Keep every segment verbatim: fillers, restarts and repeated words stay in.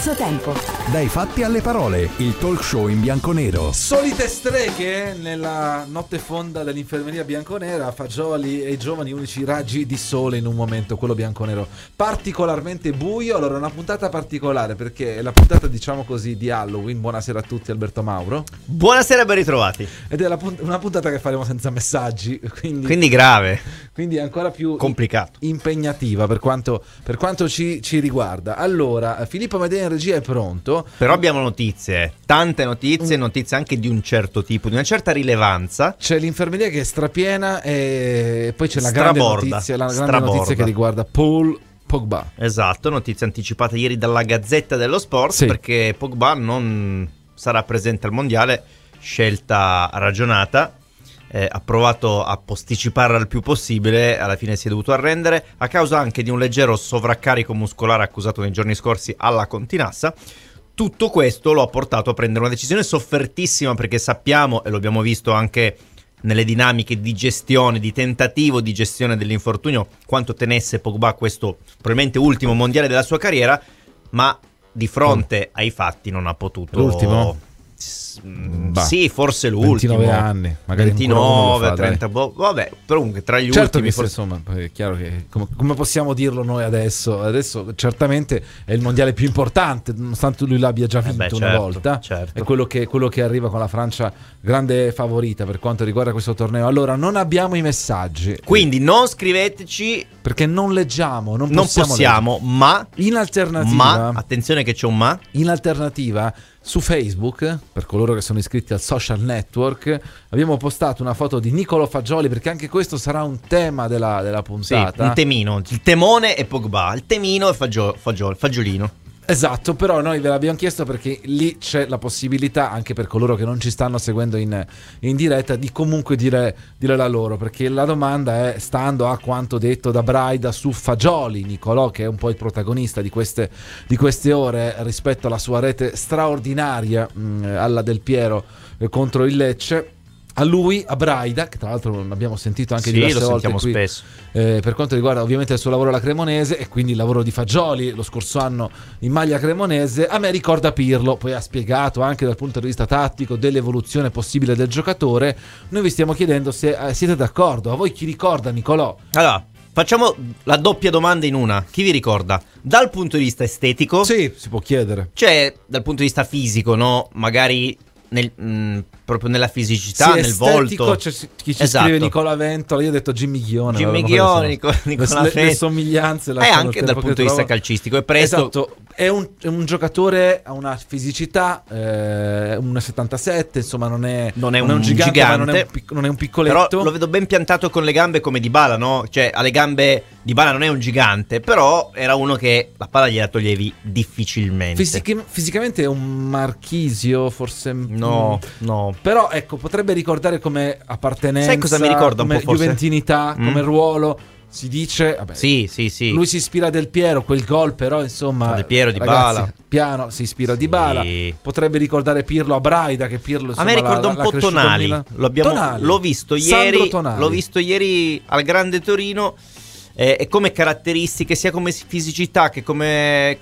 suo tempo. Dai fatti alle parole, il talk show in bianconero. Solite streghe nella notte fonda dell'infermeria bianconera, Fagioli e i giovani unici raggi di sole in un momento, quello bianconero particolarmente buio. Allora, una puntata particolare perché è la puntata, diciamo così, di Halloween. Buonasera a tutti, Alberto Mauro. Buonasera, ben ritrovati. Ed è la punt- una puntata che faremo senza messaggi, quindi, quindi grave, quindi è ancora più complicato, impegnativa per quanto, per quanto ci, ci riguarda. Allora, Filippo Medea in regia è pronto. Però abbiamo notizie, tante notizie, notizie anche di un certo tipo, di una certa rilevanza. C'è l'infermeria che è strapiena e poi c'è la grande Straborda, notizia, la grande straborda. notizia che riguarda Paul Pogba. Esatto, notizia anticipata ieri dalla Gazzetta dello Sport, sì. Perché Pogba non sarà presente al mondiale, scelta ragionata. Eh, ha provato a posticiparla il più possibile, alla fine si è dovuto arrendere a causa anche di un leggero sovraccarico muscolare accusato nei giorni scorsi alla continassa. Tutto questo lo ha portato a prendere una decisione soffertissima, perché sappiamo, e lo abbiamo visto anche nelle dinamiche di gestione, di tentativo di gestione dell'infortunio, quanto tenesse Pogba a questo probabilmente ultimo mondiale della sua carriera, ma di fronte ai fatti non ha potuto. L'ultimo? Bah, sì, forse l'ultimo. ventinove anni, magari ventinove, fa, trenta, boh, vabbè, però comunque tra gli certo ultimi che forse... insomma, è chiaro che come, come possiamo dirlo noi adesso? Adesso certamente è il mondiale più importante, nonostante lui l'abbia già vinto eh beh, una certo, volta. certo. È quello che, quello che arriva con la Francia grande favorita per quanto riguarda questo torneo. Allora, non abbiamo i messaggi. Quindi non scriveteci perché non leggiamo, non non possiamo, possiamo ma in alternativa, ma attenzione che c'è un ma in alternativa su Facebook, per coloro che sono iscritti al social network, abbiamo postato una foto di Niccolò Fagioli, perché anche questo sarà un tema della, della puntata. Sì, un temino, il temone è Pogba, il temino è Fagio, Fagio, Fagiolino. Esatto, però noi ve l'abbiamo chiesto perché lì c'è la possibilità, anche per coloro che non ci stanno seguendo in, in diretta, di comunque dire, dire la loro, perché la domanda è, stando a quanto detto da Braida su Fagioli, Niccolò, che è un po' il protagonista di queste, di queste ore rispetto alla sua rete straordinaria mh, alla Del Piero eh, contro il Lecce, a lui, a Braida, che tra l'altro l'abbiamo sentito anche sì, diverse lo volte sentiamo qui, spesso. Eh, per quanto riguarda ovviamente il suo lavoro alla Cremonese e quindi il lavoro di Fagioli lo scorso anno in maglia cremonese, a me ricorda Pirlo. Poi ha spiegato anche dal punto di vista tattico dell'evoluzione possibile del giocatore. Noi vi stiamo chiedendo se eh, siete d'accordo. A voi chi ricorda Niccolò? Allora, facciamo la doppia domanda in una. Chi vi ricorda? Dal punto di vista estetico? Sì, si può chiedere. Cioè, dal punto di vista fisico, no? Magari nel, mh, proprio nella fisicità, sì, nel estetico, volto. c'è chi ci Esatto. scrive Nicola Ventola, io ho detto Jimmy Ghione. Jimmy Ghione, Nicola, Nicola le, Ventola. le somiglianze E anche dal punto di vista calcistico. È presto. Esatto, è un, è un giocatore, ha una fisicità, eh, uno virgola settantasette, insomma non è, non è non un, è un gigante, gigante, ma non è un, pic- non è un piccoletto. Però lo vedo ben piantato con le gambe come Dybala, no? Cioè, alle gambe Dybala non è un gigante, però era uno che la palla gliela toglievi difficilmente. Fisic- fisicamente è un Marchisio, forse. No, no. Però ecco, potrebbe ricordare come appartenenza. Sai cosa mi ricorda un come po' forse? juventinità, Mm. come ruolo. Si dice, vabbè, Sì, sì, sì. lui si ispira a Del Piero, quel gol però insomma Del Piero, ragazzi, Dybala. piano si ispira a Sì. Dybala. Potrebbe ricordare Pirlo a Braida, che Pirlo insomma, A me ricorda l'ha- un l'ha po' cresciuto Tonali. in Milan. Lo abbiamo, Tonali. l'ho visto Sandro ieri. Tonali. L'ho visto ieri al Grande Torino. Eh, e come caratteristiche, sia come fisicità che come,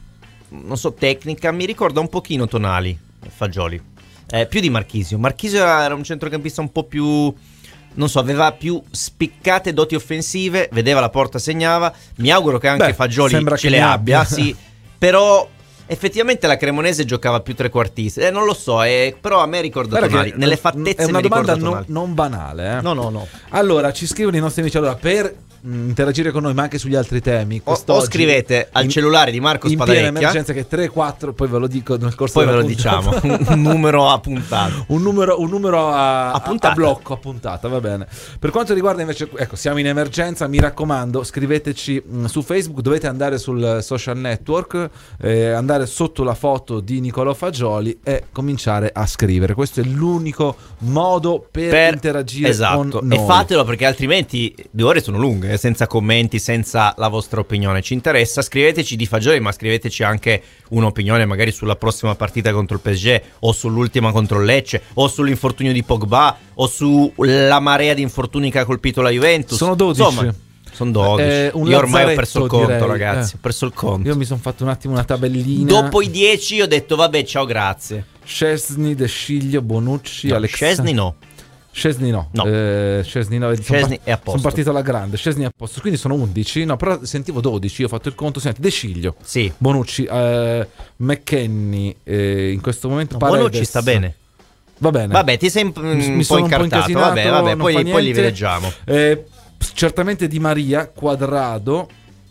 non so, tecnica, mi ricorda un pochino Tonali, Fagioli. Eh, più di Marchisio. Marchisio era, era un centrocampista un po' più, non so, aveva più spiccate doti offensive, vedeva la porta, segnava. Mi auguro che anche Beh, Fagioli sembra ce che le ne abbia, abbia. sì. Però effettivamente la Cremonese giocava più trequartista. Eh, non lo so, eh, però a me ricorda Guarda Tonali. che Nelle fattezze è una mi ricorda domanda non, Tonali. non banale, eh. No, no, no. Allora, ci scrivono i nostri amici. Allora, per mh, interagire con noi, ma anche sugli altri temi, O, o scrivete al in, cellulare di Marco in piena Spadarecchia, emergenza, che è tre quattro, poi ve lo dico nel corso poi ve della lo puntata. diciamo, un numero a puntata. Un numero, un numero a, A puntata. a blocco, a puntata, va bene. Per quanto riguarda invece, ecco, siamo in emergenza, mi raccomando, scriveteci mh, su Facebook, dovete andare sul social network, eh, andare sotto la foto di Niccolò Fagioli e cominciare a scrivere. Questo è l'unico modo per, Per- interagire esatto. con noi. E fatelo, perché altrimenti due ore sono lunghe, eh, senza commenti, senza la vostra opinione. Ci interessa, scriveteci di Fagioli, ma scriveteci anche un'opinione magari sulla prossima partita contro il P S G, o sull'ultima contro il Lecce, o sull'infortunio di Pogba, o sulla marea di infortuni che ha colpito la Juventus. Sono dodici. Insomma, Sono dodici. Eh, un io ormai ho lazzaretto, perso il conto, direi. ragazzi. Eh. Ho perso il conto. Io mi sono fatto un attimo una tabellina. Dopo i dieci ho detto vabbè, ciao, grazie. Szczesny, De Sciglio, Bonucci, No, Alexandro. Szczesny no. Szczesny no. No. Eh, Szczesny no. Sono Szczesny par- è a posto. Sono partito alla grande. Szczesny è a posto. Quindi sono undici. No, però sentivo dodici. Io ho fatto il conto. Senti, De Sciglio, Sì. Bonucci, eh, McKennie. Eh, in questo momento No, Paredes. Bonucci sta bene. Va bene. Vabbè, ti sei un, Mi- un mi po' sono un po' incartato. incasinato, Vabbè, vabbè, non poi, fa poi li niente. vedeggiamo. Eh, certamente Di Maria, Quadrado,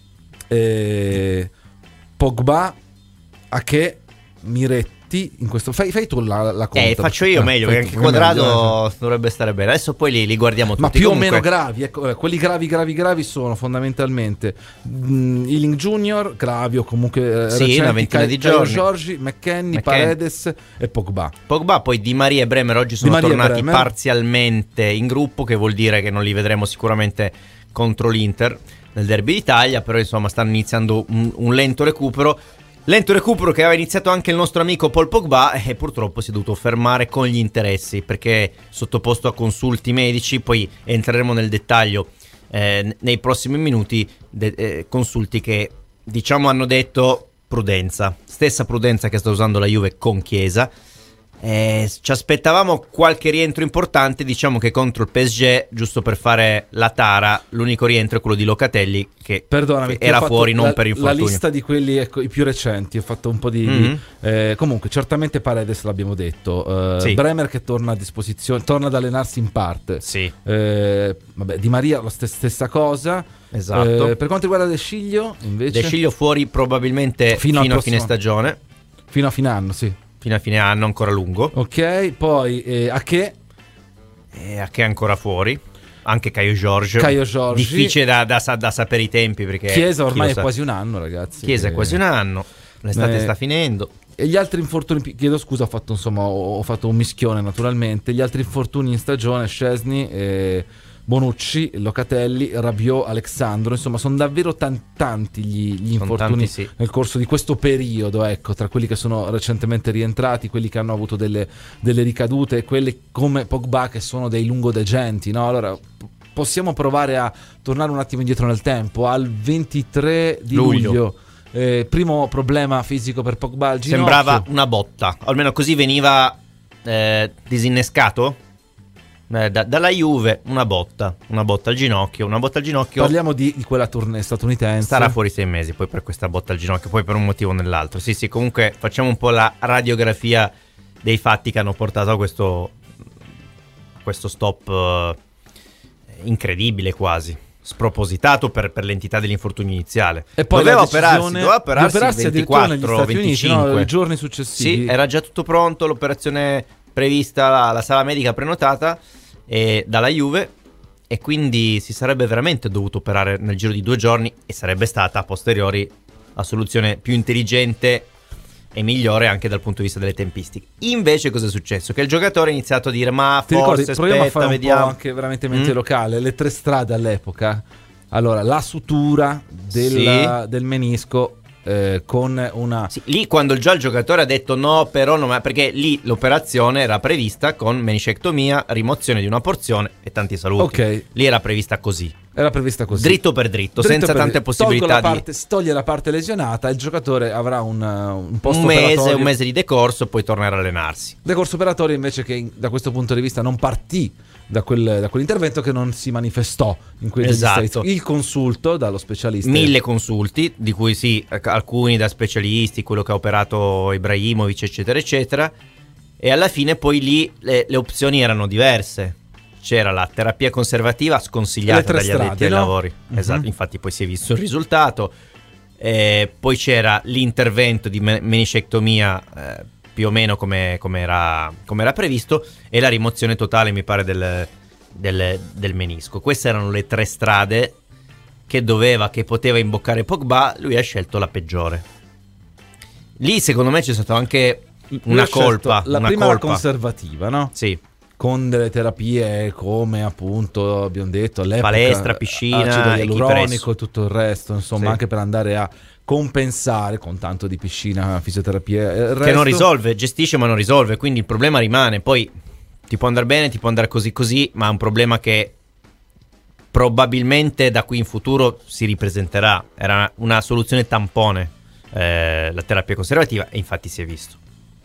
eh, Pogba, Ache, Miretti. In questo fai, fai tu la, la conta. Eh, faccio io Ah, meglio, fai perché tu, anche è meglio, Quadrado eh. dovrebbe stare bene. Adesso poi li, li guardiamo tutti. Ma più Comunque, o meno gravi, ecco, eh, quelli gravi, gravi, gravi sono fondamentalmente mm, Ealing Junior, gravi o comunque eh, Sì, recenti, una ventina Ca- di Caio giorni. Giorgi, McKennie, McKennie. Paredes e Pogba. Pogba, poi Di Maria e Bremer oggi sono Di Maria e tornati Bremer. parzialmente in gruppo, che vuol dire che non li vedremo sicuramente contro l'Inter nel derby d'Italia, però insomma stanno iniziando un, un lento recupero. Lento recupero che aveva iniziato anche il nostro amico Paul Pogba, e purtroppo si è dovuto fermare con gli interessi perché sottoposto a consulti medici. Poi entreremo nel dettaglio eh, nei prossimi minuti, de- eh, consulti che diciamo hanno detto prudenza, stessa prudenza che sta usando la Juve con Chiesa. Eh, ci aspettavamo qualche rientro importante, diciamo che contro il P S G, giusto per fare la tara, l'unico rientro è quello di Locatelli che, Perdonami, che ti ho era fatto fuori non la, per la infortunio. lista di quelli, ecco, i più recenti. Ho fatto un po' di, Mhm. di- eh, comunque certamente Paredes l'abbiamo detto, eh, Sì. Bremer che torna a disposizione, torna ad allenarsi in parte. Sì, Eh, vabbè, Di Maria la stes- stessa cosa. esatto. Eh, per quanto riguarda De Sciglio invece De Sciglio fuori probabilmente Fino fino, al a fine prossimo- stagione, fino a fine anno, sì. fino a fine anno, ancora lungo. Ok, poi eh, Ache, E a che è ancora fuori? Anche Caio Giorgio. Caio Giorgi. Difficile da, da sa- da sapere i tempi perché Chiesa chi ormai lo è sa. quasi un anno, ragazzi. Chiesa è Eh, quasi un anno. L'estate Eh, sta finendo. E gli altri infortuni, chiedo scusa, ho fatto insomma ho, ho fatto un mischione naturalmente. Gli altri infortuni in stagione, Szczesny, eh, Bonucci, Locatelli, Rabiot, Alexandro, insomma sono davvero tan- tanti gli, gli Sono infortuni tanti, sì. nel corso di questo periodo, ecco, tra quelli che sono recentemente rientrati, quelli che hanno avuto delle, delle ricadute e quelli come Pogba che sono dei lungodegenti, no? Allora p- possiamo provare a tornare un attimo indietro nel tempo, al ventitré di Luglio. luglio. Eh, primo problema fisico per Pogba al ginocchio. Sembrava una botta, almeno così veniva eh, disinnescato eh, da- dalla Juve. Una botta, una botta al ginocchio, una botta al ginocchio. Parliamo di, di quella tournée statunitense. Starà fuori sei mesi poi per questa botta al ginocchio, poi per un motivo o nell'altro. Sì, sì, comunque facciamo un po' la radiografia dei fatti che hanno portato a questo, questo stop eh, incredibile quasi. Spropositato per, per l'entità dell'infortunio iniziale. E poi doveva la operarsi, decisione doveva di operarsi, operarsi il addirittura negli ventiquattro Stati Uniti, no? venticinque. I giorni successivi. Sì, era già tutto pronto, l'operazione prevista, la, la sala medica prenotata eh, dalla Juve, e quindi si sarebbe veramente dovuto operare nel giro di due giorni e sarebbe stata a posteriori la soluzione più intelligente e migliore anche dal punto di vista delle tempistiche. Invece cosa è successo? Che il giocatore ha iniziato a dire ma Ti ricordi, forse proviamo a aspetta, fare un vediamo. po' anche veramente mente Mm? locale. Le tre strade all'epoca. Allora, la sutura del, del menisco eh, con una... Sì, lì quando già il giocatore ha detto no, però no, ma perché lì l'operazione era prevista con meniscectomia, rimozione di una porzione e tanti saluti. Ok, Lì era prevista così, era prevista così. dritto per dritto, Dritto senza per tante dritto. possibilità Tolgo la di parte, si toglie la parte lesionata, il giocatore avrà un, uh, un post un mese, operatorio. un mese di decorso, poi tornare a allenarsi. Decorso operatorio invece che in- da questo punto di vista non partì da, quel, da quell'intervento, che non si manifestò in quei degli Esatto. States. Il consulto dallo specialista. Mille consulti, di cui sì, alcuni da specialisti, quello che ha operato Ibrahimovic, eccetera, eccetera. E alla fine poi lì le, le opzioni erano diverse. C'era la terapia conservativa Le sconsigliata tre dagli strade, addetti ai no? lavori. Mhm. Esatto, infatti poi si è visto il risultato. Eh, poi c'era l'intervento di me- meniscectomia eh, più o meno come, come era, come era previsto, e la rimozione totale, mi pare, del, del, del menisco. Queste erano le tre strade che doveva, che poteva imboccare Pogba. Lui ha scelto la peggiore. Lì secondo me c'è stata anche Lui una ha scelto colpa. La una prima colpa. la conservativa, no? Sì. Con delle terapie come appunto abbiamo detto all'epoca, Palestra, piscina, acido ialuronico equipresso. e tutto il resto, insomma, Sì. anche per andare a compensare con tanto di piscina, fisioterapia e il Che resto. non risolve, gestisce ma non risolve, quindi il problema rimane. Poi ti può andare bene, ti può andare così così, ma è un problema che probabilmente da qui in futuro si ripresenterà. Era una soluzione tampone, eh, la terapia conservativa, e infatti si è visto.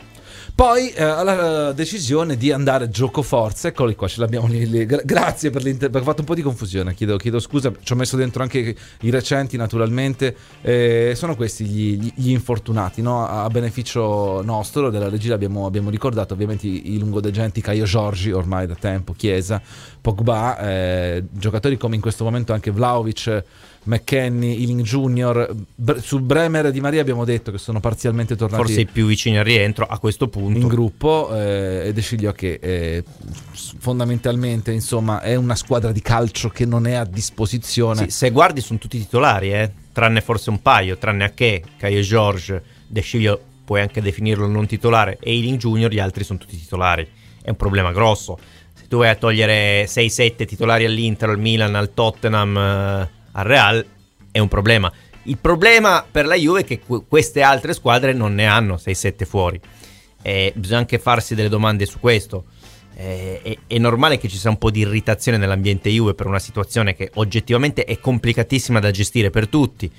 Poi eh, la decisione di andare gioco forza, eccoli qua, ce l'abbiamo lì, lì. Gra- grazie per l'inter... perché ho fatto un po' di confusione, chiedo, chiedo scusa, ci ho messo dentro anche i recenti naturalmente, eh, sono questi gli, gli, gli infortunati, no? A beneficio nostro, della regia abbiamo, abbiamo ricordato ovviamente i, i lungodegenti Caio Giorgi, ormai da tempo, Chiesa, Pogba, eh, giocatori come in questo momento anche Vlahovic, McKennie, Ealing Junior, Bre- su Bremer e Di Maria abbiamo detto che sono parzialmente tornati forse i più vicini al rientro a questo punto in gruppo, eh, ed è Sciglio che eh, fondamentalmente insomma è una squadra di calcio che non è a disposizione. Sì, se guardi sono tutti titolari, eh? tranne forse un paio, tranne a che Caio George, De Sciglio puoi anche definirlo non titolare, e Ealing Junior, gli altri sono tutti titolari. È un problema grosso. Se tu vai a togliere sei sette titolari all'Inter, al Milan, al Tottenham, eh, al Real, è un problema. Il problema per la Juve è che qu- queste altre squadre non ne hanno sei sette fuori. Eh, bisogna anche farsi delle domande su questo. Eh, è, è normale che ci sia un po' di irritazione nell'ambiente Juve per una situazione che oggettivamente è complicatissima da gestire per tutti.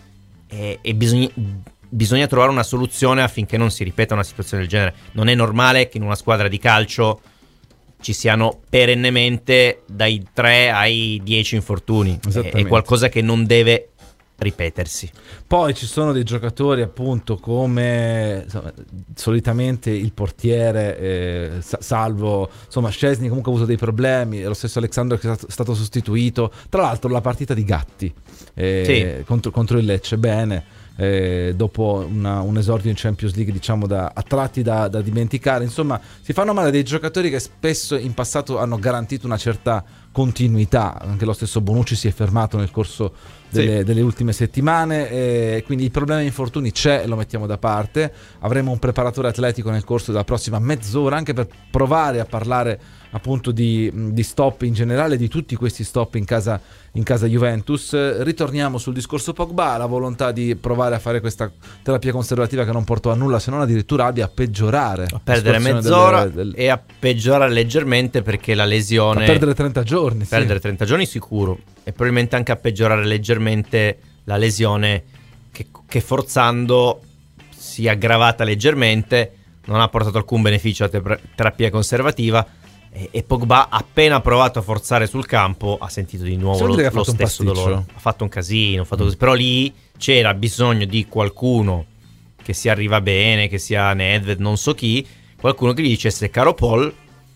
Eh, e bisogna, bisogna trovare una soluzione affinché non si ripeta una situazione del genere. Non è normale che in una squadra di calcio ci siano perennemente dai tre ai dieci infortuni. È qualcosa che non deve ripetersi. Poi ci sono dei giocatori appunto come insomma, solitamente il portiere, eh, salvo insomma Szczesny, comunque ha avuto dei problemi, lo stesso Alexandro che è stato sostituito, tra l'altro la partita di Gatti eh, sì. contro, contro il Lecce, bene. Eh, dopo una, un esordio in Champions League diciamo da, a tratti da, da dimenticare, insomma si fanno male dei giocatori che spesso in passato hanno garantito una certa continuità. Anche lo stesso Bonucci si è fermato nel corso delle, sì. delle ultime settimane, eh, quindi il problema di infortuni c'è, lo mettiamo da parte. Avremo un preparatore atletico nel corso della prossima mezz'ora anche per provare a parlare appunto di, di stop in generale, di tutti questi stop in casa, in casa Juventus. Ritorniamo sul discorso Pogba, la volontà di provare a fare questa terapia conservativa che non portò a nulla, se non addirittura abbia a peggiorare, a perdere mezz'ora delle, delle... e a peggiorare leggermente, perché la lesione, a perdere trenta giorni, perdere sì. trenta giorni sicuro, e probabilmente anche a peggiorare leggermente la lesione che, che forzando si è aggravata leggermente, non ha portato alcun beneficio alla te- terapia conservativa. E Pogba, appena provato a forzare sul campo, ha sentito di nuovo lo, lo stesso dolore. Ha fatto un casino, ha fatto così. Però lì c'era bisogno di qualcuno che si arriva bene, che sia Nedved, non so chi, qualcuno che gli dicesse: caro Paul,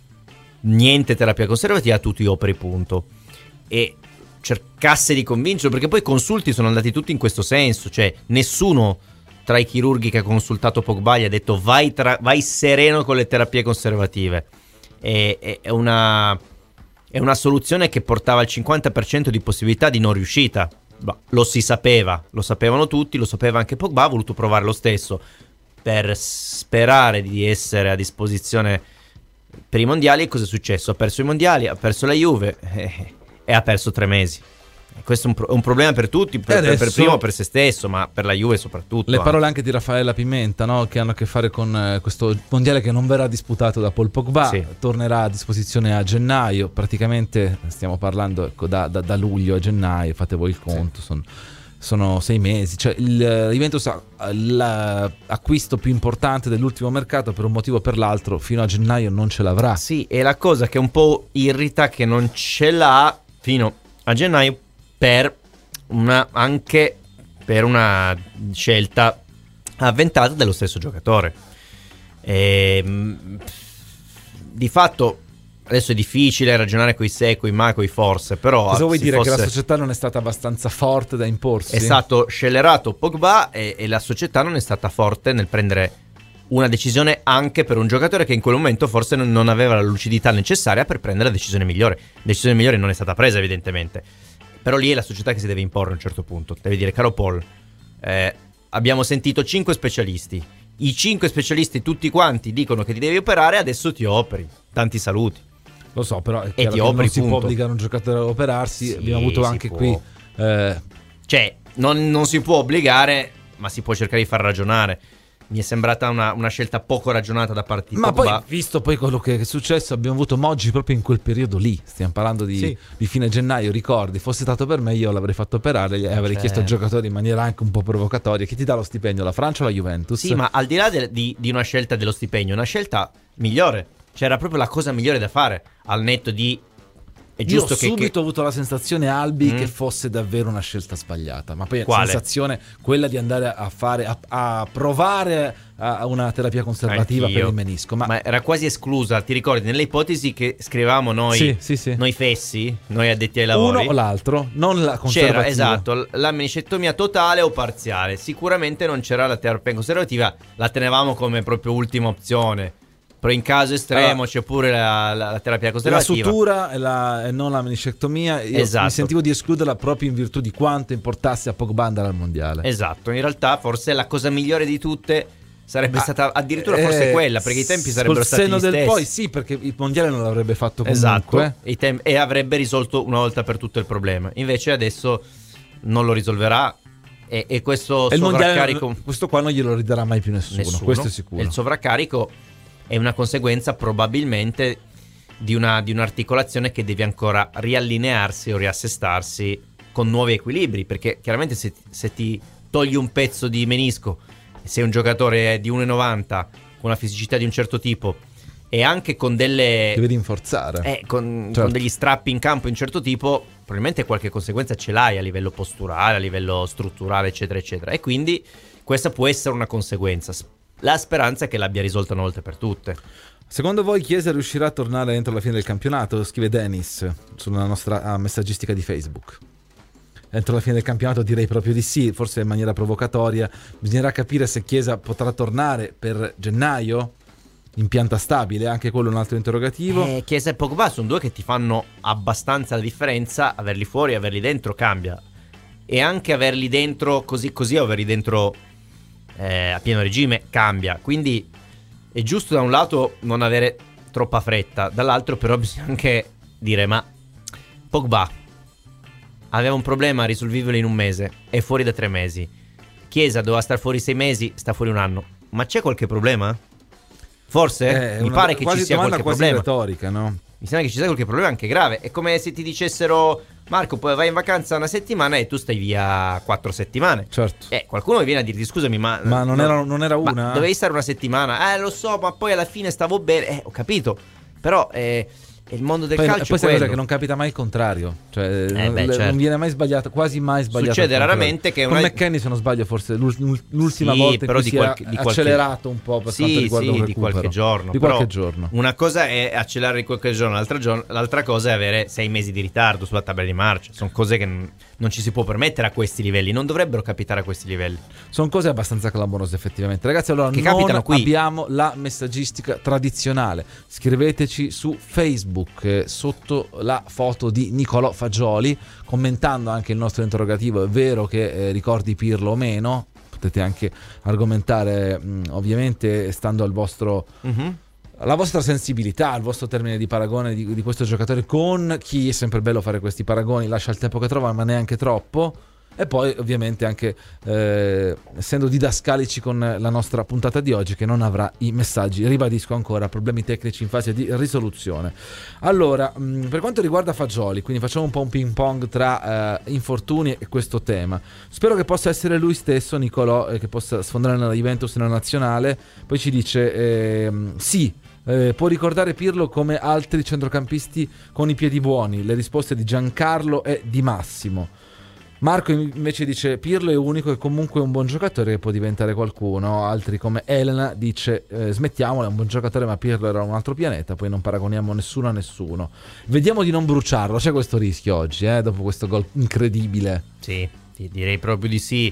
niente terapia conservativa, tu ti operi, punto. E cercasse di convincerlo, perché poi i consulti sono andati tutti in questo senso. Cioè nessuno tra i chirurghi che ha consultato Pogba gli ha detto vai, tra- vai sereno con le terapie conservative. È una, è una soluzione che portava al cinquanta per cento di possibilità di non riuscita. Bah, lo si sapeva, lo sapevano tutti, lo sapeva anche Pogba, ha voluto provare lo stesso per sperare di essere a disposizione per i mondiali. E cosa è successo? Ha perso i mondiali, ha perso la Juve eh, e ha perso tre mesi. Questo è un, pro- un problema per tutti, per, adesso, per primo per se stesso, ma per la Juve soprattutto. Le anche. parole anche di Raffaella Pimenta, no? Che hanno a che fare con eh, questo mondiale che non verrà disputato da Paul Pogba, sì. Tornerà a disposizione a gennaio, praticamente stiamo parlando ecco, da, da, da luglio a gennaio, fate voi il conto, sì. sono, sono sei mesi. Cioè il Juventus ha l'acquisto più importante dell'ultimo mercato, per un motivo o per l'altro fino a gennaio non ce l'avrà. Sì, e la cosa che un po' irrita che non ce l'ha fino a gennaio, per una, anche per una scelta avventata dello stesso giocatore. E, di fatto adesso è difficile ragionare coi se, coi ma, coi forse, però cosa vuoi dire, fosse... che la società non è stata abbastanza forte da imporsi? È stato scellerato Pogba e, e la società non è stata forte nel prendere una decisione anche per un giocatore che in quel momento forse non, non aveva la lucidità necessaria per prendere la decisione migliore. La decisione migliore non è stata presa, evidentemente. Però lì è la società che si deve imporre a un certo punto. Deve dire: caro Paul, eh, abbiamo sentito cinque specialisti. I cinque specialisti tutti quanti dicono che ti devi operare, adesso ti operi. Tanti saluti. Lo so, però è e ti che operi, non si punto. può obbligare un giocatore a operarsi. Sì, abbiamo avuto anche può. qui eh... Cioè non, non si può obbligare, ma si può cercare di far ragionare. mi è sembrata una, una scelta poco ragionata da parte di Ma Pogba. poi, visto poi quello che è successo, abbiamo avuto Moggi proprio in quel periodo lì. Stiamo parlando di, Sì. di fine gennaio, ricordi? Fosse stato per me, io l'avrei fatto operare e avrei Cioè... chiesto al giocatore in maniera anche un po' provocatoria: chi ti dà lo stipendio, la Francia o la Juventus? Sì, ma al di là de- di, di una scelta dello stipendio, una scelta migliore. Cioè era proprio la cosa migliore da fare, al netto di... È Io giusto ho che, subito che... avuto la sensazione, Albi, Mm. che fosse davvero una scelta sbagliata. Ma poi la Quale? sensazione quella di andare a fare a, a provare a una terapia conservativa Anch'io. per il menisco. Ma, Ma era quasi esclusa, ti ricordi? Nelle ipotesi che scrivevamo noi, Sì, sì, sì. noi fessi, noi addetti ai lavori, uno o l'altro, non la conservativa. c'era, esatto, la meniscectomia totale o parziale. Sicuramente non c'era la terapia conservativa, la tenevamo come proprio ultima opzione. Però in caso estremo Allora, c'è pure la, la, la terapia La conservativa. sutura e, la, e non la meniscectomia. Io Esatto. mi sentivo di escluderla proprio in virtù di quanto importasse a Pogba andare al mondiale. Esatto, in realtà forse la cosa migliore di tutte sarebbe Ah, stata addirittura eh, forse quella, perché i tempi sarebbero col stati senno gli del stessi. poi, sì, perché il mondiale non l'avrebbe fatto comunque. Esatto, i tem- e avrebbe risolto una volta per tutto il problema. Invece adesso non lo risolverà e, e questo E il mondiale, sovraccarico questo qua non glielo ridarà mai più nessuno, nessuno. questo è sicuro. E il sovraccarico è una conseguenza probabilmente di, una, di un'articolazione che deve ancora riallinearsi o riassestarsi con nuovi equilibri, perché chiaramente se, se ti togli un pezzo di menisco e sei un giocatore di uno e novanta con una fisicità di un certo tipo e anche con delle Devi rinforzare. eh, con, Certo. con degli strappi in campo di un certo tipo, probabilmente qualche conseguenza ce l'hai a livello posturale, a livello strutturale, eccetera eccetera, e quindi questa può essere una conseguenza. La speranza è che l'abbia risolta una volta per tutte. Secondo voi Chiesa riuscirà a tornare entro la fine del campionato? Scrive Dennis sulla nostra ah, messaggistica di Facebook. Entro la fine del campionato direi proprio di sì, forse in maniera provocatoria. Bisognerà capire se Chiesa potrà tornare per gennaio in pianta stabile, anche quello è un altro interrogativo. Eh, Chiesa e Pogba sono due che ti fanno abbastanza la differenza, averli fuori e averli dentro cambia. E anche averli dentro così così o averli dentro eh, a pieno regime cambia. Quindi è giusto da un lato non avere troppa fretta, dall'altro però bisogna anche dire: ma Pogba aveva un problema, risolvibile in un mese, è fuori da tre mesi. Chiesa doveva star fuori sei mesi, sta fuori un anno. Ma c'è qualche problema? Forse? Eh, Mi una- pare che quasi ci sia domanda qualche quasi problema. retorica, no? Mi sembra che ci sia qualche problema anche grave. È come se ti dicessero: Marco, poi vai in vacanza una settimana e tu stai via quattro settimane. Certo. Eh, qualcuno viene a dirti: scusami, ma Ma non no, era- non era ma una? dovevi stare una settimana. Eh, lo so, ma poi alla fine stavo bene. Eh, ho capito. Però eh, è il mondo del Poi, calcio poi sai quello. cos'è? Che non capita mai il contrario, cioè Eh, non, beh, le- certo. non viene mai sbagliato, quasi mai sbagliato. Succede il contrario. raramente che con una- McKennie, se non sbaglio, forse l'ul- l'ultima Sì, volta in però cui di si qualche- è di qualche- accelerato un po' per Sì, quanto riguarda sì, un di recupero. qualche giorno. Di Però qualche giorno. Una cosa è accelerare di qualche giorno, l'altra, giorno, l'altra cosa è avere sei mesi di ritardo sulla tabella di marcia. Sono cose che n- non ci si può permettere a questi livelli, non dovrebbero capitare a questi livelli. Sono cose abbastanza clamorose effettivamente. Ragazzi, allora Che non capitano qui. abbiamo la messaggistica tradizionale. Scriveteci su Facebook eh, sotto la foto di Nicolò Fagioli, commentando anche il nostro interrogativo: è vero che eh, ricordi Pirlo o meno? Potete anche argomentare, mh, ovviamente stando al vostro Mhm. la vostra sensibilità, al vostro termine di paragone di, di questo giocatore con chi. È sempre bello fare questi paragoni, lascia il tempo che trova, ma neanche troppo. E poi ovviamente anche eh, essendo didascalici con la nostra puntata di oggi, che non avrà i messaggi, ribadisco ancora, problemi tecnici in fase di risoluzione. Allora, mh, per quanto riguarda Fagioli, quindi facciamo un po' un ping pong tra eh, infortuni e questo tema. Spero che possa essere lui stesso, Nicolò, eh, che possa sfondare nella Juventus, nella nazionale. Poi ci dice ehm, sì. Eh, può ricordare Pirlo come altri centrocampisti con i piedi buoni. Le risposte di Giancarlo e di Massimo. Marco invece dice: Pirlo è unico e comunque un buon giocatore che può diventare qualcuno. Altri come Elena dice: eh, smettiamola, è un buon giocatore ma Pirlo era un altro pianeta. Poi non paragoniamo nessuno a nessuno. Vediamo di non bruciarlo, c'è questo rischio oggi, eh, dopo questo gol incredibile. Sì, ti direi proprio di sì.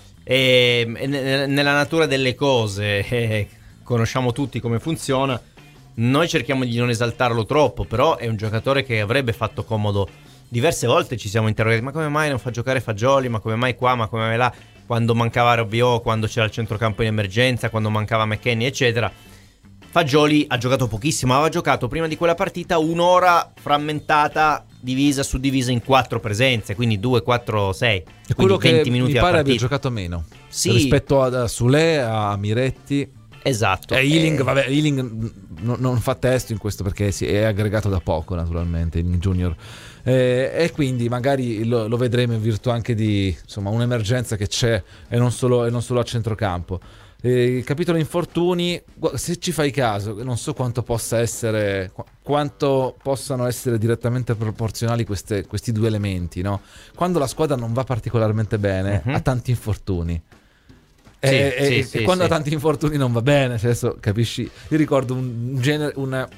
E, e ne- nella natura delle cose, eh, conosciamo tutti come funziona. Noi cerchiamo di non esaltarlo troppo, però è un giocatore che avrebbe fatto comodo. Diverse volte ci siamo interrogati: ma come mai non fa giocare Fagioli? Ma come mai qua? Ma come mai là? Quando mancava Rabiot, quando c'era il centrocampo in emergenza, quando mancava McKennie, eccetera. Fagioli ha giocato pochissimo, aveva giocato prima di quella partita un'ora frammentata divisa suddivisa in quattro presenze, quindi due, quattro, sei. È quello che venti minuti mi a pare abbia partita. giocato meno, Sì. rispetto a, a Sule, a Miretti. Esatto. E Ealing, Eh, vabbè, Ealing n- non fa testo in questo perché si è aggregato da poco, naturalmente, Ealing Junior. Eh, e quindi magari lo, lo vedremo in virtù anche di, insomma, un'emergenza che c'è e non solo, e non solo a centrocampo. Eh, il capitolo infortuni, gu- se ci fai caso, non so quanto possa essere, qu- quanto possano essere direttamente proporzionali queste- questi due elementi, no? Quando la squadra non va particolarmente bene, Mhm. ha tanti infortuni. Sì, e, sì, e- sì, e quando sì. ha tanti infortuni non va bene, cioè, adesso capisci? Io ricordo un genere, una,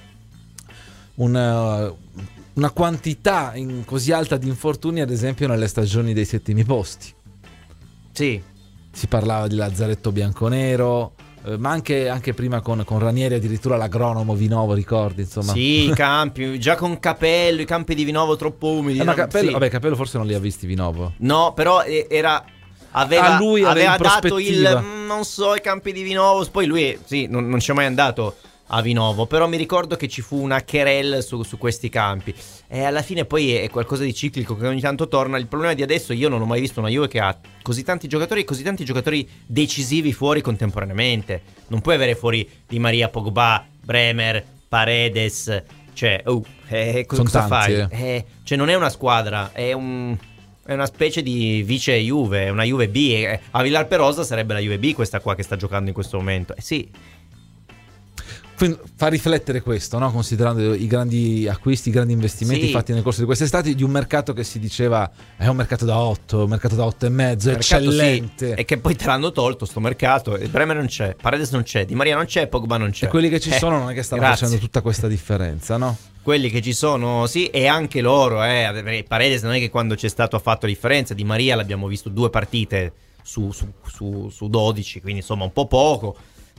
una, una quantità in- così alta di infortuni, ad esempio nelle stagioni dei settimi posti. sì. Si parlava di Lazzaretto Bianconero, eh, ma anche, anche prima con, con Ranieri, addirittura l'agronomo Vinovo, ricordi? Insomma. Sì, i campi, già con Capello, i campi di Vinovo troppo umidi. Eh, ma no? Capello, Sì. vabbè, Capello forse non li ha visti Vinovo. No, però eh, era aveva, Ah, lui aveva aveva in dato il prospettiva. mm, non so, i campi di Vinovo. Poi lui sì, non, non ci è mai andato a Vinovo, però mi ricordo che ci fu una querelle su, su questi campi e alla fine poi è qualcosa di ciclico che ogni tanto torna. Il problema di adesso, io non ho mai visto una Juve che ha così tanti giocatori e così tanti giocatori decisivi fuori contemporaneamente. Non puoi avere fuori Di Maria, Pogba, Bremer, Paredes, cioè oh, eh, cosa, Sono cosa tanti, fai? eh. Eh, cioè non è una squadra, è un è una specie di vice Juve, è una Juve B. Eh, a Villar Perosa sarebbe la Juve B questa qua che sta giocando in questo momento. Eh sì. Quindi fa riflettere questo, no? Considerando i grandi acquisti, i grandi investimenti Sì. fatti nel corso di quest'estate, di un mercato che si diceva è un mercato da otto, un mercato da otto e mezzo, Mercato eccellente. sì, e che poi te l'hanno tolto sto mercato. E Bremer non c'è, Paredes non c'è, Di Maria non c'è, Pogba non c'è. E quelli che ci Eh, sono non è che stanno grazie. facendo tutta questa differenza, no? Quelli che ci sono, sì, e anche loro, eh. Paredes non è che quando c'è stato ha fatto differenza. Di Maria l'abbiamo visto due partite su, su, su, su dodici, quindi insomma un po' poco.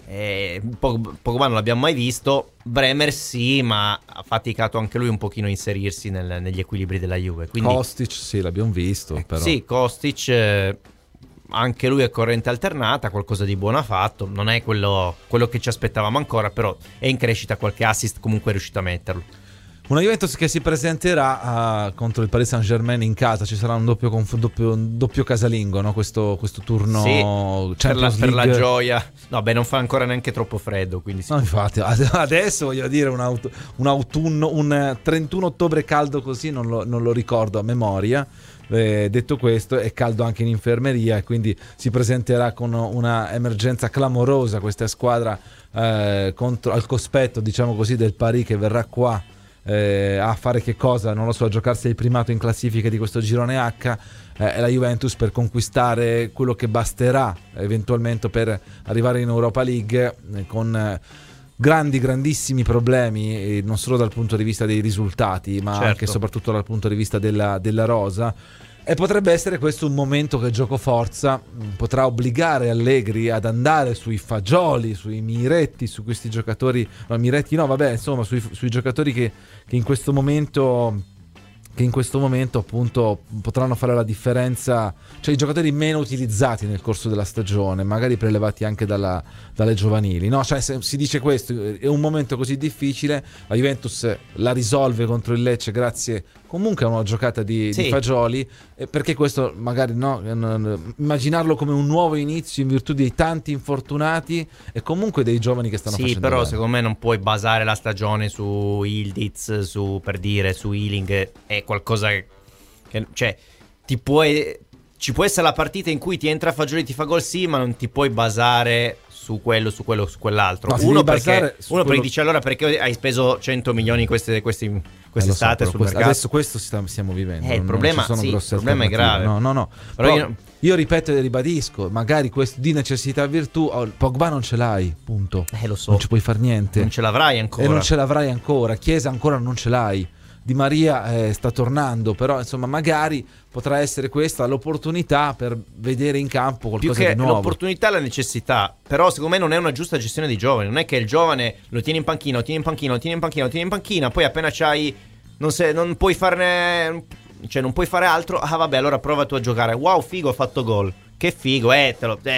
Eh, Pog- Pogba non l'abbiamo mai visto. Bremer sì, ma ha faticato anche lui un pochino a inserirsi nel- negli equilibri della Juve. Quindi, Kostic, sì, l'abbiamo visto, eh, però. sì, Kostic, eh, anche lui è corrente alternata, qualcosa di buono ha fatto. Non è quello, quello che ci aspettavamo ancora, però è in crescita, qualche assist comunque è riuscito a metterlo. Una Juventus che si presenterà uh, contro il Paris Saint-Germain in casa, ci sarà un doppio, conf- doppio, un doppio casalingo, no? Questo, questo turno Sì, per la, Champions per la League. gioia. No, beh, non fa ancora neanche troppo freddo, quindi sì. No, infatti, ad- adesso voglio dire un, aut- un autunno, un trentuno ottobre caldo così non lo, non lo ricordo a memoria. Eh, detto questo, è caldo anche in infermeria e quindi si presenterà con una emergenza clamorosa questa squadra eh, contro, al cospetto, diciamo così, del Paris che verrà qua eh, a fare che cosa? Non lo so, a giocarsi il primato in classifica di questo girone H. Eh, e la Juventus per conquistare quello che basterà eventualmente per arrivare in Europa League eh, con eh, grandi, grandissimi problemi, eh, non solo dal punto di vista dei risultati, ma Certo. anche e soprattutto dal punto di vista della, della rosa. E potrebbe essere questo un momento che Gioco Forza mh, potrà obbligare Allegri ad andare sui Fagioli, sui Miretti, su questi giocatori, no, Miretti no, vabbè, insomma, sui, sui giocatori che, che in questo momento che in questo momento appunto potranno fare la differenza, cioè i giocatori meno utilizzati nel corso della stagione, magari prelevati anche dalla, dalle giovanili, no? Cioè se si dice questo, è un momento così difficile, la Juventus la risolve contro il Lecce grazie comunque a una giocata di, Sì. di Fagioli, eh, perché questo magari no, eh, non- immaginarlo come un nuovo inizio in virtù dei tanti infortunati e comunque dei giovani che stanno Sì, facendo però bene. secondo me non puoi basare la stagione su Ildiz, su, per dire, su Ealing. È qualcosa che, che- cioè, ti puoi, ci può essere la partita in cui ti entra Fagioli e ti fa gol, sì, ma non ti puoi basare su quello, su quello, su quell'altro. No, ti uno devi perché, basare su uno quello- perché dice allora perché hai speso cento milioni queste, questi, Eh, lo quest'estate so, sul però questo- mercato. adesso questo sta- stiamo vivendo. Eh, il non- problema- non ci sono sì, grosse il problema è alternative. grave. No, no, no. Però Però io- io ripeto e ribadisco, magari questo di necessità virtù, oh, Pogba non ce l'hai, punto. Eh, lo so. Non ci puoi far niente. Non ce l'avrai ancora. E non ce l'avrai ancora. Chiesa ancora non ce l'hai. Di Maria eh, sta tornando, però insomma magari potrà essere questa l'opportunità per vedere in campo Più qualcosa che di nuovo. l'opportunità, la necessità. Però secondo me non è una giusta gestione dei giovani. Non è che il giovane lo tieni in panchina, lo tieni in panchina, lo tieni in panchina, lo tieni in panchina, poi appena c'hai non, se, non puoi farne, cioè non puoi fare altro. Ah vabbè, allora prova tu a giocare. Wow, figo, ho fatto gol. Che figo, eh, te lo, eh.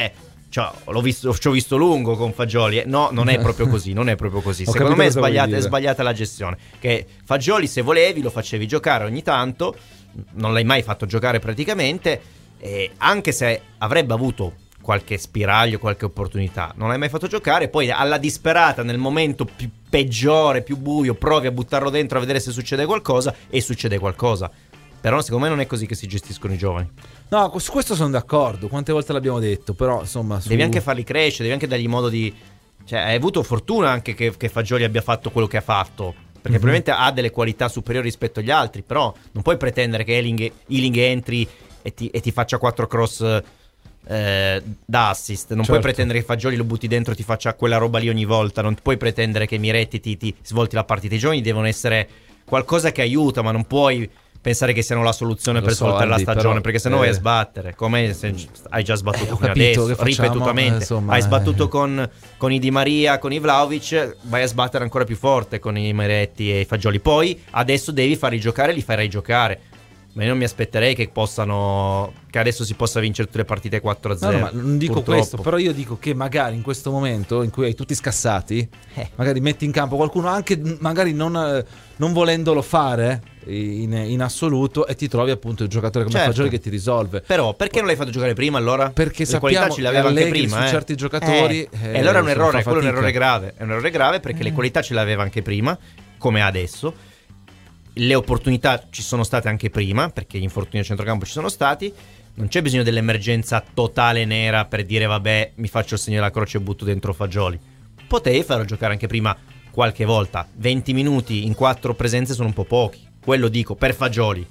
cioè, l'ho visto, ci ho visto lungo con Fagioli. Eh. No, non è proprio così, non è proprio così. Ho Secondo me è capito cosa vuoi sbagliata, è dire. sbagliata la gestione. Che Fagioli, se volevi, lo facevi giocare ogni tanto, non l'hai mai fatto giocare praticamente, e anche se avrebbe avuto qualche spiraglio, qualche opportunità, non l'hai mai fatto giocare. Poi alla disperata, nel momento più peggiore, più buio, provi a buttarlo dentro a vedere se succede qualcosa, e succede qualcosa. Però secondo me non è così che si gestiscono i giovani. No, su questo sono d'accordo, quante volte l'abbiamo detto, però insomma su... Devi anche farli crescere, devi anche dargli modo di... Cioè, hai avuto fortuna anche che, che Fagioli abbia fatto quello che ha fatto, perché Mm-hmm. probabilmente ha delle qualità superiori rispetto agli altri, però non puoi pretendere che Ealing, Ealing entri e ti, e ti faccia quattro cross eh, da assist. Non Certo. puoi pretendere che Fagioli lo butti dentro e ti faccia quella roba lì ogni volta. Non puoi pretendere che Miretti ti, ti svolti la partita. I giovani devono essere qualcosa che aiuta, ma non puoi pensare che siano la soluzione Lo per so, svoltare la Aldi, stagione, però, perché sennò eh, vai a sbattere, come se hai già sbattuto Eh, ho fino capito, adesso, che facciamo? ripetutamente. Eh, insomma, hai sbattuto eh. con, con i Di Maria, con i Vlahovic, vai a sbattere ancora più forte con i Miretti e i Fagioli. Poi adesso devi farli giocare, li farai giocare. Ma io non mi aspetterei che possano, che adesso si possa vincere tutte le partite quattro a No, zero. no, ma non dico purtroppo. questo, però io dico che magari in questo momento in cui hai tutti scassati, Eh. magari metti in campo qualcuno anche magari non, eh, non volendolo fare in, in assoluto, e ti trovi appunto il giocatore come Certo. Fagioli che ti risolve. Però perché non l'hai fatto giocare prima allora? Perché le qualità sappiamo ce le aveva che anche Allegri prima su eh. certi giocatori, eh. eh, E allora è un insomma, errore, fa quello è un fatica. errore grave. È un errore grave perché Eh. le qualità ce le aveva anche prima, come ha adesso. Le opportunità ci sono state anche prima, perché gli infortuni a centrocampo ci sono stati. Non c'è bisogno dell'emergenza totale nera per dire vabbè, mi faccio il segno della croce e butto dentro Fagioli. Potevi farlo giocare anche prima qualche volta. venti minuti in quattro presenze sono un po' pochi, quello dico, per Fagioli.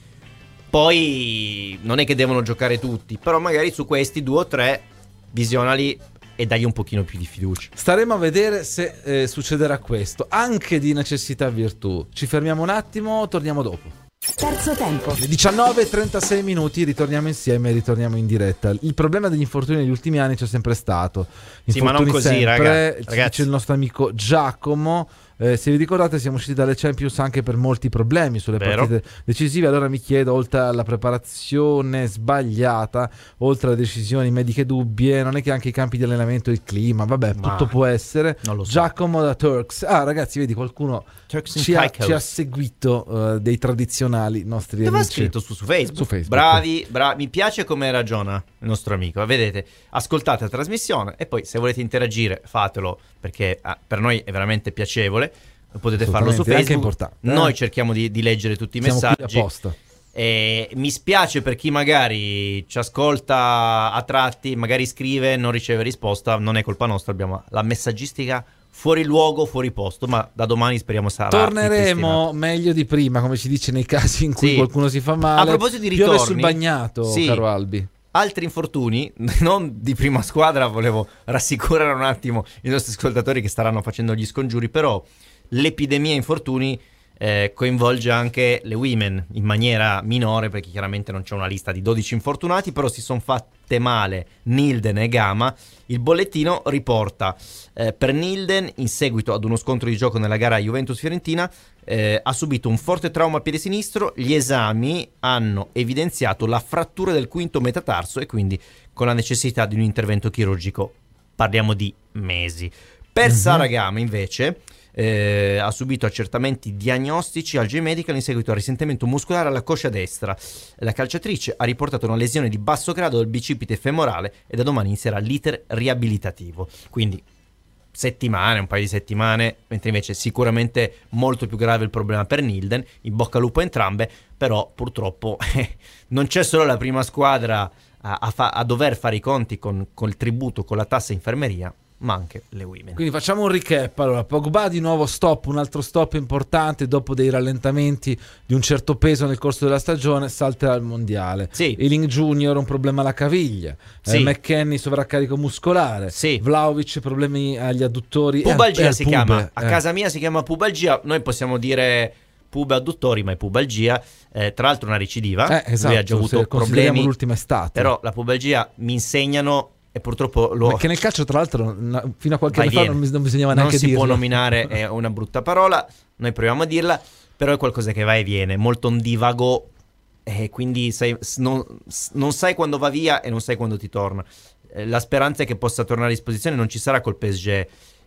Poi non è che devono giocare tutti, però magari su questi due o tre visionali e dagli un pochino più di fiducia. Staremo a vedere se eh, succederà questo, anche di necessità virtù. Ci fermiamo un attimo, torniamo dopo. Terzo tempo. diciannove e trentasei minuti, ritorniamo insieme, ritorniamo in diretta. Il problema degli infortuni negli ultimi anni c'è sempre stato. Sì, ma non Infortuni così, sempre, raga- ci ragazzi. dice il nostro amico Giacomo. Eh, se vi ricordate, siamo usciti dalle Champions anche per molti problemi sulle Vero. partite decisive. Allora mi chiedo, oltre alla preparazione sbagliata, oltre alle decisioni mediche dubbie, non è che anche i campi di allenamento e il clima, vabbè, Ma tutto può essere. non lo so. Giacomo da Turks. Ah, ragazzi, vedi, qualcuno Turks and ci ha, Caicos. ci ha seguito eh, dei tradizionali nostri Dove ha amici. scritto su, su Facebook? Su Facebook. Bravi, bravi, mi piace come ragiona il nostro amico. Vedete, ascoltate la trasmissione e poi se volete interagire fatelo, perché ah, per noi è veramente piacevole. Potete farlo su Assolutamente, è anche Facebook. importante, eh. Noi cerchiamo di, di leggere tutti i Siamo qui messaggi. apposta. E mi spiace per chi magari ci ascolta a tratti, magari scrive e non riceve risposta. Non è colpa nostra, abbiamo la messaggistica fuori luogo, fuori posto, ma da domani speriamo sarà Torneremo ripristinata. meglio di prima, come si dice nei casi in cui Sì. qualcuno si fa male. A proposito di Piove ritorni, sul bagnato, sì. caro Albi. Altri infortuni, non di prima squadra, volevo rassicurare un attimo i nostri ascoltatori che staranno facendo gli scongiuri, però l'epidemia infortuni eh, coinvolge anche le women in maniera minore, perché chiaramente non c'è una lista di dodici infortunati, però si sono fatte male Nilden e Gama. Il bollettino riporta eh, per Nilden, in seguito ad uno scontro di gioco nella gara Juventus-Fiorentina, eh, ha subito un forte trauma a piede sinistro. Gli esami hanno evidenziato la frattura del quinto metatarso e quindi con la necessità di un intervento chirurgico. Parliamo di mesi. Per Mhm. Sara Gama invece eh, ha subito accertamenti diagnostici al G-Medical in seguito al risentimento muscolare alla coscia destra. La calciatrice ha riportato una lesione di basso grado del bicipite femorale e da domani inizierà l'iter riabilitativo. Quindi settimane, un paio di settimane, mentre invece sicuramente molto più grave il problema per Nilden. In bocca al lupo a entrambe, però purtroppo eh, non c'è solo la prima squadra a, a, fa- a dover fare i conti con, con il tributo, con la tassa infermeria, ma anche le women. Quindi facciamo un recap. Allora, Pogba di nuovo stop, un altro stop importante dopo dei rallentamenti di un certo peso nel corso della stagione, salterà al mondiale. Sì. Ealing Junior un problema alla caviglia, Sì. eh, McKennie sovraccarico muscolare, Sì. Vlahovic problemi agli adduttori, Pubalgia e al si pube. chiama, a Eh. casa mia si chiama pubalgia, noi possiamo dire pube adduttori, ma è pubalgia. Eh, tra l'altro una recidiva, Eh, esatto, lui ha già avuto se consideriamo problemi, l'ultima estate. però la pubalgia mi insegnano e purtroppo lo... Perché nel calcio, tra l'altro, na- fino a qualche Vai, anno fa viene. non, bis- non bisognava non neanche si dirlo. può nominare, è una brutta parola, noi proviamo a dirla, però è qualcosa che va e viene, molto ondivago, e quindi sai, s- non, s- non sai quando va via e non sai quando ti torna. eh, la speranza è che possa tornare a disposizione, non ci sarà col P S G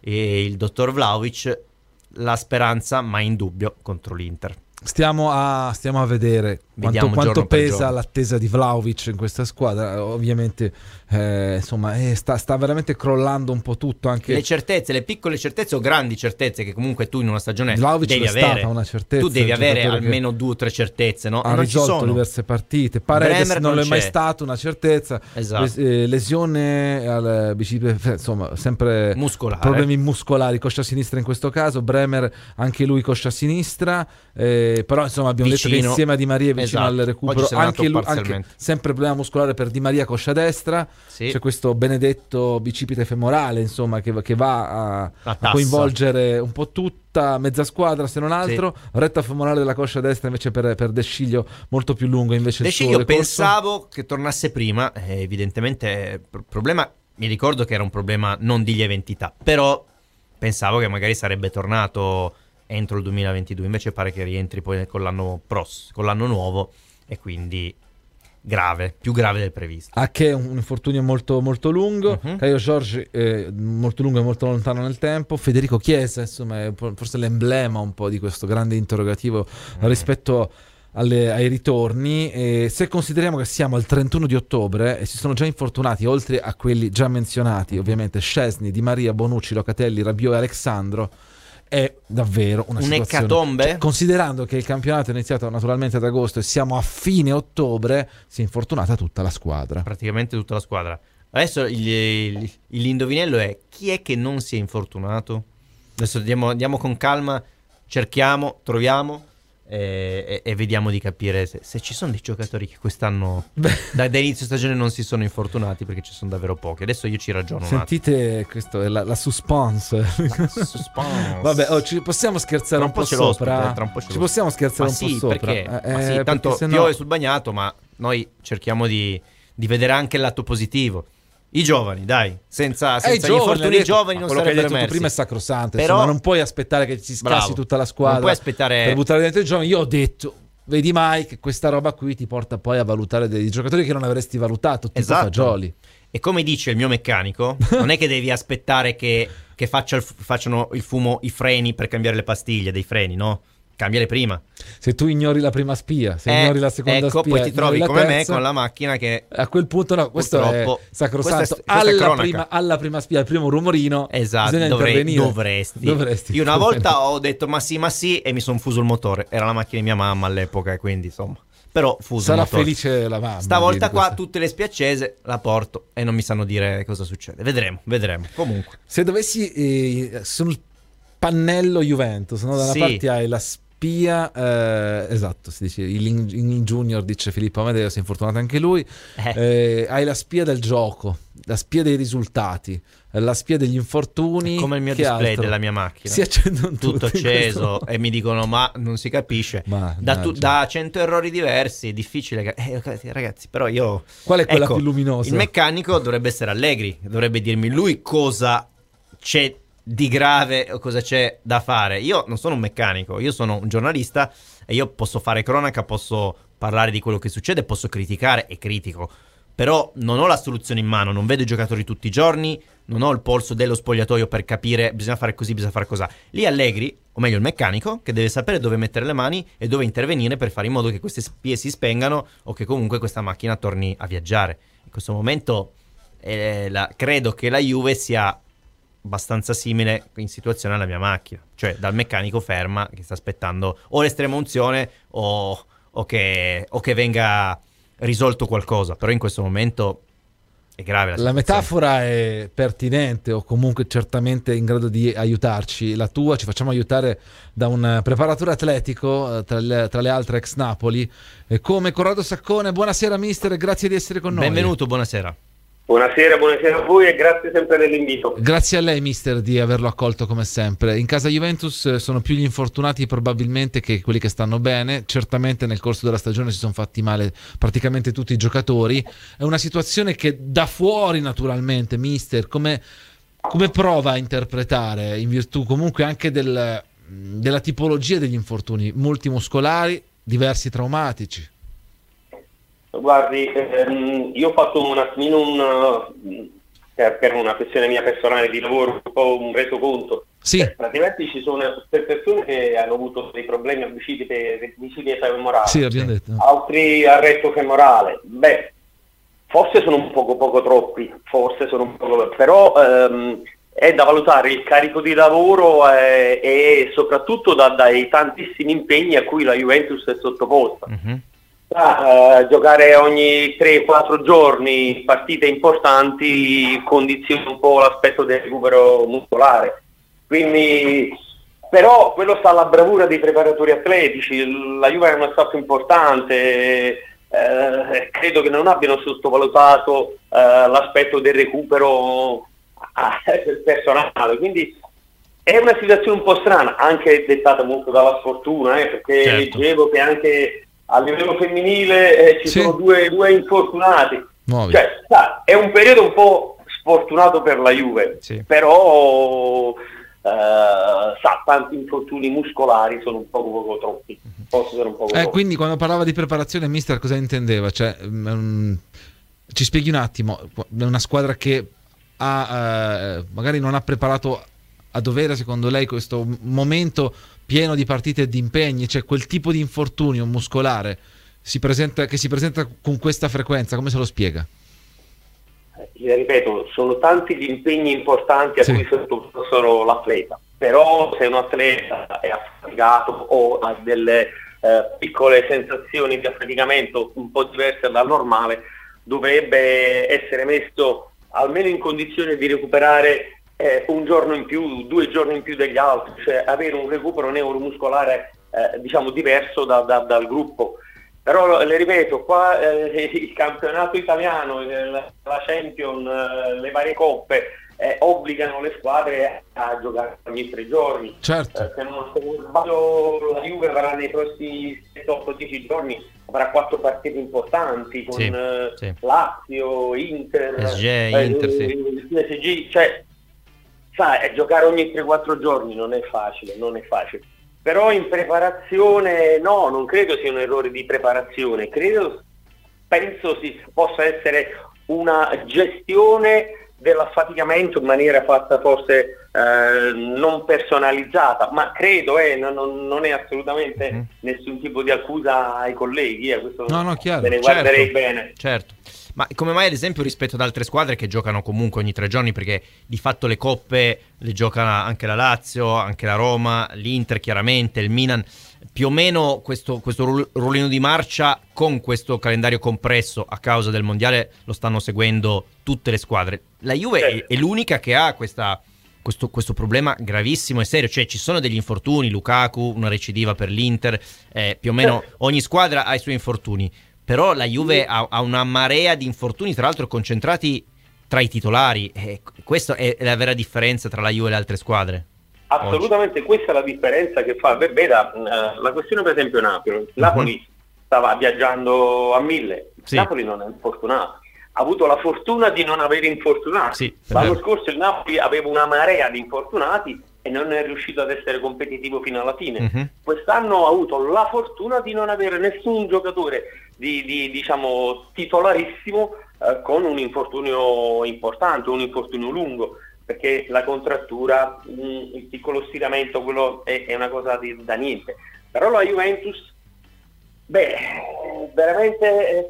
e il dottor Vlahovic, la speranza mai in dubbio contro l'Inter. Stiamo a, stiamo a vedere quanto, quanto pesa l'attesa di Vlahovic in questa squadra. Ovviamente eh, insomma eh, sta, sta veramente crollando un po' tutto, anche le certezze, le piccole certezze o grandi certezze che comunque tu in una stagione Vlahovic devi è avere. Stata una certezza, tu devi avere almeno due o tre certezze, no? Ha non risolto ci sono. diverse partite. Paredes non, non è mai stata una certezza. Esatto. Les, eh, lesione al bicipite, insomma sempre muscolare, problemi muscolari, coscia sinistra in questo caso. Bremer anche lui coscia sinistra, eh, però insomma abbiamo vicino, detto che insieme a Di Maria è vicino esatto. al recupero, anche lui, anche sempre problema muscolare per Di Maria, coscia destra, sì. C'è questo benedetto bicipite femorale, insomma, che, che va a, a coinvolgere un po' tutta mezza squadra, se non altro, sì. Retta femorale della coscia destra invece per, per De Sciglio molto più lungo, invece De Sciglio io pensavo che tornasse prima, eh, evidentemente il problema, mi ricordo che era un problema non di lieve entità, però pensavo che magari sarebbe tornato entro il duemilaventidue, invece pare che rientri poi con l'anno pros, con l'anno nuovo, e quindi grave, più grave del previsto. A che un infortunio molto molto lungo, uh-huh. Caio Giorgi eh, molto lungo e molto lontano nel tempo, Federico Chiesa insomma è forse l'emblema un po' di questo grande interrogativo uh-huh. rispetto alle, ai ritorni, e se consideriamo che siamo al trentuno di ottobre e si sono già infortunati, oltre a quelli già menzionati ovviamente, Szczesny, Di Maria, Bonucci, Locatelli, Rabiot e Alexandro, è davvero una situazione, un'ecatombe, cioè, considerando che il campionato è iniziato naturalmente ad agosto e siamo a fine ottobre, si è infortunata tutta la squadra, praticamente tutta la squadra. Adesso il, il, l'indovinello è: chi è che non si è infortunato? Adesso andiamo, andiamo con calma, cerchiamo, troviamo e, e, e vediamo di capire se, se ci sono dei giocatori che quest'anno da, da inizio stagione non si sono infortunati, perché ci sono davvero pochi. Adesso io ci ragiono. Sentite, questo è la, la suspense. suspense. Vabbè, oh, ci possiamo scherzare tra un po' sopra. Tra un po' ci possiamo scherzare ma un sì, po' sopra. Perché? Eh, ma sì, eh, tanto sennò... piove sul bagnato, ma noi cerchiamo di, di vedere anche il lato positivo. I giovani, dai, senza, senza eh, gli infortuni i giovani non quello che hai detto emersi. tu prima è sacrosanto, però insomma, non puoi aspettare che si scassi bravo, tutta la squadra, non puoi aspettare per buttare dentro i giovani. Io ho detto, vedi mai che questa roba qui ti porta poi a valutare dei giocatori che non avresti valutato, tipo esatto. Fagioli. E come dice il mio meccanico, non è che devi aspettare che, che faccia il, facciano il fumo i freni per cambiare le pastiglie dei freni, no? Cambiale prima. Se tu ignori la prima spia, se eh, ignori la seconda ecco, spia, poi ti trovi come terza, me con la macchina che a quel punto no, questo è sacrosanto. Questa è, questa alla, prima, alla prima spia, al primo rumorino, esatto, dovrei, dovresti. dovresti. Io una volta ho detto ma sì, ma sì, e mi sono fuso il motore. Era la macchina di mia mamma all'epoca, quindi insomma. Però fuso sarà il motore. Felice la mamma. Stavolta qua questa. Tutte le spie accese, la porto e non mi sanno dire cosa succede. Vedremo, vedremo. Comunque, se dovessi eh, sul pannello Juventus, no? Da una sì. parte hai la spia, eh, esatto, si dice in, in junior, dice Filippo Amedeo, si è infortunato anche lui. Eh. Eh, hai la spia del gioco, la spia dei risultati, la spia degli infortuni. È come il mio che display altro? Della mia macchina, si accendono tutto acceso e mi dicono ma non si capisce, ma, da, tu, da cento errori diversi è difficile, eh, ragazzi, però io qual è quella ecco, più luminosa? Il meccanico dovrebbe essere Allegri, dovrebbe dirmi lui cosa c'è di grave o cosa c'è da fare. Io non sono un meccanico, io sono un giornalista e io posso fare cronaca, posso parlare di quello che succede, posso criticare e critico, però non ho la soluzione in mano, non vedo i giocatori tutti i giorni, non ho il polso dello spogliatoio per capire bisogna fare così, bisogna fare così. Lì Allegri, o meglio il meccanico, che deve sapere dove mettere le mani e dove intervenire per fare in modo che queste spie si spengano o che comunque questa macchina torni a viaggiare. In questo momento eh, la, credo che la Juve sia abbastanza simile in situazione alla mia macchina, cioè dal meccanico ferma che sta aspettando o l'estrema unzione o, o, che, o che venga risolto qualcosa, però in questo momento è grave la, la metafora è pertinente o comunque certamente in grado di aiutarci. La tua, ci facciamo aiutare da un preparatore atletico tra le, tra le altre ex Napoli, eh, come Corrado Saccone. Buonasera mister e grazie di essere con noi. Benvenuto, buonasera. Buonasera, buonasera a voi e grazie sempre dell'invito. Grazie a lei mister di averlo accolto come sempre. In casa Juventus sono più gli infortunati probabilmente che quelli che stanno bene. Certamente nel corso della stagione si sono fatti male praticamente tutti i giocatori. È una situazione che da fuori naturalmente mister come, come prova a interpretare, in virtù comunque anche del, della tipologia degli infortuni multimuscolari, diversi traumatici. Guardi, ehm, io ho fatto un attimino un, per, per una questione mia personale di lavoro, un po' un resoconto. Sì. Eh, praticamente ci sono per persone che hanno avuto dei problemi al bicipite, bicipite femorale, Sì, abbiamo detto. altri al retto femorale. Beh, forse sono un poco poco troppi, forse sono un poco, però ehm, è da valutare il carico di lavoro eh, e soprattutto da, dai tantissimi impegni a cui la Juventus è sottoposta. Mm-hmm. Ah, uh, giocare ogni tre quattro giorni partite importanti condiziona un po' l'aspetto del recupero muscolare, quindi però quello sta alla bravura dei preparatori atletici. La Juve è uno staff importante, eh, credo che non abbiano sottovalutato eh, l'aspetto del recupero eh, personale, quindi è una situazione un po' strana, anche dettata molto dalla sfortuna, eh, perché certo. leggevo che anche a livello femminile eh, ci Sì. sono due, due infortunati. Nuovi. Cioè, sa, è un periodo un po' sfortunato per la Juve, Sì. però eh, sa, tanti infortuni muscolari sono un poco, poco troppi. Possono essere un poco Eh, troppi. quindi quando parlava di preparazione, mister, cosa intendeva? Cioè, um, ci spieghi un attimo, è una squadra che ha, eh, magari non ha preparato a dovere, secondo lei, questo momento pieno di partite e di impegni, cioè quel tipo di infortunio muscolare si presenta, che si presenta con questa frequenza, come se lo spiega? Eh, ripeto, sono tanti gli impegni importanti a Sì. cui sottoposto l'atleta, però se un atleta è affaticato o ha delle eh, piccole sensazioni di affaticamento un po' diverse dal normale, dovrebbe essere messo almeno in condizione di recuperare eh, un giorno in più, due giorni in più degli altri, cioè avere un recupero neuromuscolare eh, diciamo diverso da, da, dal gruppo. Però le ripeto, qua eh, il campionato italiano, eh, la, la Champions, eh, le varie coppe eh, obbligano le squadre a giocare ogni tre giorni. Certo. Eh, se non se non sbaglio, la Juve avrà nei prossimi sette otto dieci giorni avrà quattro partite importanti con Sì, eh, sì. Lazio, Inter, S G, eh, Inter, sì. P S G, cioè sai, giocare ogni tre quattro giorni non è facile, non è facile. Però in preparazione no, non credo sia un errore di preparazione, credo, penso si possa essere una gestione dell'affaticamento in maniera fatta forse eh, non personalizzata, ma credo eh, non, non è assolutamente Mm. nessun tipo di accusa ai colleghi, eh, questo No, no, chiaro. me ne guarderei Certo, bene. certo. Ma come mai, ad esempio, rispetto ad altre squadre che giocano comunque ogni tre giorni, perché di fatto le coppe le gioca anche la Lazio, anche la Roma, l'Inter chiaramente, il Milan, più o meno questo, questo ru- ruolino di marcia con questo calendario compresso a causa del mondiale lo stanno seguendo tutte le squadre. La Juve è, Certo. è l'unica che ha questa, questo, questo problema gravissimo e serio, cioè ci sono degli infortuni, Lukaku, una recidiva per l'Inter, eh, più o meno Certo. ogni squadra ha i suoi infortuni. Però la Juve ha, ha una marea di infortuni, tra l'altro concentrati tra i titolari. E questa è la vera differenza tra la Juve e le altre squadre. Assolutamente, oggi. Questa è la differenza che fa. Veda, eh, la questione per esempio Napoli. Napoli uh-huh. stava viaggiando a mille, sì. Napoli non è infortunato. Ha avuto la fortuna di non avere infortunati. Sì, l'anno scorso il Napoli aveva una marea di infortunati e non è riuscito ad essere competitivo fino alla fine. Uh-huh. Quest'anno ha avuto la fortuna di non avere nessun giocatore di, di diciamo titolarissimo eh, con un infortunio importante, un infortunio lungo, perché la contrattura, mh, il piccolo stiramento, quello è, è una cosa di, da niente. Però la Juventus, beh, veramente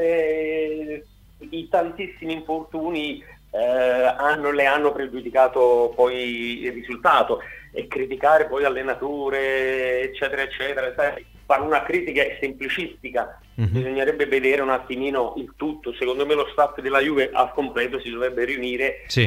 forse i tantissimi infortuni eh, hanno, le hanno pregiudicato poi il risultato, e criticare poi allenatore eccetera eccetera, sai, fare una critica semplicistica. Mm-hmm. Bisognerebbe vedere un attimino il tutto. Secondo me lo staff della Juve al completo si dovrebbe riunire, sì.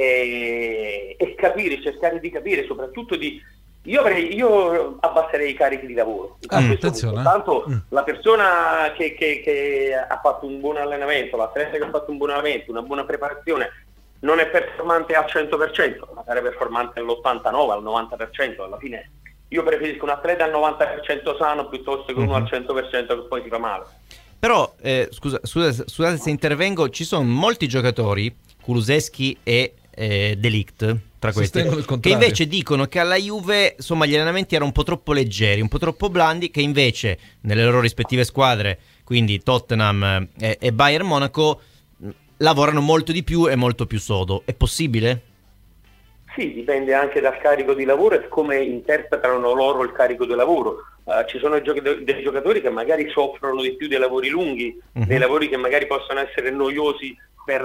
e, e capire, cercare di capire, soprattutto di io avrei io abbasserei i carichi di lavoro. Mm, attenzione, tanto mm. la persona che, che, che ha fatto un buon allenamento, l'atleta che ha fatto un buon allenamento, una buona preparazione, non è performante al cento per cento, ma sarebbe performante all'ottantanove, al novanta per cento. Alla fine io preferisco un atleta al novanta per cento sano piuttosto che uno mm-hmm. al cento per cento che poi si fa male. Però eh, scusa, scusa, scusate se intervengo, ci sono molti giocatori, Kulusevski e eh, De Ligt, tra questi, che invece dicono che alla Juve insomma gli allenamenti erano un po' troppo leggeri, un po' troppo blandi, che invece nelle loro rispettive squadre, quindi Tottenham e, e Bayern Monaco, lavorano molto di più e molto più sodo. È possibile? Sì, dipende anche dal carico di lavoro e come interpretano loro il carico di lavoro. Uh, ci sono gioc- dei giocatori che magari soffrono di più dei lavori lunghi, uh-huh. dei lavori che magari possono essere noiosi per,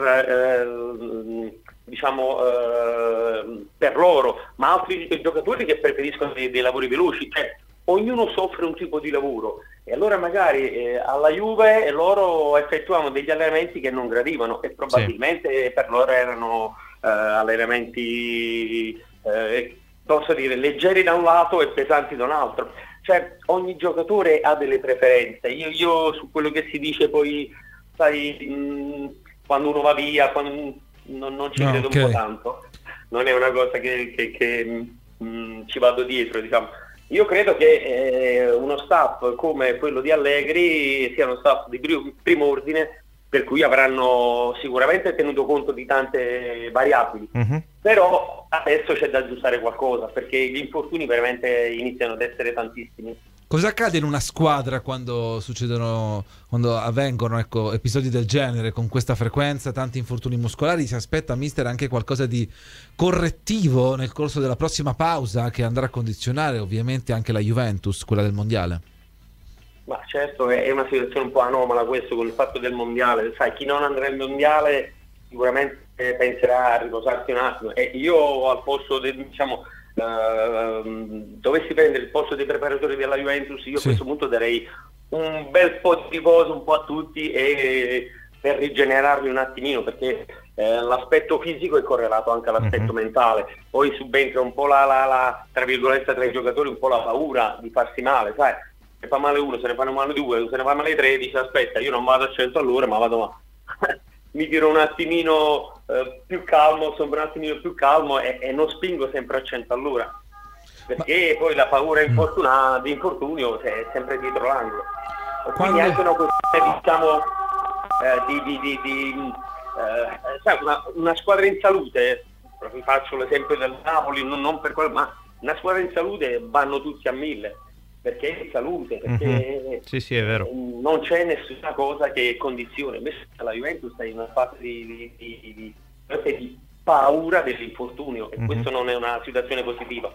eh, diciamo, eh, per loro, ma altri giocatori che preferiscono dei, dei lavori veloci. Cioè, ognuno soffre un tipo di lavoro e allora magari eh, alla Juve loro effettuavano degli allenamenti che non gradivano e probabilmente sì. per loro erano eh, allenamenti eh, posso dire leggeri da un lato e pesanti da un altro. Cioè ogni giocatore ha delle preferenze. Io, io su quello che si dice poi, sai, mh, quando uno va via, quando, non, non ci no, credo okay. un po' tanto. Non è una cosa che, che, che mh, ci vado dietro, diciamo. Io credo che eh, uno staff come quello di Allegri sia uno staff di primo ordine, per cui avranno sicuramente tenuto conto di tante variabili, uh-huh. però adesso c'è da aggiustare qualcosa, perché gli infortuni veramente iniziano ad essere tantissimi. Cosa accade in una squadra quando succedono, quando avvengono ecco, episodi del genere, con questa frequenza, tanti infortuni muscolari? Si aspetta, mister, anche qualcosa di correttivo nel corso della prossima pausa che andrà a condizionare ovviamente anche la Juventus, quella del mondiale? Ma certo, è una situazione un po' anomala questo con il fatto del mondiale. Sai, chi non andrà al mondiale sicuramente penserà a riposarsi un attimo, e io al posto del, diciamo, Uh, dovessi prendere il posto dei preparatori della Juventus, io sì. a questo punto darei un bel po' di riposo un po' a tutti e per rigenerarli un attimino, perché eh, l'aspetto fisico è correlato anche all'aspetto uh-huh. mentale. Poi subentra un po' la, la, la tra virgolette tra i giocatori un po' la paura di farsi male, sai, se fa male uno, se ne fanno male due, se ne fa male tre, dice aspetta, io non vado a cento all'ora ma vado ma mi tiro un attimino eh, più calmo, sono un attimino più calmo e, e non spingo sempre a cento all'ora, perché Ma... poi la paura infortuna, di infortunio è sempre dietro l'angolo. E quindi anche una questione, diciamo, eh, di, di, di, di eh, sai, una, una squadra in salute, vi faccio l'esempio del Napoli, non, non per quello, ma una squadra in salute vanno tutti a mille, perché è in salute, perché mm-hmm. sì, sì, è vero. Non c'è nessuna cosa che condizione. Invece la Juventus è in una fase di, di, di, di, di paura dell'infortunio e mm-hmm. questo non è una situazione positiva.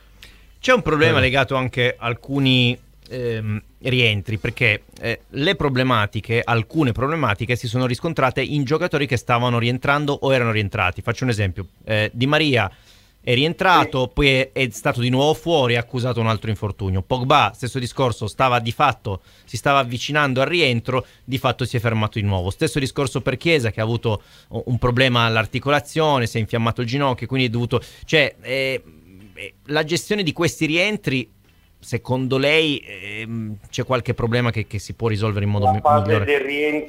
C'è un problema legato anche a alcuni ehm, rientri, perché eh, le problematiche, alcune problematiche si sono riscontrate in giocatori che stavano rientrando o erano rientrati. Faccio un esempio, eh, Di Maria è rientrato, poi è, è stato di nuovo fuori, ha accusato un altro infortunio. Pogba, stesso discorso, stava di fatto, si stava avvicinando al rientro, di fatto si è fermato di nuovo. Stesso discorso per Chiesa, che ha avuto un problema all'articolazione, si è infiammato il ginocchio, quindi è dovuto... Cioè, eh, la gestione di questi rientri, secondo lei, eh, c'è qualche problema che, che si può risolvere in modo migliore? La fase del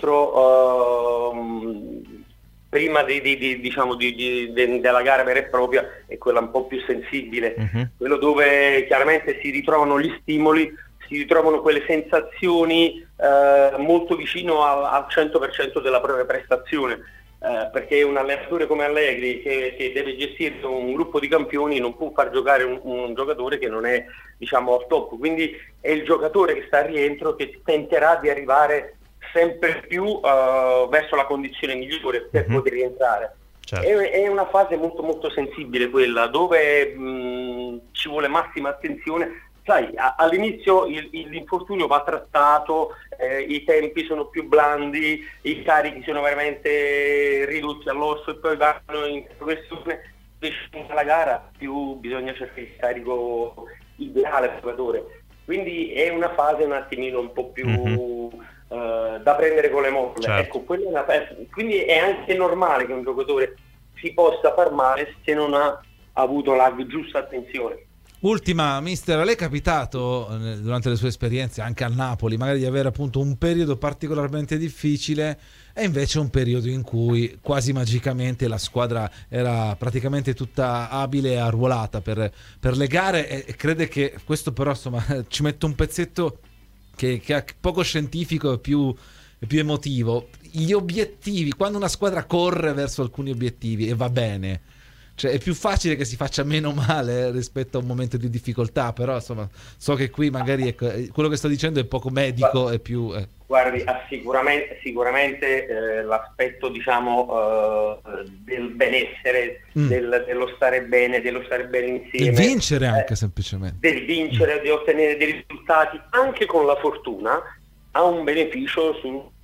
rientro... Uh... prima di, di, di, diciamo, di, di, de, della gara vera e propria è quella un po' più sensibile, uh-huh. quello dove chiaramente si ritrovano gli stimoli, si ritrovano quelle sensazioni eh, molto vicino al, al cento per cento della propria prestazione, eh, perché un allenatore come Allegri che, che deve gestire un gruppo di campioni non può far giocare un, un giocatore che non è, diciamo, al top, quindi è il giocatore che sta a rientro che tenterà di arrivare sempre più uh, verso la condizione migliore per mm-hmm. poter rientrare. Certo. È, è una fase molto molto sensibile quella, dove mh, ci vuole massima attenzione. Sai, a, all'inizio il, il, l'infortunio va trattato, eh, i tempi sono più blandi, i carichi sono veramente ridotti all'osso e poi vanno in progressione. Alla gara più bisogna cercare il carico ideale per il giocatore. Quindi è una fase un attimino un po' più... Mm-hmm. Uh, da prendere con le molle, certo. Ecco, quella è una... quindi è anche normale che un giocatore si possa far male se non ha avuto la giusta attenzione. Ultima, mister, a lei è capitato eh, durante le sue esperienze anche al Napoli magari di avere appunto un periodo particolarmente difficile e invece un periodo in cui quasi magicamente la squadra era praticamente tutta abile e arruolata per, per le gare, e, e crede che questo però insomma ci mette un pezzetto Che, che è poco scientifico e più, e più emotivo. Gli obiettivi, quando una squadra corre verso alcuni obiettivi e va bene, cioè è più facile che si faccia meno male rispetto a un momento di difficoltà, però insomma so che qui magari ecco, quello che sto dicendo è poco medico e più eh. Guardi, sicuramente, sicuramente eh, l'aspetto diciamo eh, del benessere, mm. del, dello stare bene, dello stare bene insieme, del vincere anche eh, semplicemente del vincere, mm. di ottenere dei risultati anche con la fortuna, ha un beneficio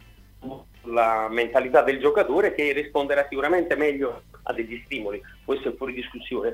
sulla mentalità del giocatore, che risponderà sicuramente meglio a degli stimoli, questo è fuori discussione.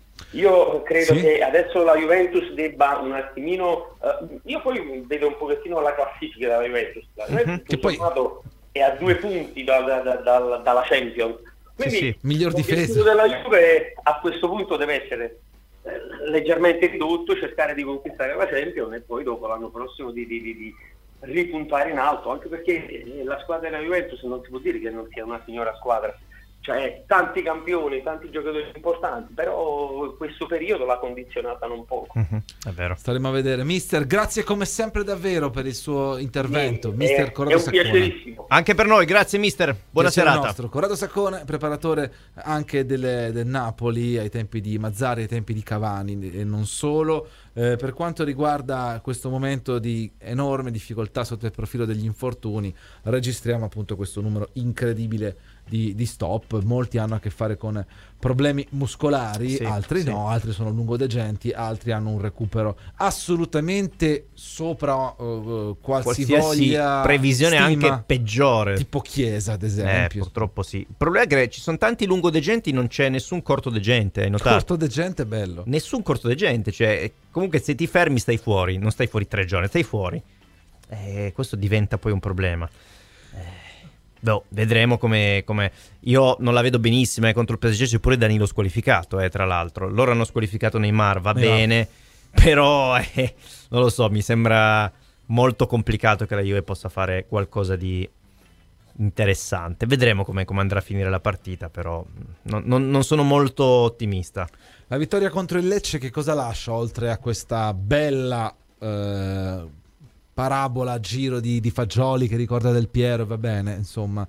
Io credo sì. che adesso la Juventus debba un attimino, uh, io poi vedo un pochettino la classifica della Juventus, la Juventus uh-huh. che poi è a due punti da, da, da, da, dalla Champions, quindi sì, sì. miglior difesa della Juve a questo punto deve essere eh, leggermente ridotto, cercare di conquistare la Champions e poi dopo l'anno prossimo di, di, di, di ripuntare in alto, anche perché la squadra della Juventus non si può dire che non sia una signora squadra, cioè tanti campioni, tanti giocatori importanti, però questo periodo l'ha condizionata non poco. Uh-huh, è vero. Staremo a vedere. Mister, grazie come sempre davvero per il suo intervento. Sì, Mister è, Corrado è un Saccone. piacerissimo. Anche per noi, grazie mister. Buona Piacere serata. Nostro. Corrado Saccone, preparatore anche delle, del Napoli ai tempi di Mazzarri, ai tempi di Cavani e non solo. Eh, per quanto riguarda questo momento di enorme difficoltà sotto il profilo degli infortuni, registriamo appunto questo numero incredibile di, di stop. Molti hanno a che fare con problemi muscolari, sì, altri sì. no, altri sono lungodegenti, altri hanno un recupero assolutamente sopra uh, qualsivoglia previsione stima, anche peggiore, tipo Chiesa ad esempio. Eh, purtroppo sì. Il problema è che ci sono tanti lungodegenti, non c'è nessun cortodegente, hai notato? Cortodegente è bello. Nessun cortodegente, cioè comunque se ti fermi stai fuori, non stai fuori tre giorni, stai fuori. Eh, questo diventa poi un problema. Eh, boh, vedremo come, come... Io non la vedo benissima, eh, contro il P S G c'è pure Danilo squalificato, eh, tra l'altro. Loro hanno squalificato Neymar, va Neymar. bene, però eh, non lo so, mi sembra molto complicato che la Juve possa fare qualcosa di interessante. Vedremo come, come andrà a finire la partita, però non, non, non sono molto ottimista. La vittoria contro il Lecce che cosa lascia oltre a questa bella eh, parabola giro di, di fagioli che ricorda Del Piero, va bene, insomma.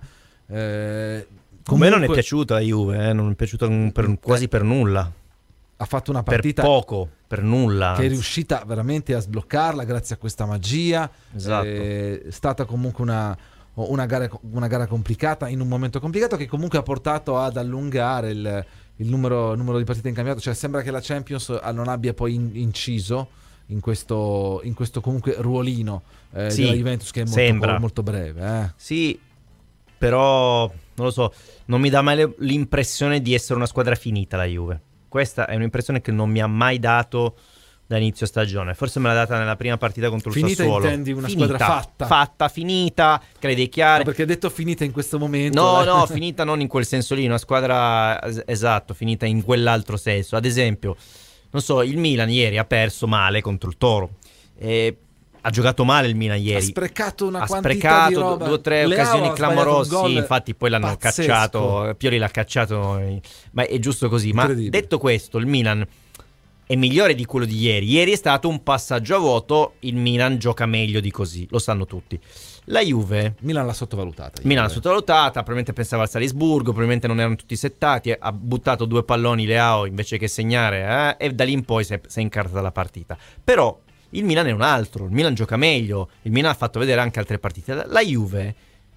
Eh, comunque... A me non è piaciuta la Juve, eh, non è piaciuta per, quasi per nulla. Ha fatto una partita per poco, per nulla, che è riuscita veramente a sbloccarla grazie a questa magia. Esatto. È stata comunque una, una, gara, una gara complicata in un momento complicato che comunque ha portato ad allungare il, il, numero, il numero di partite in campionato. Cioè sembra che la Champions non abbia poi in, inciso in questo, in questo comunque ruolino eh, sì, della Juventus, che è molto, molto breve. Eh. Sì, però non lo so, non mi dà mai l'impressione di essere una squadra finita la Juve. Questa è un'impressione che non mi ha mai dato da inizio stagione. Forse me l'ha data nella prima partita contro il finita, Sassuolo. Intendi una finita, squadra fatta? Fatta, finita, che le idee chiare. No, perché hai detto finita in questo momento. No, eh. no, finita non in quel senso lì, una squadra, esatto, finita in quell'altro senso. Ad esempio, non so, il Milan ieri ha perso male contro il Toro. E ha giocato male il Milan ieri. Ha sprecato una ha quantità sprecato di roba. due o tre Leao occasioni clamorose. Sì, infatti poi l'hanno pazzesco. cacciato. Pioli l'ha cacciato. Ma è giusto così. Ma detto questo, il Milan è migliore di quello di ieri. Ieri è stato un passaggio a vuoto. Il Milan gioca meglio di così. Lo sanno tutti. La Juve Milan l'ha sottovalutata. Milan l'ha sottovalutata. Probabilmente pensava al Salisburgo. Probabilmente non erano tutti settati. Ha buttato due palloni Leao invece che segnare. Eh, e da lì in poi si è, si è incartata la partita. Però il Milan è un altro, il Milan gioca meglio, il Milan ha fatto vedere anche altre partite. La, la Juve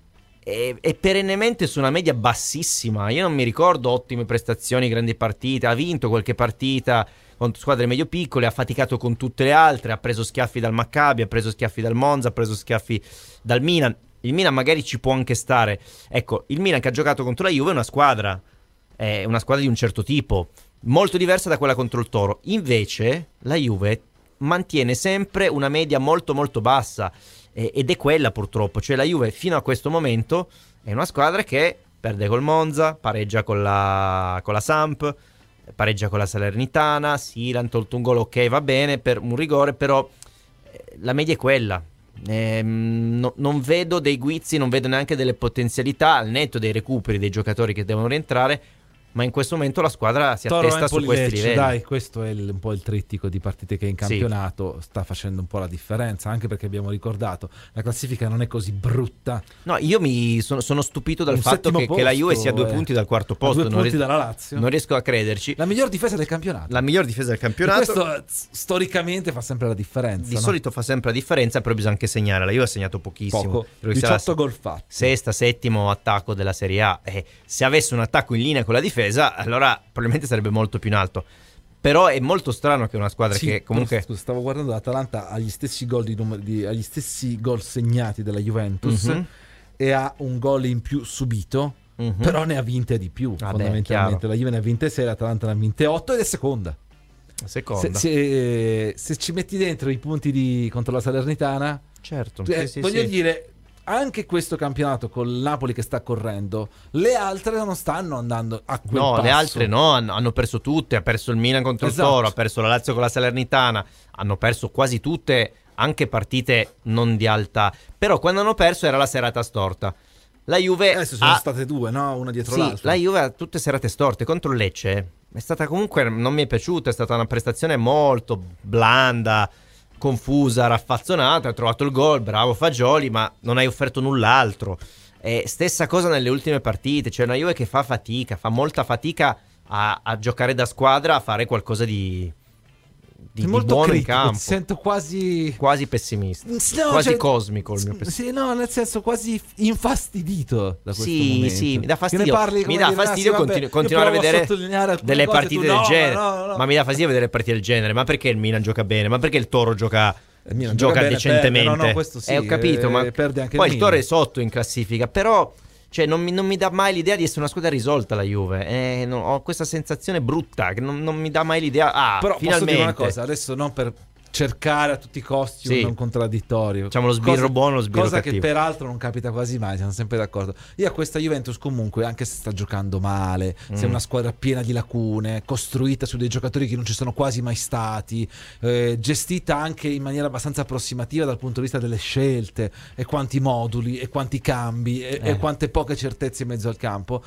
è, è perennemente su una media bassissima. Io non mi ricordo ottime prestazioni, grandi partite. Ha vinto qualche partita contro squadre medio piccole, ha faticato con tutte le altre, ha preso schiaffi dal Maccabi, ha preso schiaffi dal Monza, ha preso schiaffi dal Milan. Il Milan magari ci può anche stare. Ecco, il Milan che ha giocato contro la Juve è una squadra, è una squadra di un certo tipo, molto diversa da quella contro il Toro. Invece la Juve mantiene sempre una media molto molto bassa eh, ed è quella purtroppo, cioè la Juve fino a questo momento è una squadra che perde col Monza, pareggia con la, con la Samp, pareggia con la Salernitana, sì, l'hanno tolto un gol, ok, va bene, per un rigore, però eh, la media è quella. Eh, no, non vedo dei guizzi, non vedo neanche delle potenzialità, al netto dei recuperi dei giocatori che devono rientrare. ma in questo momento la squadra si Toro attesta su questi Lecce, livelli. dai, questo è il, un po' il trittico di partite che in campionato sì. sta facendo un po' la differenza, anche perché abbiamo ricordato la classifica non è così brutta. No, io mi sono, sono stupito dal un fatto che, che la Juve sia a due eh, punti dal quarto posto, due non punti ries- dalla Lazio, non riesco a crederci. La miglior difesa del campionato, la miglior difesa del campionato. E questo storicamente fa sempre la differenza. Di no? solito fa sempre la differenza, però bisogna anche segnare. La Juve ha segnato pochissimo. Poco. diciotto gol fatti. Sesta, settimo attacco della Serie A. E se avesse un attacco in linea con la difesa, allora probabilmente sarebbe molto più in alto. Però è molto strano che una squadra sì, che comunque scusa, stavo guardando l'Atalanta ha gli stessi gol di numeri, di, ha gli stessi gol segnati della Juventus uh-huh. e ha un gol in più subito, uh-huh. però ne ha vinte di più. Vabbè, fondamentalmente chiaro. La Juve ne ha vinte sei, l'Atalanta ne ha vinte otto ed è seconda. Seconda. Se, se, se ci metti dentro i punti di, contro la Salernitana, certo. Eh, sì, voglio sì. dire, anche questo campionato con il Napoli che sta correndo, le altre non stanno andando a quel no passo. Le altre no, hanno, hanno perso tutte. Ha perso il Milan contro esatto. il Toro, ha perso la Lazio con la Salernitana, hanno perso quasi tutte, anche partite non di alta, però quando hanno perso era la serata storta. La Juve adesso sono ha... state due, no? Una dietro sì, l'altra. La Juve ha tutte serate storte. Contro il Lecce è stata comunque, non mi è piaciuta, è stata una prestazione molto blanda, confusa, raffazzonata. Ha trovato il gol, bravo Fagioli, ma non hai offerto null'altro. E stessa cosa nelle ultime partite, c'è una Juve che fa fatica, fa molta fatica a, a giocare da squadra, a fare qualcosa di, di, di buono critico, in campo. Ti sento quasi quasi pessimista, no, quasi cioè, cosmico il mio pessimismo. Sì, no, nel senso quasi infastidito da questo sì, momento. Sì, mi dà fastidio. Parli, mi dà dire, fastidio vabbè, continu- continuare a vedere delle partite del no, genere. No, no. Ma mi dà fastidio vedere partite del genere. Ma perché il Milan gioca bene? Ma perché il Toro gioca il Milan gioca gioca bene, decentemente? Perde. No, no, questo sì, eh, ho capito, eh, ma perde anche poi il, il Toro è sotto in classifica, però cioè non mi, non mi dà mai l'idea di essere una squadra risolta la Juve. Eh, no, ho questa sensazione brutta che non, non mi dà mai l'idea. Ah, però finalmente. posso dire una cosa, adesso non per cercare a tutti i costi sì. un non contraddittorio, diciamo lo sbirro cosa, buono, lo sbirro cosa cattivo, che peraltro non capita quasi mai, siamo sempre d'accordo. Io a questa Juventus comunque, anche se sta giocando male, mm. se è una squadra piena di lacune, costruita su dei giocatori che non ci sono quasi mai stati, eh, gestita anche in maniera abbastanza approssimativa dal punto di vista delle scelte, e quanti moduli e quanti cambi e, eh. e quante poche certezze in mezzo al campo.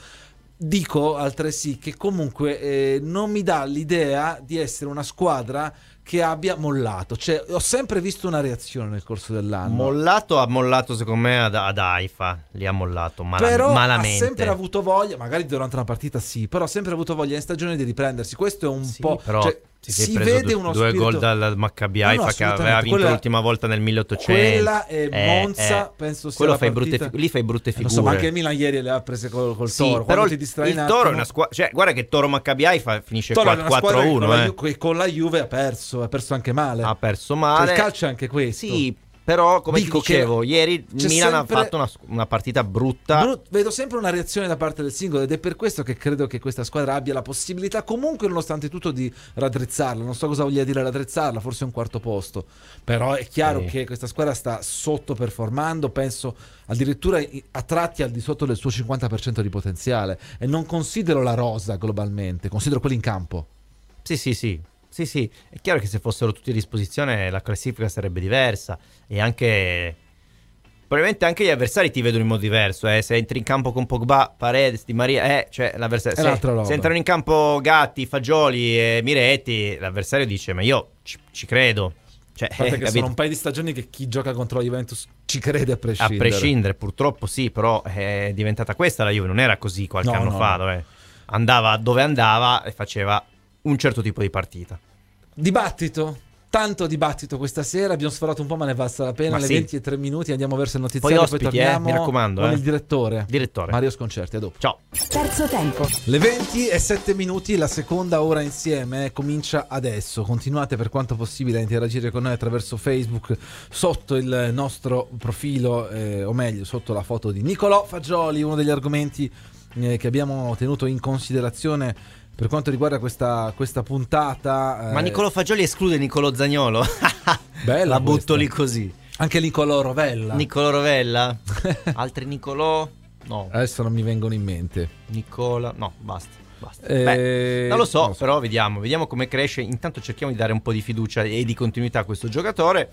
Dico altresì che comunque eh, non mi dà l'idea di essere una squadra che abbia mollato. Cioè, ho sempre visto una reazione nel corso dell'anno. Mollato ha mollato secondo me ad, ad Haifa, li ha mollato mala- però malamente. Ha sempre avuto voglia, magari durante una partita sì, però ha sempre avuto voglia in stagione di riprendersi. Questo è un sì, po', però cioè, si, si preso vede due, uno due spirito... gol dal Maccabi Haifa, no, no, che aveva vinto quella... l'ultima volta nel milleottocento. Quella e Monza eh, penso sia quello la fai partita... brutte, lì fai brutte figure. Eh, so, ma anche il Milan ieri le ha prese col, col sì, Toro. Però ti distrai il un Toro attimo... è una squadra, cioè guarda che Toro Maccabi Haifa finisce Toro quattro a uno, eh. Ju- con la Juve ha perso, ha perso anche male. Ha perso male. Cioè, il calcio è anche questo. Sì, però come Dico ti dicevo, ieri il Milan sempre... ha fatto una, una partita brutta. Brut... Vedo sempre una reazione da parte del singolo ed è per questo che credo che questa squadra abbia la possibilità comunque nonostante tutto di raddrizzarla. Non so cosa voglia dire raddrizzarla, forse un quarto posto. Però è chiaro sì. che questa squadra sta sottoperformando, penso addirittura a tratti al di sotto del suo cinquanta per cento di potenziale, e non considero la rosa globalmente, considero quelli in campo. Sì, sì, sì. Sì, sì, è chiaro che se fossero tutti a disposizione la classifica sarebbe diversa, e anche probabilmente anche gli avversari ti vedono in modo diverso, eh. Se entri in campo con Pogba, Paredes, Di Maria, eh, cioè l'avversario, se, se entrano in campo Gatti, Fagioli e Miretti, l'avversario dice ma io ci, ci credo. Cioè, eh, che sono un capito? paio di stagioni che chi gioca contro la Juventus ci crede a prescindere. A prescindere, purtroppo sì, però è diventata questa la Juve, non era così qualche no, anno no, fa, no. dove andava dove andava e faceva un certo tipo di partita. Dibattito, tanto dibattito questa sera, abbiamo sforato un po' ma ne valsa la pena. Ma alle sì. venti e tre minuti andiamo verso il notiziario, poi ospiti, poi torniamo eh, mi raccomando, con eh. il direttore Direttore Mario Sconcerti. A dopo. Ciao. Terzo tempo. Le venti e sette minuti, la seconda ora insieme comincia adesso. Continuate per quanto possibile a interagire con noi attraverso Facebook, sotto il nostro profilo, eh, o meglio sotto la foto di Nicolò Fagioli. Uno degli argomenti eh, che abbiamo tenuto in considerazione per quanto riguarda questa, questa puntata. Ma eh, Nicolò Fagioli esclude Nicolò Zagnolo. Bella la butto questa. lì così. Anche Nicolò Rovella. Nicolò Rovella. Altri Nicolò? No. Adesso non mi vengono in mente. Nicola. No, basta. basta. Eh, Beh, non lo so, non lo so. però vediamo. Vediamo come cresce. Intanto cerchiamo di dare un po' di fiducia e di continuità a questo giocatore.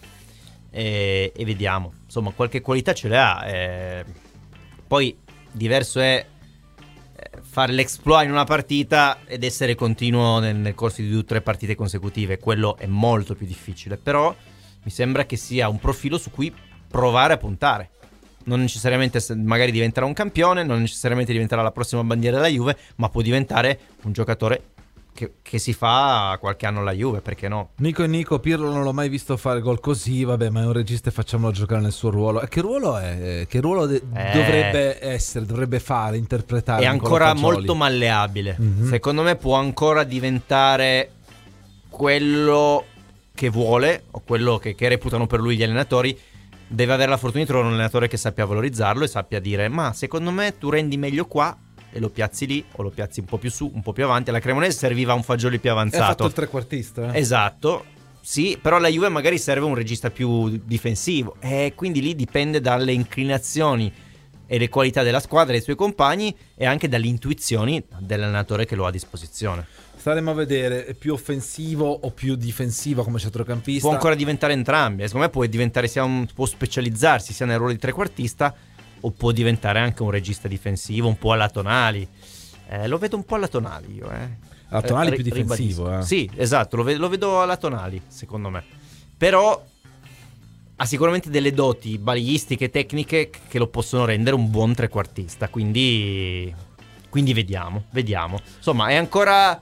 E, e vediamo. Insomma, qualche qualità ce le ha. Eh, poi diverso è fare l'exploit in una partita ed essere continuo nel, nel corso di due o tre partite consecutive. Quello è molto più difficile, però mi sembra che sia un profilo su cui provare a puntare. Non necessariamente magari diventerà un campione, non necessariamente diventerà la prossima bandiera della Juve, ma può diventare un giocatore che, che si fa qualche anno alla Juve, perché no? Nico e Nico, Pirlo non l'ho mai visto fare gol così, vabbè, ma è un regista e facciamolo giocare nel suo ruolo. E che ruolo è? Che ruolo de- eh, dovrebbe essere, dovrebbe fare, interpretare? È ancora molto malleabile. Mm-hmm. Secondo me può ancora diventare quello che vuole, o quello che, che reputano per lui gli allenatori. Deve avere la fortuna di trovare un allenatore che sappia valorizzarlo e sappia dire: ma secondo me tu rendi meglio qua, e lo piazzi lì, o lo piazzi un po' più su, un po' più avanti. Alla Cremonese serviva un Fagioli più avanzato. Ha fatto il trequartista, eh? Esatto, sì, però alla Juve magari serve un regista più difensivo, e quindi lì dipende dalle inclinazioni e le qualità della squadra e dei suoi compagni, e anche dalle intuizioni dell'allenatore che lo ha a disposizione. Staremo a vedere, è più offensivo o più difensivo come centrocampista? Può ancora diventare entrambi. Secondo me può diventare sia un, può specializzarsi sia nel ruolo di trequartista, o può diventare anche un regista difensivo, un po' alla Tonali. Eh, lo vedo un po' alla Tonali io, eh. Alla Tonali R- più difensivo, eh. Sì, esatto, lo vedo, lo vedo alla Tonali, secondo me. Però ha sicuramente delle doti balistiche, tecniche che lo possono rendere un buon trequartista, quindi quindi vediamo, vediamo. Insomma, è ancora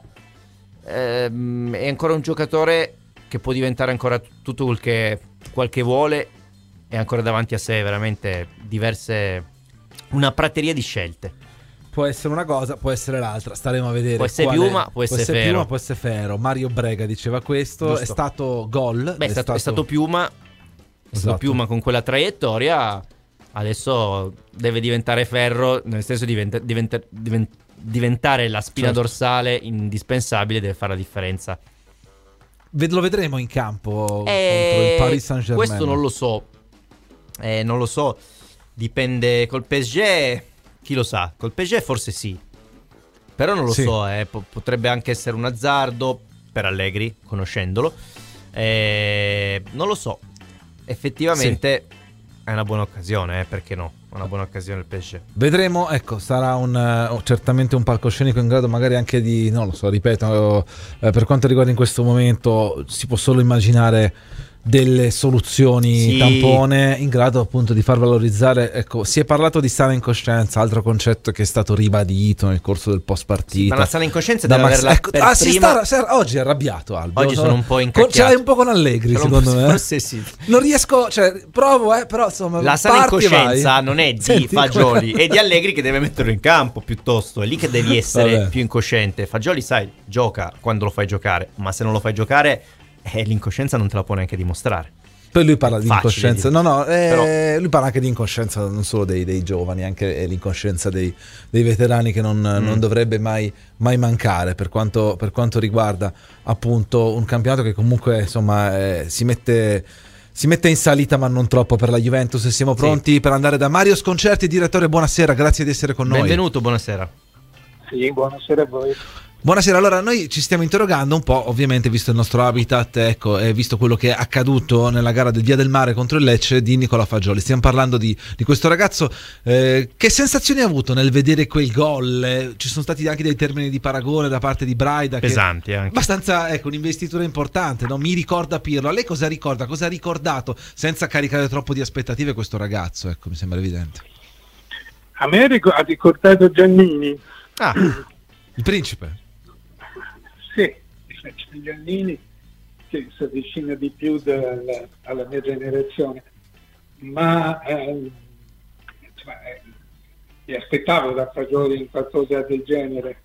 ehm, è ancora un giocatore che può diventare ancora tutto quel che, quel che vuole, e ancora davanti a sé veramente diverse, una prateria di scelte. Può essere una cosa, può essere l'altra, staremo a vedere. Può essere Piuma, può, può essere Fero. Piuma, può essere Fero. Mario Brega diceva questo. Giusto. È stato gol. Beh, è, è, stato, stato... è stato Piuma. È esatto. stato Piuma con quella traiettoria. Adesso deve diventare Ferro, nel senso di diventa, diventa, diventa, diventare la spina certo. dorsale indispensabile, deve fare la differenza. Lo vedremo in campo eh, contro il Paris Saint-Germain. Questo non lo so. Eh, non lo so. Dipende col P S G. Chi lo sa? Col P S G forse sì. Però non lo sì. so, eh. P- potrebbe anche essere un azzardo per Allegri, conoscendolo. Eh, non lo so. Effettivamente sì. è una buona occasione, eh, perché no? Una buona occasione il P S G. Vedremo, ecco, sarà un uh, certamente un palcoscenico in grado magari anche di, non lo so, ripeto, uh, per quanto riguarda in questo momento si può solo immaginare delle soluzioni sì. tampone in grado appunto di far valorizzare, ecco, si è parlato di sana incoscienza, altro concetto che è stato ribadito nel corso del post partita. Sì, ma la sana incoscienza deve Max... averla ecco, per ah, prima... si sta, si è, oggi è arrabbiato Albo. Oggi sono un po' incacchiato. Ce l'hai un po' con Allegri sono secondo me. Forse sì. Non riesco, cioè provo eh, però insomma la sana incoscienza non è di Senti, Fagioli, è di Allegri che deve metterlo in campo piuttosto. È lì che devi essere Vabbè. più incosciente. Fagioli, sai, gioca quando lo fai giocare, ma se non lo fai giocare eh, l'incoscienza non te la può neanche dimostrare. Poi lui parla di incoscienza, no no, eh, Però... lui parla anche di incoscienza non solo dei, dei giovani, anche l'incoscienza dei, dei veterani che non, mm. non dovrebbe mai, mai mancare per quanto, per quanto riguarda appunto un campionato che comunque insomma eh, si mette... Si mette in salita ma non troppo per la Juventus. Siamo pronti sì. per andare da Mario Sconcerti, direttore, buonasera, grazie di essere con noi. Benvenuto, buonasera. Sì, buonasera a voi. Buonasera, allora noi ci stiamo interrogando un po', ovviamente visto il nostro habitat, ecco, e visto quello che è accaduto nella gara del Via del Mare contro il Lecce di Nicola Fagioli. Stiamo parlando di, di questo ragazzo, eh, che sensazioni ha avuto nel vedere quel gol? Eh, ci sono stati anche dei termini di paragone da parte di Braida. Pesanti che anche. Abbastanza, ecco, un'investitura importante, no? Mi ricorda Pirlo. A lei cosa ricorda? Cosa ha ricordato? Senza caricare troppo di aspettative questo ragazzo, ecco, mi sembra evidente. A me ha ricordato Giannini. Ah, il principe. Sì, Giannini che si avvicina di più dalla, alla mia generazione, ma eh, insomma, eh, mi aspettavo da Fagioli qualcosa del genere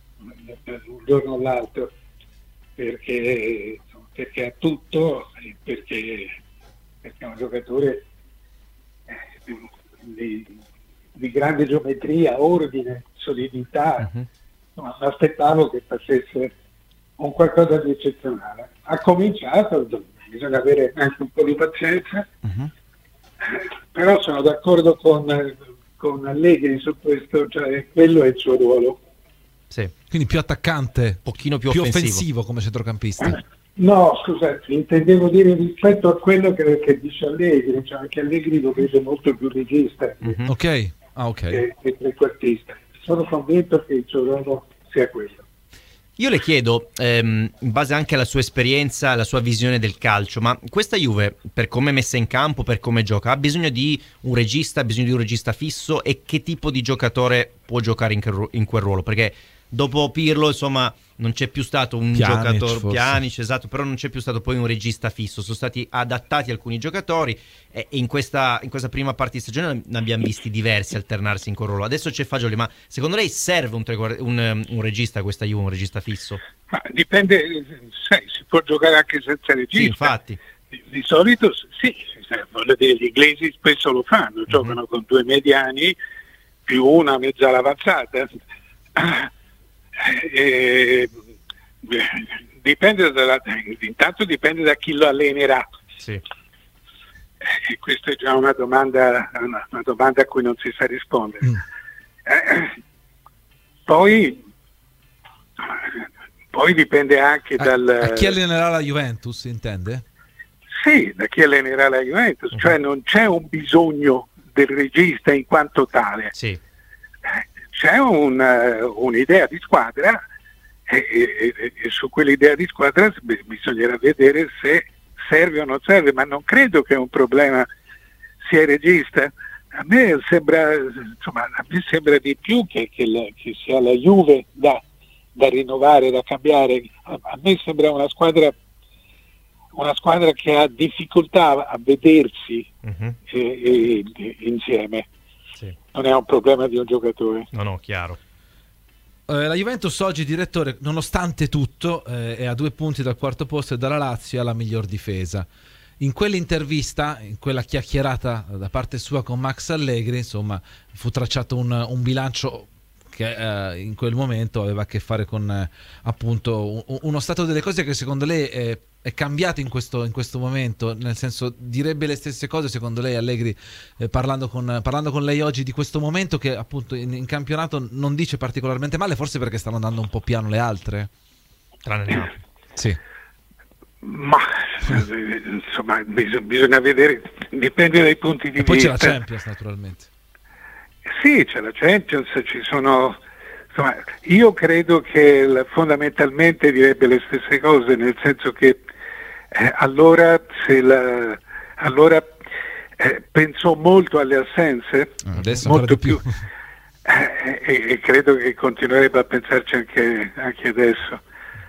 un giorno o l'altro, perché, insomma, perché ha tutto, perché, perché è un giocatore eh, di, di grande geometria, ordine, solidità. Uh-huh. Insomma, mi aspettavo che facesse un qualcosa di eccezionale. Ha cominciato, bisogna avere anche un po' di pazienza, uh-huh. però sono d'accordo con, con Allegri su questo, cioè quello è il suo ruolo. Sì. Quindi più attaccante, pochino più, più offensivo. offensivo come centrocampista. No, scusate, intendevo dire rispetto a quello che, che dice Allegri, cioè anche Allegri lo vede molto più regista uh-huh. ok, ah, ok. che, che trequartista. sono convinto che il suo ruolo sia quello. Io le chiedo, ehm, in base anche alla sua esperienza, alla sua visione del calcio, ma questa Juve, per come è messa in campo, per come gioca, ha bisogno di un regista, ha bisogno di un regista fisso, e che tipo di giocatore può giocare in, che, in quel ruolo? Perché dopo Pirlo, insomma, non c'è più stato un Pjanic, giocatore, forse. Pjanic, esatto, però non c'è più stato poi un regista fisso, sono stati adattati alcuni giocatori, e in questa, in questa prima parte di stagione ne abbiamo visti diversi alternarsi in quel ruolo. Adesso c'è Fagioli, ma secondo lei serve un, un, un regista, questa Juve, un regista fisso? Ma dipende, sai, si può giocare anche senza regista. Sì, infatti. Di, di solito sì, voglio dire, gli inglesi spesso lo fanno, giocano mm-hmm. con due mediani più una mezzala avanzata. Eh, dipende dalla, intanto dipende da chi lo allenerà. Sì. Eh, questa è già una domanda, una, una domanda a cui non si sa rispondere. Mm. Eh, poi, poi dipende anche a, dal... A chi allenerà la Juventus, intende? Sì, da chi allenerà la Juventus, uh-huh. cioè non c'è un bisogno del regista in quanto tale. Sì. C'è un, uh, un'idea di squadra e, e, e su quell'idea di squadra bisognerà vedere se serve o non serve, ma non credo che un problema sia il regista. A me sembra, insomma, a me sembra di più che, che, la, che sia la Juve da, da rinnovare, da cambiare. A, a me sembra una squadra una squadra che ha difficoltà a vedersi uh-huh. e, e, insieme. Sì. Non è un problema di un giocatore. No, no, chiaro. Eh, la Juventus oggi, direttore, nonostante tutto, eh, è a due punti dal quarto posto e dalla Lazio ha la miglior difesa. In quell'intervista, in quella chiacchierata da parte sua con Max Allegri, insomma, fu tracciato un, un bilancio che eh, in quel momento aveva a che fare con eh, appunto un, uno stato delle cose che secondo lei è, è cambiato in questo, in questo momento, nel senso, direbbe le stesse cose secondo lei Allegri eh, parlando, con, parlando con lei oggi di questo momento che appunto in, in campionato non dice particolarmente male, forse perché stanno andando un po' piano le altre? Tranne Napoli. Sì. Ma insomma bis- bisogna vedere, dipende dai punti di e poi vista. Poi c'è la Champions naturalmente. Sì, c'è la Champions, ci sono, insomma, io credo che la, fondamentalmente direbbe le stesse cose, nel senso che eh, allora, se la, allora eh, pensò molto alle assenze, adesso molto più, più eh, e, e credo che continuerebbe a pensarci anche, anche adesso.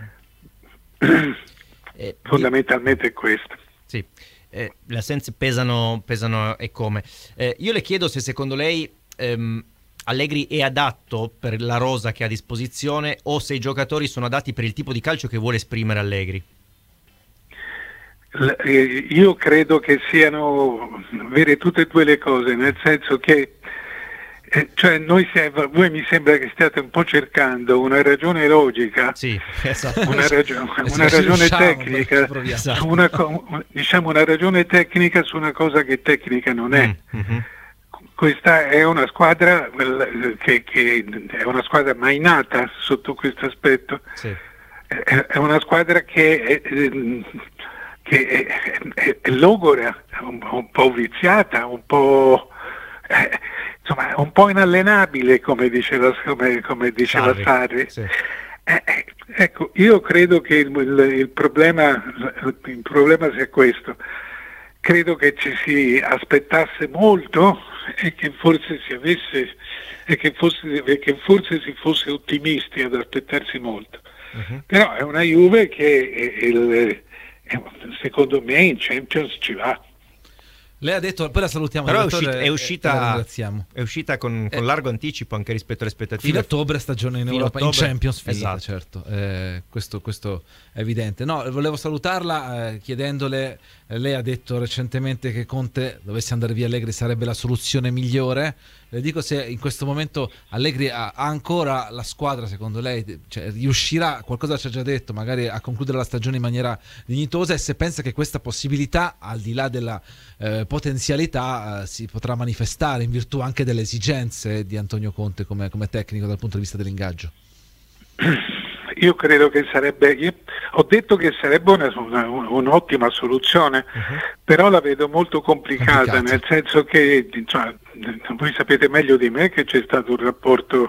Eh, fondamentalmente è questo. Sì, eh, le assenze pesano, pesano e come. Eh, io le chiedo se secondo lei ehm, Allegri è adatto per la rosa che ha a disposizione o se i giocatori sono adatti per il tipo di calcio che vuole esprimere Allegri. L- eh, io credo che siano vere tutte e due le cose, nel senso che Eh, cioè noi siamo, voi mi sembra che stiate un po' cercando una ragione logica, sì, esatto. una, ragio- una ragione tecnica, su una co- diciamo una ragione tecnica su una cosa che tecnica non è. Mm-hmm. Questa è una squadra che, che è una squadra mai nata sotto questo aspetto. Sì. È, è una squadra che è, che è, è, è logora, un, un po' viziata, un po' eh, insomma un po' inallenabile, come diceva, come, come diceva Sarri. Sì. Eh, ecco, io credo che il, il, il, problema, il problema sia questo. Credo che ci si aspettasse molto e che forse si avesse e che, fosse, e che forse si fosse ottimisti ad aspettarsi molto. Uh-huh. Però è una Juve che è, è, è, secondo me in Champions ci va. Lei ha detto, poi la salutiamo. Però è uscita, è uscita, è uscita con, con eh, largo anticipo anche rispetto alle aspettative. Fino a ottobre stagione in Fino Europa, ottobre, in Champions finita, esatto. certo. Eh, questo, questo è evidente. No, volevo salutarla eh, chiedendole, eh, lei ha detto recentemente che Conte, dovesse andare via Allegri, sarebbe la soluzione migliore. Le dico se in questo momento Allegri ha, ha ancora la squadra, secondo lei, cioè, riuscirà, qualcosa ci ha già detto, magari a concludere la stagione in maniera dignitosa, e se pensa che questa possibilità, al di là della eh, potenzialità, eh, si potrà manifestare in virtù anche delle esigenze di Antonio Conte come, come tecnico dal punto di vista dell'ingaggio. Io credo che sarebbe, io ho detto che sarebbe una, una, un'ottima soluzione, uh-huh. però la vedo molto complicata, Complicato. Nel senso che, insomma, voi sapete meglio di me che c'è stato un rapporto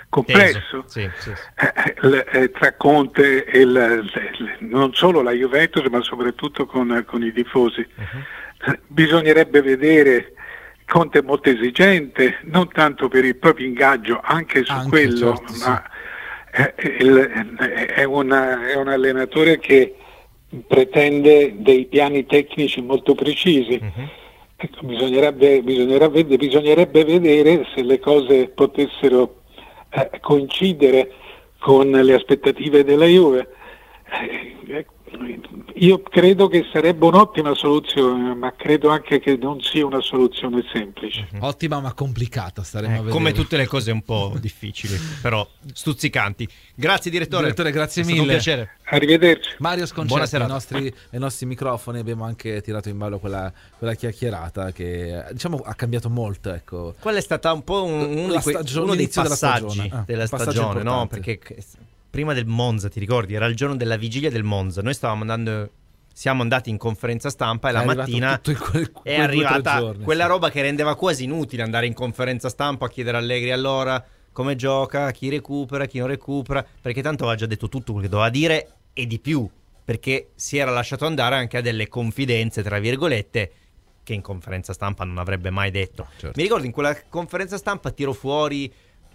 complesso sì, sì, sì. Eh, eh, tra Conte e il, non solo la Juventus ma soprattutto con, con i tifosi. Uh-huh. Bisognerebbe vedere. Conte è molto esigente, non tanto per il proprio ingaggio, anche su anche, quello, certo, ma sì. è, è, è, una, è un allenatore che pretende dei piani tecnici molto precisi. Uh-huh. Ecco, bisognerebbe, bisognerebbe, bisognerebbe vedere se le cose potessero eh, coincidere con le aspettative della Juve. Eh, io credo che sarebbe un'ottima soluzione, ma credo anche che non sia una soluzione semplice. Uh-huh. Ottima ma complicata, staremo eh, a vedere. Come tutte le cose un po' difficili, però stuzzicanti. Grazie direttore. Direttore, grazie È mille. stato un piacere. Arrivederci. Mario Sconcerti, ai nostri, ai nostri microfoni abbiamo anche tirato in ballo quella, quella chiacchierata che diciamo ha cambiato molto. Ecco. Quella è stata un po' un, uno, di quei, stagione, uno dei passaggi della stagione, ah, della stagione, no? Perché prima del Monza, ti ricordi, era il giorno della vigilia del Monza, noi stavamo andando, siamo andati in conferenza stampa e è la mattina il, quel, quel è arrivata giorni, quella sì. roba che rendeva quasi inutile andare in conferenza stampa a chiedere a Allegri allora come gioca, chi recupera, chi non recupera, perché tanto aveva già detto tutto quello che doveva dire e di più, perché si era lasciato andare anche a delle confidenze tra virgolette che in conferenza stampa non avrebbe mai detto. Certo. Mi ricordo in quella conferenza stampa tiro fuori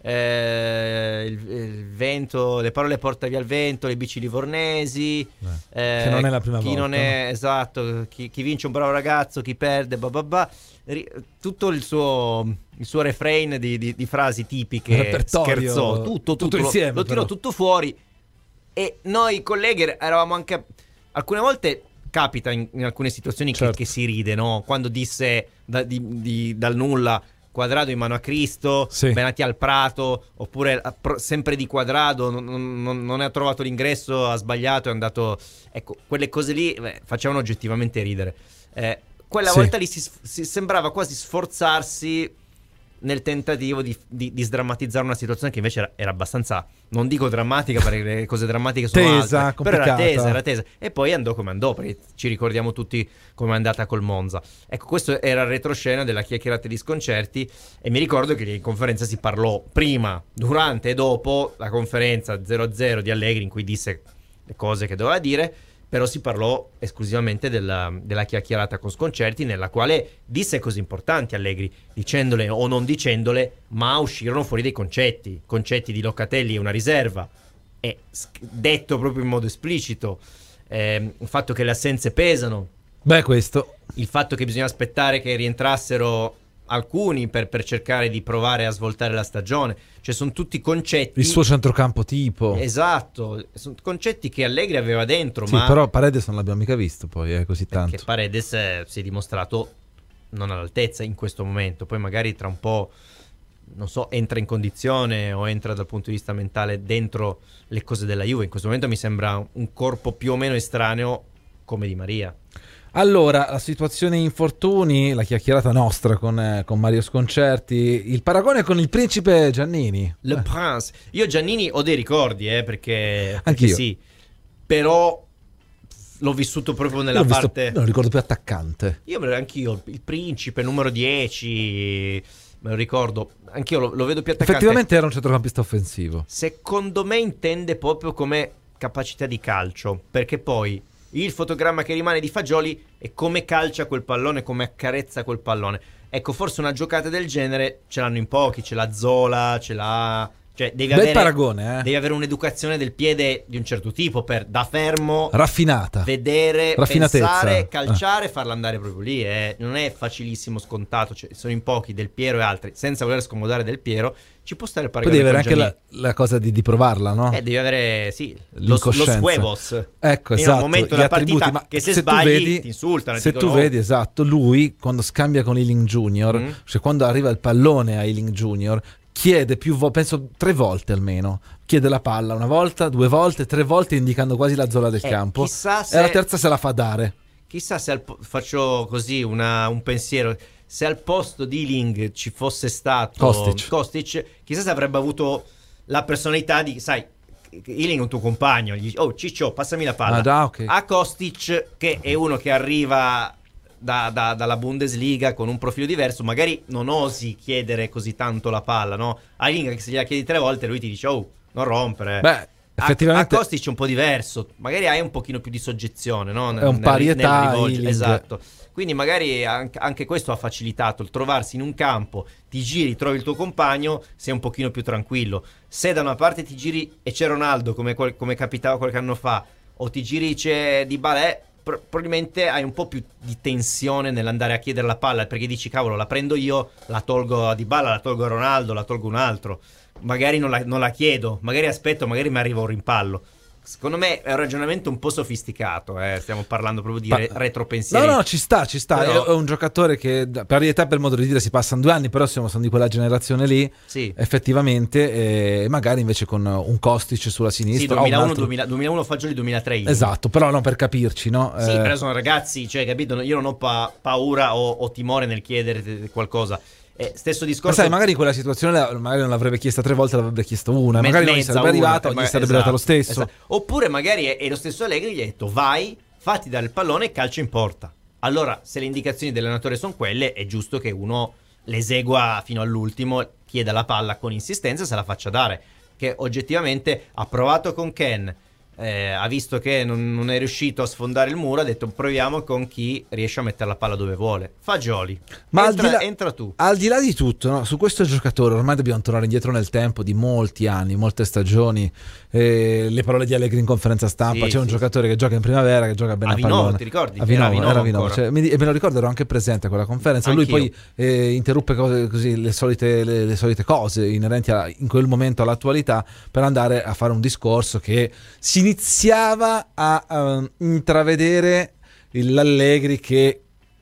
Eh, il, il vento, le parole porta via il vento, le bici livornesi, eh, che non è la prima chi volta, non è no? esatto, chi, chi vince un bravo ragazzo, chi perde, bah bah bah. Tutto il suo il suo refrain di, di, di frasi tipiche, scherzò, tutto, tutto, tutto insieme, lo, lo tirò tutto fuori. E noi colleghi eravamo anche, alcune volte capita in, in alcune situazioni certo. che, che si ride, no? Quando disse da, di, di, dal nulla Quadrado in mano a Cristo, sì. Benati al Prato, oppure sempre di Quadrado, non, non, non ha trovato l'ingresso, ha sbagliato, è andato. Ecco, quelle cose lì beh, facevano oggettivamente ridere. Eh, quella sì. volta lì si, si sembrava quasi sforzarsi nel tentativo di, di, di sdrammatizzare una situazione che invece era, era abbastanza, non dico drammatica perché le cose drammatiche sono tesa, altre, complicata. Però era tesa, era tesa. E poi andò come andò, perché ci ricordiamo tutti come è andata col Monza. Ecco, questo era il retroscena della chiacchierata di Sconcerti e mi ricordo che in conferenza si parlò prima, durante e dopo la conferenza zero a zero di Allegri in cui disse le cose che doveva dire, però si parlò esclusivamente della, della chiacchierata con Sconcerti, nella quale disse cose importanti Allegri, dicendole o non dicendole, ma uscirono fuori dei concetti, concetti di Locatelli e una riserva, e detto proprio in modo esplicito, eh, il fatto che le assenze pesano, beh questo, il fatto che bisogna aspettare che rientrassero alcuni per, per cercare di provare a svoltare la stagione, cioè sono tutti concetti, il suo centrocampo tipo, esatto, sono concetti che Allegri aveva dentro, sì, ma però Paredes non l'abbiamo mica visto poi eh, così tanto, perché Paredes eh, si è dimostrato non all'altezza in questo momento, poi magari tra un po' non so, entra in condizione o entra dal punto di vista mentale dentro le cose della Juve. In questo momento mi sembra un corpo più o meno estraneo come Di Maria. Allora, la situazione infortuni, la chiacchierata nostra con, eh, con Mario Sconcerti, il paragone con il principe Giannini. Le eh. Prince. Io Giannini ho dei ricordi, eh, perché, perché Anch'io. sì, però l'ho vissuto proprio nella l'ho parte... Visto, me lo ricordo più attaccante. Io me lo anch'io, il principe, numero dieci, me lo ricordo, anch'io lo, lo vedo più attaccante. Effettivamente era un centrocampista offensivo. Secondo me intende proprio come capacità di calcio, perché poi... il fotogramma che rimane di Fagioli è come calcia quel pallone, come accarezza quel pallone. Ecco, forse una giocata del genere ce l'hanno in pochi, ce l'ha Zola, ce l'ha... Cioè, devi Bel avere, paragone, eh? devi avere un'educazione del piede di un certo tipo per da fermo, raffinata, vedere, raffinatezza, pensare, calciare e farla andare proprio lì. Eh. Non è facilissimo, scontato. Cioè, sono in pochi, Del Piero e altri. Senza voler scomodare Del Piero, ci può stare il paragone. Poi devi avere anche la, la cosa di, di provarla, no? Eh, devi avere, sì, lo, lo huevos. Ecco, in esatto. un momento della partita ma che se, se sbagli vedi, ti insultano. Se dicono, tu vedi, esatto, lui quando scambia con Ealing Junior, mm. cioè quando arriva il pallone a Ealing Junior, chiede più volte, penso tre volte almeno, chiede la palla una volta, due volte, tre volte, indicando quasi la zona del eh, campo, se, e la terza se la fa dare. Chissà se al, faccio così una, un pensiero, se al posto di Ealing ci fosse stato Kostic. Kostic, chissà se avrebbe avuto la personalità di, sai, Ealing è un tuo compagno, gli, oh Ciccio passami la palla, ah, da, okay. a Kostic che è uno che arriva da, da, dalla Bundesliga con un profilo diverso, magari non osi chiedere così tanto la palla, no? A Linga che se gliela chiedi tre volte lui ti dice oh, non rompere. Beh, effettivamente a, a Kostic è un po' diverso, magari hai un pochino più di soggezione, no? Nel, è un pari età, esatto. Quindi magari anche questo ha facilitato il trovarsi in un campo, ti giri, trovi il tuo compagno, sei un pochino più tranquillo. Se da una parte ti giri e c'è Ronaldo, come, come capitava qualche anno fa, o ti giri c'è Dybala, pro- probabilmente hai un po' più di tensione nell'andare a chiedere la palla, perché dici cavolo, la prendo io, la tolgo a Dybala, la tolgo a Ronaldo, la tolgo un altro. Magari non la, non la chiedo, magari aspetto, magari mi arriva un rimpallo. Secondo me è un ragionamento un po' sofisticato, eh? Stiamo parlando proprio di re- retropensieri. No, no, ci sta, ci sta. Però... È, è un giocatore che per età, per modo di dire, si passano due anni, però siamo, sono di quella generazione lì, sì. Effettivamente, e magari invece con un Kostic sulla sinistra. Sì, duemilauno, altro... duemila, duemilauno Fagioli, duemilatré. Esatto, però non per capirci, no? Sì, eh... però sono ragazzi, cioè, capito? Io non ho pa- paura o, o timore nel chiedere qualcosa. Eh, stesso discorso. Ma sai, magari in quella situazione magari non l'avrebbe chiesta tre volte, l'avrebbe chiesta una, Me- magari non gli sarebbe arrivata, ma gli sarebbe esatto, data lo stesso. Esatto. Oppure magari è, è lo stesso Allegri gli ha detto vai, fatti dare il pallone e calcio in porta. Allora, se le indicazioni dell'allenatore sono quelle, è giusto che uno le esegua fino all'ultimo, chieda la palla con insistenza e se la faccia dare. Che oggettivamente ha provato con Ken, eh, ha visto che non, non è riuscito a sfondare il muro, ha detto proviamo con chi riesce a mettere la palla dove vuole. Fagioli, ma entra, al di là, entra tu. Al di là di tutto, no? Su questo giocatore ormai dobbiamo tornare indietro nel tempo di molti anni, molte stagioni, eh, le parole di Allegri in conferenza stampa, sì, c'è un sì, giocatore sì. che gioca in primavera, che gioca bene a, a Vinovo, pallone. Ti ricordi? A Vinovo, era, era Vinovo, cioè, mi, e me lo ricordo, ero anche presente a quella conferenza. Anch'io. Lui poi eh, interruppe cose, così, le, solite, le, le solite cose inerenti a, in quel momento all'attualità, per andare a fare un discorso che si iniziava a uh, intravedere l'Allegri che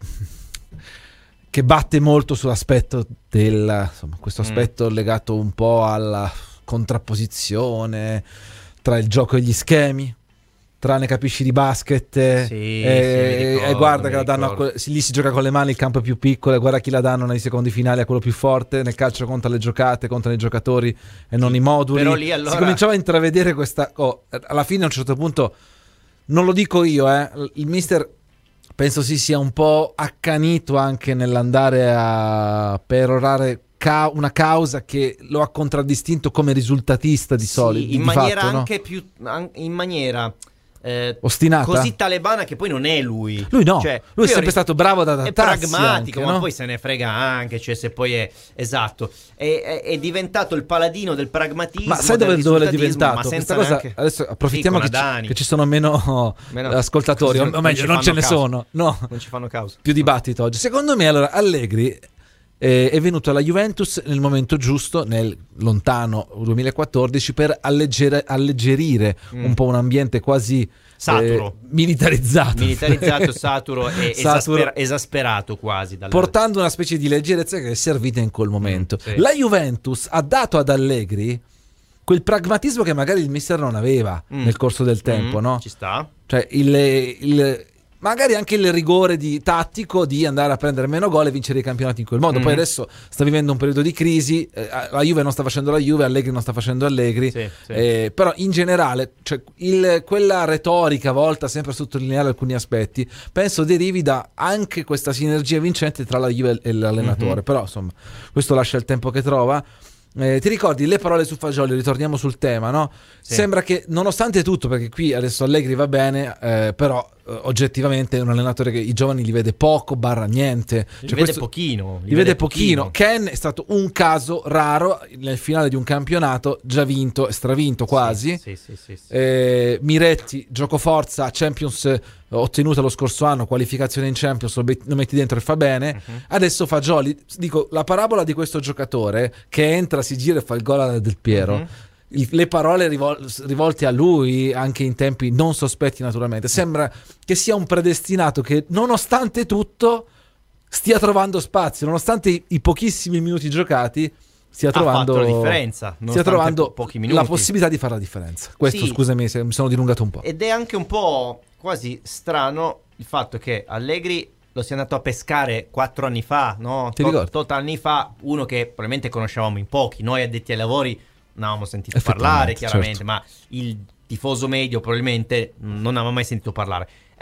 che batte molto sull'aspetto del, insomma, questo aspetto mm. legato un po' alla contrapposizione tra il gioco e gli schemi, tra ne capisci di basket, sì, e, sì, ricordo, e guarda che la danno a que- lì si gioca con le mani, il campo è più piccolo, e guarda chi la danno nei secondi finali a quello più forte. Nel calcio conta le giocate, contano i giocatori e non i moduli. Però lì allora... si cominciava a intravedere questa oh, alla fine a un certo punto, non lo dico io, eh, il mister penso si sia un po' accanito anche nell'andare a perorare ca- una causa che lo ha contraddistinto come risultatista di sì, solito, in di maniera fatto, anche no? più an- in maniera Eh, ostinata, così talebana, che poi non è lui. Lui no, cioè, lui è sempre ri- stato bravo ad adattarsi. È pragmatico, anche, ma no? poi se ne frega anche. Cioè, se poi è esatto, è, è, è diventato il paladino del pragmatismo. Ma sai dove, dove è diventato? Ma senza cosa, neanche... adesso approfittiamo sì, che, ci, che ci sono meno, meno ascoltatori, o meglio, non ce ne causa. sono. No, non ci fanno causa. Più dibattito oggi. Secondo me, allora, Allegri eh, è venuto alla Juventus nel momento giusto, nel lontano duemilaquattordici, per alleggere, alleggerire mm. un po' un ambiente quasi saturo, eh, militarizzato, militarizzato, saturo e saturo, esasper- esasperato quasi, dalla... portando una specie di leggerezza che è servita in quel momento. Mm, sì. La Juventus ha dato ad Allegri quel pragmatismo che magari il mister non aveva mm. nel corso del tempo, mm, no? Ci sta. Cioè il, il magari anche il rigore di tattico di andare a prendere meno gol e vincere i campionati in quel modo. Mm. Poi adesso sta vivendo un periodo di crisi, eh, la Juve non sta facendo la Juve, Allegri non sta facendo Allegri, sì, sì. Eh, però in generale, cioè, il, quella retorica volta sempre a sottolineare alcuni aspetti, penso derivi da anche questa sinergia vincente tra la Juve e l'allenatore. Mm-hmm. Però insomma, questo lascia il tempo che trova. Eh, ti ricordi le parole su Fagioli? Ritorniamo sul tema, no? Sì. Sembra che nonostante tutto, perché qui adesso Allegri va bene, eh, però eh, oggettivamente è un allenatore che i giovani li vede poco barra niente, li cioè vede questo, pochino li, li vede, vede pochino. pochino Ken è stato un caso raro nel finale di un campionato già vinto, stravinto quasi. Sì, sì, sì, sì, sì. Eh, Miretti, gioco forza, Champions eh, ottenuta lo scorso anno, qualificazione in Champions, lo, bet- lo metti dentro e fa bene. Uh-huh. Adesso Fagioli, dico, la parabola di questo giocatore che entra, si gira e fa il gol del Piero. Uh-huh. Il, le parole rivol- rivolte a lui anche in tempi non sospetti naturalmente, sembra che sia un predestinato che nonostante tutto stia trovando spazio, nonostante i, i pochissimi minuti giocati stia trovando ha fatto la differenza, stia trovando po- pochi minuti. La possibilità di fare la differenza. Questo, sì. Scusami se mi sono dilungato un po'. Ed è anche un po' quasi strano il fatto che Allegri lo sia andato a pescare quattro anni fa, no? Ti ricordi? Tot anni fa, uno che probabilmente conoscevamo in pochi, noi addetti ai lavori non avevamo sentito parlare chiaramente, certo. Ma il tifoso medio probabilmente non aveva mai sentito parlare. È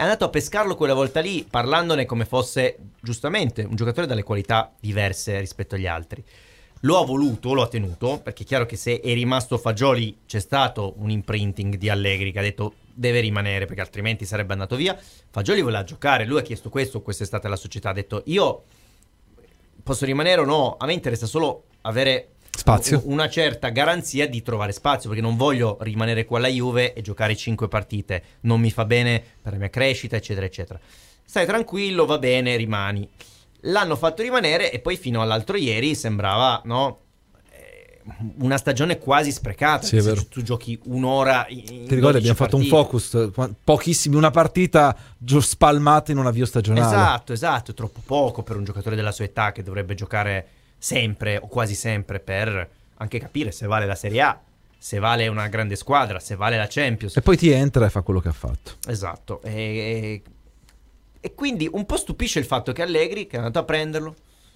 è andato a pescarlo quella volta lì, parlandone come fosse giustamente un giocatore dalle qualità diverse rispetto agli altri. Lo ha voluto, lo ha tenuto, perché è chiaro che se è rimasto Fagioli c'è stato un imprinting di Allegri che ha detto deve rimanere perché altrimenti sarebbe andato via. Fagioli voleva giocare, lui ha chiesto questo, quest'estate la società ha detto io posso rimanere o no, a me interessa solo avere spazio, una certa garanzia di trovare spazio, perché non voglio rimanere qua alla Juve e giocare cinque partite, non mi fa bene per la mia crescita eccetera eccetera. Stai tranquillo, va bene, rimani. L'hanno fatto rimanere e poi fino all'altro ieri sembrava, no, una stagione quasi sprecata. Sì, è vero. Se tu giochi un'ora in ti ricordi abbiamo fatto un focus, pochissimi, una partita spalmata in un avvio stagionale. Esatto, esatto, è troppo poco per un giocatore della sua età che dovrebbe giocare sempre o quasi sempre per anche capire se vale la Serie A, se vale una grande squadra, se vale la Champions. E poi ti entra e fa quello che ha fatto. Esatto. E, e quindi un po' stupisce il fatto che Allegri, che è andato a prenderlo,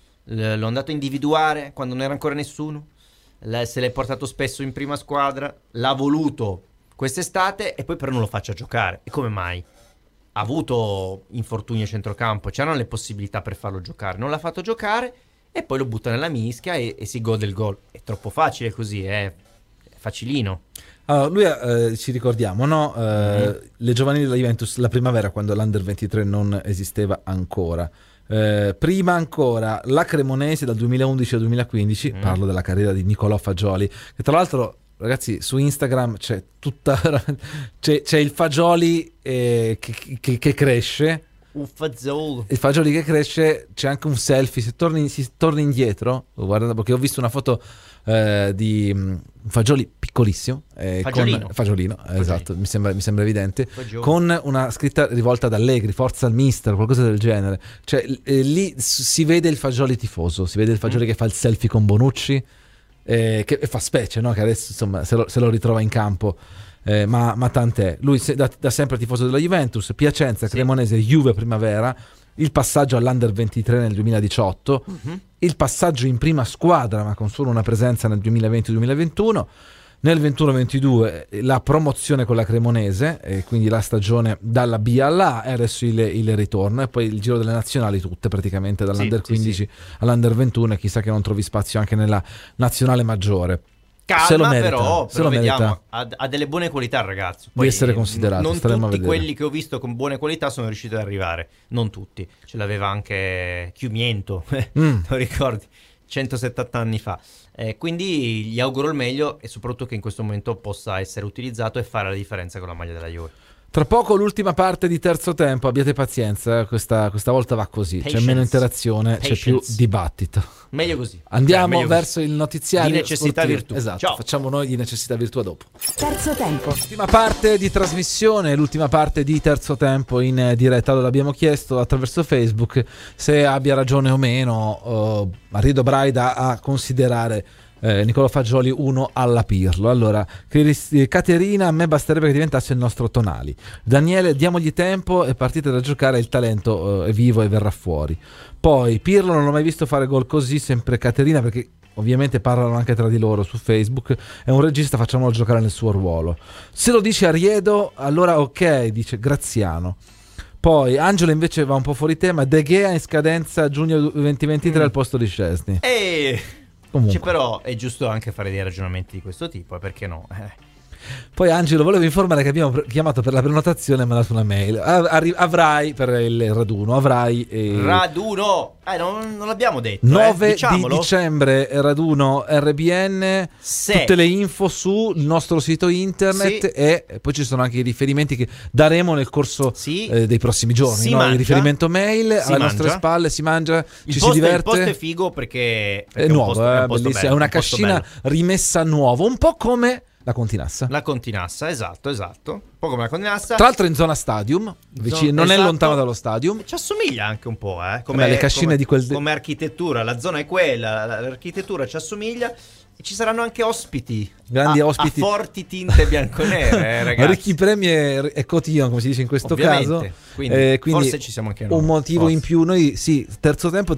l- l'ho andato a individuare quando non era ancora nessuno, l- se l'è portato spesso in prima squadra, l'ha voluto quest'estate e poi però non lo faccia giocare. E come mai? Ha avuto infortuni a centrocampo, c'erano le possibilità per farlo giocare, non l'ha fatto giocare e poi lo butta nella mischia e, e si gode il gol. È troppo facile così, è facilino. Allora, lui eh, ci ricordiamo, no? Eh, mm-hmm. Le giovanili della Juventus la primavera, quando l'Under ventitré non esisteva ancora. Eh, prima ancora la Cremonese dal duemilaundici al duemilaquindici, mm. parlo della carriera di Nicolò Fagioli, che tra l'altro, ragazzi, su Instagram c'è tutta c'è, c'è il Fagioli eh, che, che, che cresce. Un fagiolo. Il Fagioli che cresce, c'è anche un selfie. Se torni, si torni indietro, guarda, perché ho visto una foto eh, di um, Fagioli piccolissimo, eh, Fagiolino. con, Fagiolino, Fagiolino. Esatto, mi sembra, mi sembra evidente, Fagiolo. Con una scritta rivolta ad Allegri, forza al mister, qualcosa del genere. Cioè eh, lì si vede il Fagioli tifoso, si vede il Fagioli mm. che fa il selfie con Bonucci, eh, che fa specie, no? Che adesso insomma se lo, se lo ritrova in campo. Eh, ma, ma tant'è, lui se, da, da sempre tifoso della Juventus, Piacenza, sì. Cremonese, Juve primavera, il passaggio all'Under ventitré nel duemiladiciotto, uh-huh. il passaggio in prima squadra ma con solo una presenza nel duemilaventi duemilaventuno, nel ventuno ventidue la promozione con la Cremonese e quindi la stagione dalla B alla A e adesso il, il ritorno e poi il giro delle nazionali tutte praticamente dall'Under sì, quindici sì, sì. all'Under ventuno e chissà che non trovi spazio anche nella nazionale maggiore. Calma, se lo merita, però, se però lo vediamo, ha, ha delle buone qualità il ragazzo. Poi, di essere considerato. Non tutti tutti quelli che ho visto con buone qualità sono riusciti ad arrivare, non tutti. Ce l'aveva anche Chiumiento, mm. lo ricordi? centosettanta anni fa. Eh, quindi gli auguro il meglio e soprattutto che in questo momento possa essere utilizzato e fare la differenza con la maglia della Juve. Tra poco l'ultima parte di terzo tempo, abbiate pazienza, questa, questa volta va così, Patience. C'è meno interazione, Patience. C'è più dibattito. Meglio così. Andiamo okay, meglio verso così. Il notiziario di necessità sportivo. virtù. Esatto, Ciao. Facciamo noi di necessità virtù a dopo. Terzo tempo. L'ultima parte di trasmissione, l'ultima parte di terzo tempo in diretta. Allora abbiamo chiesto attraverso Facebook se abbia ragione o meno uh, Arrido Braida a considerare Eh, Nicolò Fagioli uno alla Pirlo. Allora, Caterina, a me basterebbe che diventasse il nostro Tonali. Daniele, diamogli tempo, è partita da giocare, il talento eh, è vivo e verrà fuori. Poi Pirlo non l'ho mai visto fare gol così, sempre Caterina, perché ovviamente parlano anche tra di loro su Facebook, è un regista, facciamolo giocare nel suo ruolo. Se lo dice Ariedo, allora ok, dice Graziano. Poi Angelo invece va un po' fuori tema, De Gea in scadenza giugno duemilaventitré mm. al posto di Szczesny. Ehi Cioè, però è giusto anche fare dei ragionamenti di questo tipo, perché no? Eh. Poi Angelo, volevo informare che abbiamo chiamato per la prenotazione e mandato una mail. Arri- avrai per il raduno, avrai eh, raduno, eh, non, non l'abbiamo detto. nove eh, diciamolo. Di dicembre raduno R B N. Se. Tutte le info sul nostro sito internet sì. E poi ci sono anche i riferimenti che daremo nel corso sì. eh, dei prossimi giorni. No? Il riferimento mail alle mangia. nostre spalle, si mangia, il ci post, si diverte. Il post è figo perché, perché è nuovo, è un posto, eh, è un posto bellissimo, bello, è una un cascina rimessa a nuovo, un po' come la Continassa. La Continassa, esatto, esatto. Un po' come la Continassa. Tra l'altro in zona stadium, vicino, non esatto. è lontano dallo stadium. Ci assomiglia anche un po', eh. Come, Beh, le cascine come, di quel... come architettura, la zona è quella, l'architettura ci assomiglia. E ci saranno anche ospiti. Grandi a, ospiti. A forti tinte bianconere, eh, ragazzi. Ricky Premier e Cotillon, come si dice in questo Ovviamente. caso. Quindi, eh, quindi forse ci siamo anche noi. Un motivo forse. in più. Noi, sì, terzo tempo...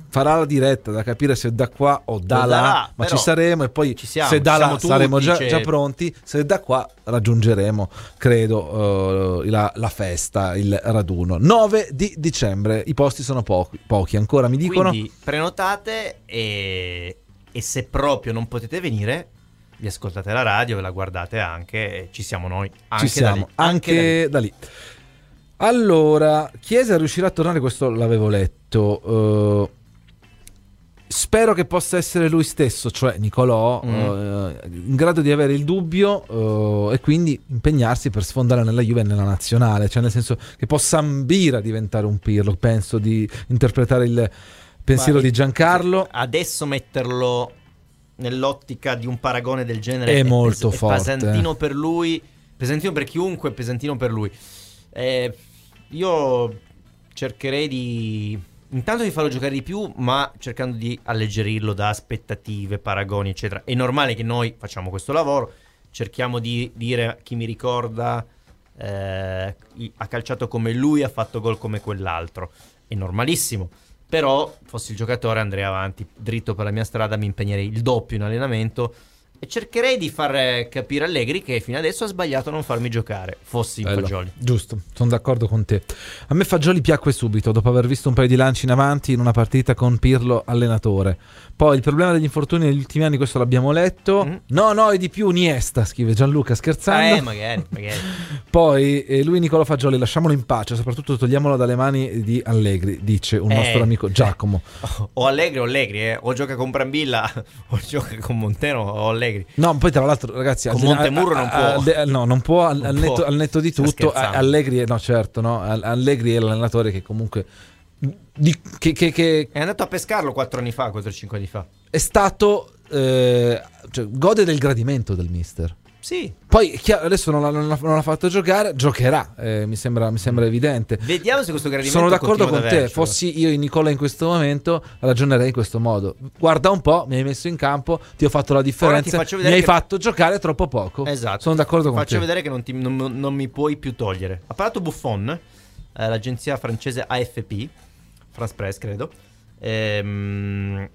farà la diretta da capire se da qua o da, O da là, là, ma però ci saremo e poi ci siamo, se da ci là siamo saremo tutti, già, cioè- già pronti, se da qua raggiungeremo, credo, uh, la, la festa, il raduno. nove di dicembre, i posti sono pochi, pochi ancora, mi dicono. Quindi prenotate e, e se proprio non potete venire, vi ascoltate la radio, ve la guardate anche, e ci siamo noi. Anche Ci siamo, da lì, anche, da lì. da lì. Allora, Chiesa riuscirà a tornare, questo l'avevo letto. Uh, spero che possa essere lui stesso, cioè Nicolò, Mm. uh, in grado di avere il dubbio uh, e quindi impegnarsi per sfondare nella Juve e nella nazionale, cioè nel senso che possa ambire a diventare un Pirlo. Penso di interpretare il pensiero Ma di Giancarlo. Adesso metterlo nell'ottica di un paragone del genere È molto pes- forte. È pesantino per lui, pesantino per chiunque, pesantino per lui. Eh, io cercherei di intanto di farlo giocare di più, ma cercando di alleggerirlo da aspettative, paragoni, eccetera. È normale che noi facciamo questo lavoro, cerchiamo di dire a chi mi ricorda eh, ha calciato come lui, ha fatto gol come quell'altro. È normalissimo. Però fossi il giocatore andrei avanti dritto per la mia strada, mi impegnerei il doppio in allenamento e cercherei di far capire Allegri che fino adesso ha sbagliato a non farmi giocare, fossi in Bello. Fagioli. Giusto, sono d'accordo con te. A me Fagioli piacque subito dopo aver visto un paio di lanci in avanti in una partita con Pirlo allenatore. Poi il problema degli infortuni negli ultimi anni, questo l'abbiamo letto. Mm. No, no, è di più Iniesta, scrive Gianluca scherzando. Eh, magari, magari. Poi eh, lui Nicolò Fagioli, lasciamolo in pace, soprattutto togliamolo dalle mani di Allegri, dice un Eh. nostro amico Giacomo. O Allegri o Allegri, eh. O gioca con Brambilla o gioca con Montero o Allegri. No, poi tra l'altro ragazzi, Con al- Montemurro a- non a- può. al de- no, non può, al, Non al può. netto, al netto di Sta tutto. scherzando. Allegri è, no certo, no, Allegri è l'allenatore che comunque di, che, che, che È andato a pescarlo quattro anni fa, quattro cinque anni fa. è stato eh, cioè, gode del gradimento del mister. Sì. Poi chi ha- adesso non l'ha, non l'ha- non l'ha fatto giocare, giocherà, eh, mi sembra, mi sembra evidente. Vediamo se questo gradimento Sono d'accordo continua con ad te, avercelo. fossi io in Nicola in questo momento ragionerei in questo modo. Guarda un po', mi hai messo in campo, ti ho fatto la differenza, faccio mi vedere hai che- fatto giocare troppo poco. Esatto. Sono d'accordo con Faccio te. vedere che non, ti- non- non mi puoi più togliere. Ha parlato Buffon, eh, l'agenzia francese A F P, France Press credo. Ehm,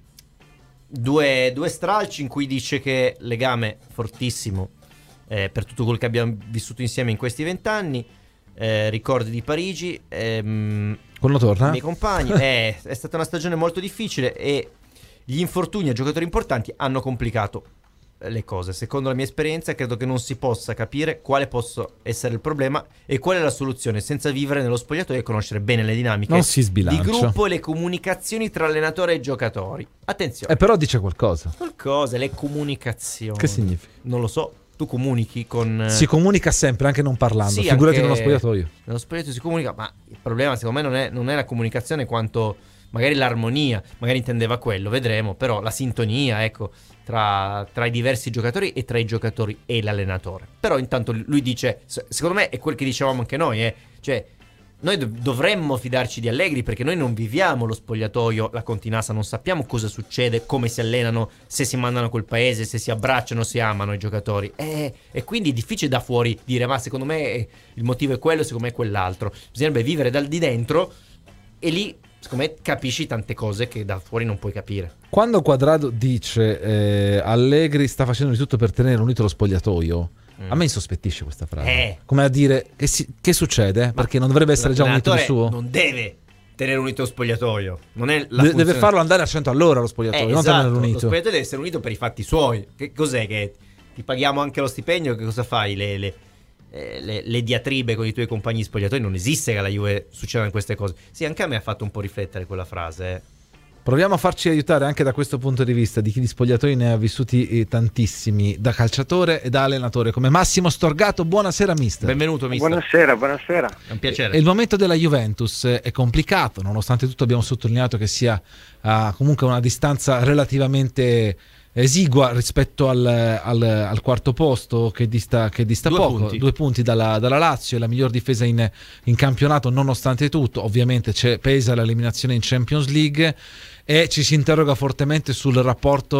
due, due stralci in cui dice che legame fortissimo eh, per tutto quello che abbiamo vissuto insieme in questi vent'anni. Eh, ricordi di Parigi. Ehm, Quando torna? i miei compagni. Eh, è stata una stagione molto difficile e gli infortuni a giocatori importanti hanno complicato le cose. Secondo la mia esperienza credo che non si possa capire quale possa essere il problema e qual è la soluzione senza vivere nello spogliatoio e conoscere bene le dinamiche Non si di sbilancia. gruppo e le comunicazioni tra allenatore e giocatori. Attenzione, Eh, però dice qualcosa. qualcosa, le comunicazioni. Che significa? Non lo so, tu comunichi con... Si comunica sempre, anche non parlando. Sì, Figurati anche nello spogliatoio. Nello spogliatoio si comunica, ma il problema secondo me non è, non è la comunicazione quanto magari l'armonia, magari intendeva quello, vedremo, però la sintonia, ecco, tra, tra i diversi giocatori e tra i giocatori e l'allenatore. Però intanto lui dice, se- secondo me è quel che dicevamo anche noi, eh, cioè noi dov- dovremmo fidarci di Allegri perché noi non viviamo lo spogliatoio, la continassa, non sappiamo cosa succede, come si allenano, se si mandano a quel paese, se si abbracciano, si amano i giocatori. E, e quindi è difficile da fuori dire ma secondo me eh, il motivo è quello, secondo me è quell'altro. Bisognerebbe vivere dal di dentro e lì secondo me capisci tante cose che da fuori non puoi capire. Quando Quadrado dice eh, Allegri sta facendo di tutto per tenere unito lo spogliatoio, Mm. a me insospettisce questa frase. Eh. Come a dire che, si- che succede? Perché non dovrebbe essere già unito il L'allenatore suo? non deve tenere unito lo spogliatoio, non è la De- deve funzione- farlo andare a cento all'ora lo spogliatoio, Eh, non esatto, tenerlo lo unito. spogliatoio deve essere unito per i fatti suoi. Che cos'è che ti paghiamo anche lo stipendio? Che cosa fai? Le, le, eh, le, le diatribe con i tuoi compagni di spogliatoio? Non esiste che alla Juve succedano queste cose. Sì, anche a me ha fatto un po' riflettere quella frase. eh. Proviamo a farci aiutare anche da questo punto di vista di chi di spogliatoi ne ha vissuti eh, tantissimi, da calciatore e da allenatore, come Massimo Storgato. Buonasera mister. Benvenuto, mister. Buonasera, buonasera. È un piacere. E il momento della Juventus è complicato, nonostante tutto abbiamo sottolineato che sia a comunque una distanza relativamente esigua rispetto al, al, al quarto posto che dista, che dista Due poco, punti. due punti dalla, dalla Lazio, è la miglior difesa in, in campionato nonostante tutto. Ovviamente c'è, pesa l'eliminazione in Champions League e ci si interroga fortemente sul rapporto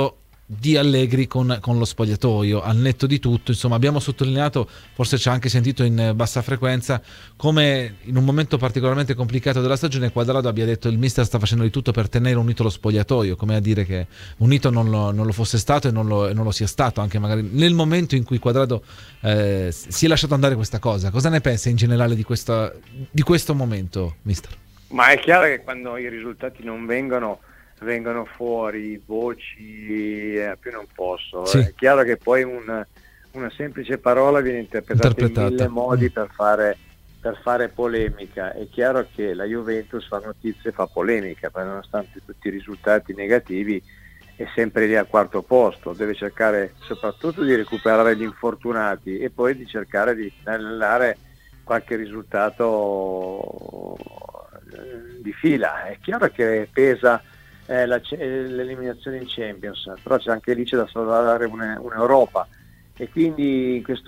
di Allegri con, con lo spogliatoio, al netto di tutto. Insomma, abbiamo sottolineato, forse ci ha anche sentito in bassa frequenza, come in un momento particolarmente complicato della stagione Quadrado abbia detto il mister sta facendo di tutto per tenere unito lo spogliatoio, come a dire che unito non lo, non lo fosse stato e non lo, e non lo sia stato, anche magari nel momento in cui Quadrado eh, si è lasciato andare questa cosa. Cosa ne pensa in generale di, questa, di questo momento, mister? Ma è chiaro che quando i risultati non vengono vengono fuori voci, eh, più non posso, sì. È chiaro che poi un, una semplice parola viene interpretata, interpretata. in mille modi per fare, per fare polemica. È chiaro che la Juventus fa notizie e fa polemica, perché nonostante tutti i risultati negativi è sempre lì al quarto posto, deve cercare soprattutto di recuperare gli infortunati e poi di cercare di annullare qualche risultato di fila. È chiaro che pesa Eh, la, l'eliminazione in Champions, però c'è anche lì c'è da salvare un'Europa e quindi in questo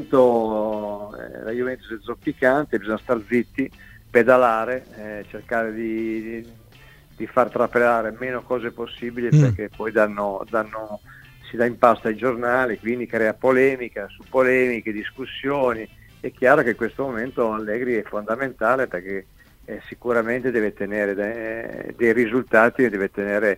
momento eh, la Juventus è zoppicante, bisogna star zitti, pedalare, eh, cercare di, di, di far trapelare meno cose possibili mm. perché poi danno, danno, si dà in pasto ai giornali, quindi crea polemica su polemiche, discussioni. È chiaro che in questo momento Allegri è fondamentale perché Eh, sicuramente deve tenere de- dei risultati e deve tenere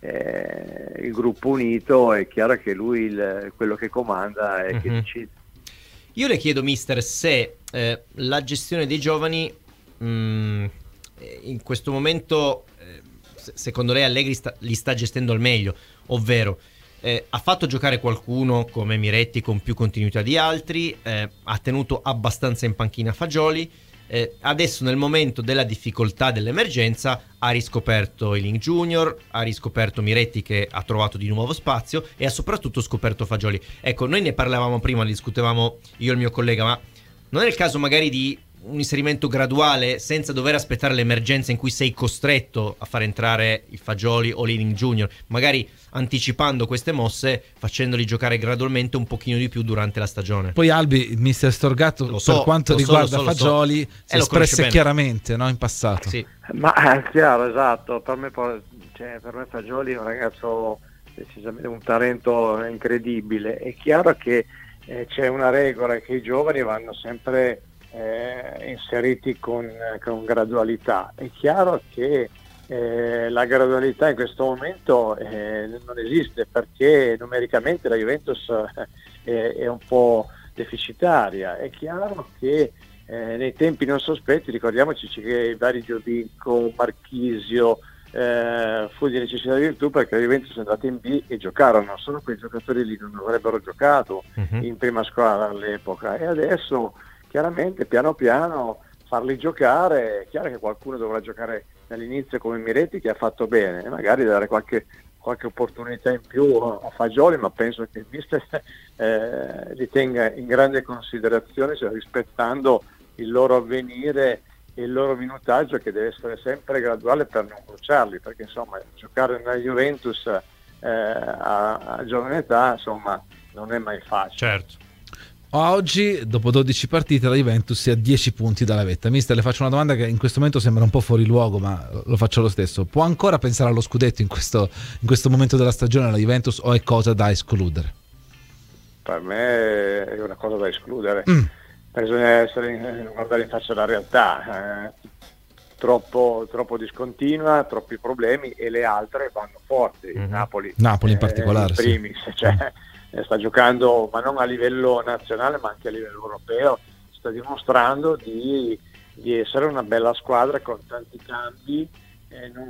eh, il gruppo unito. È chiaro che lui il, quello che comanda è mm-hmm. che decide. Io le chiedo, mister, se eh, la gestione dei giovani mh, in questo momento eh, secondo lei Allegri sta, li sta gestendo al meglio, ovvero eh, ha fatto giocare qualcuno come Miretti con più continuità di altri, eh, ha tenuto abbastanza in panchina Fagioli. Eh, adesso nel momento della difficoltà, dell'emergenza, ha riscoperto Ayling Junior, ha riscoperto Miretti che ha trovato di nuovo spazio e ha soprattutto scoperto Fagioli. Ecco, noi ne parlavamo prima, ne discutevamo io e il mio collega, ma non è il caso magari di un inserimento graduale senza dover aspettare l'emergenza in cui sei costretto a far entrare il Fagioli o l'Ayling Junior, magari anticipando queste mosse, facendoli giocare gradualmente un pochino di più durante la stagione. Poi Albi, il mister Storgato, lo so, per quanto riguarda so, Fagioli, so. si è espresse chiaramente, no, in passato. Sì. Ma è chiaro, esatto, per me, cioè, per me Fagioli è un ragazzo decisamente un talento incredibile. È chiaro che eh, c'è una regola che i giovani vanno sempre eh, inseriti con, con gradualità. È chiaro che Eh, la gradualità in questo momento eh, non esiste perché numericamente la Juventus eh, è un po' deficitaria. È chiaro che eh, nei tempi non sospetti, ricordiamoci che i vari Giovinco, Marchisio eh, fu di necessità di virtù perché la Juventus è andata in B e giocarono, solo quei giocatori lì non avrebbero giocato uh-huh. in prima squadra all'epoca e adesso chiaramente piano piano farli giocare. È chiaro che qualcuno dovrà giocare all'inizio come Miretti che ha fatto bene, magari dare qualche, qualche opportunità in più a Fagioli, ma penso che il mister eh, li tenga in grande considerazione, cioè rispettando il loro avvenire e il loro minutaggio che deve essere sempre graduale per non bruciarli, perché insomma giocare nella Juventus eh, a, a giovane età insomma non è mai facile. Certo. Oggi, dopo dodici partite, la Juventus è a dieci punti dalla vetta. Mister, le faccio una domanda che in questo momento sembra un po' fuori luogo, ma lo faccio lo stesso. Può ancora pensare allo scudetto in questo, in questo momento della stagione la Juventus o è cosa da escludere? Per me è una cosa da escludere. Mm. Bisogna essere, guardare in faccia la realtà. Eh, troppo, troppo discontinua, troppi problemi e le altre vanno forti. Mm-hmm. Napoli, Napoli in particolare. Eh, in primis, sì. Cioè, mm. sta giocando ma non a livello nazionale ma anche a livello europeo, sta dimostrando di, di essere una bella squadra con tanti cambi, eh, non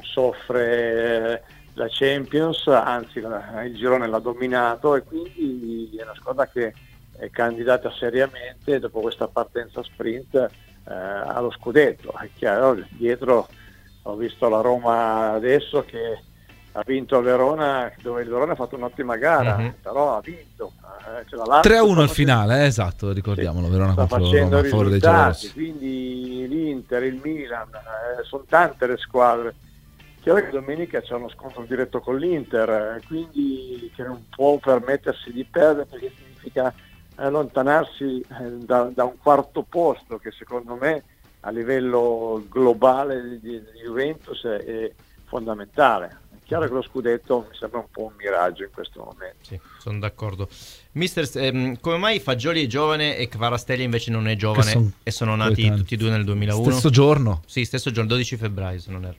soffre la Champions, anzi la, il girone l'ha dominato e quindi è una squadra che è candidata seriamente dopo questa partenza sprint eh, allo scudetto. È chiaro, dietro ho visto la Roma adesso che ha vinto a Verona, dove il Verona ha fatto un'ottima gara, mm-hmm. però ha vinto. Eh, cioè tre a uno al finale, eh, esatto, ricordiamolo, sì, Verona contro Roma a favore dei giallorossi. Quindi l'Inter, il Milan, eh, sono tante le squadre. Chiaro che domenica c'è uno scontro diretto con l'Inter, eh, quindi che non può permettersi di perdere perché significa allontanarsi eh, da, da un quarto posto che secondo me a livello globale di, di Juventus è, è fondamentale. chiaro che lo scudetto mi sembra un po' un miraggio in questo momento. Sì, sono d'accordo. Mister, ehm, come mai Fagioli è giovane e Kvaratskhelia invece non è giovane son e sono nati coetanei. Tutti e due nel duemilauno? Stesso giorno? Sì, stesso giorno, dodici febbraio se non erro.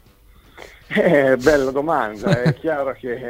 Eh, bella domanda, è chiaro che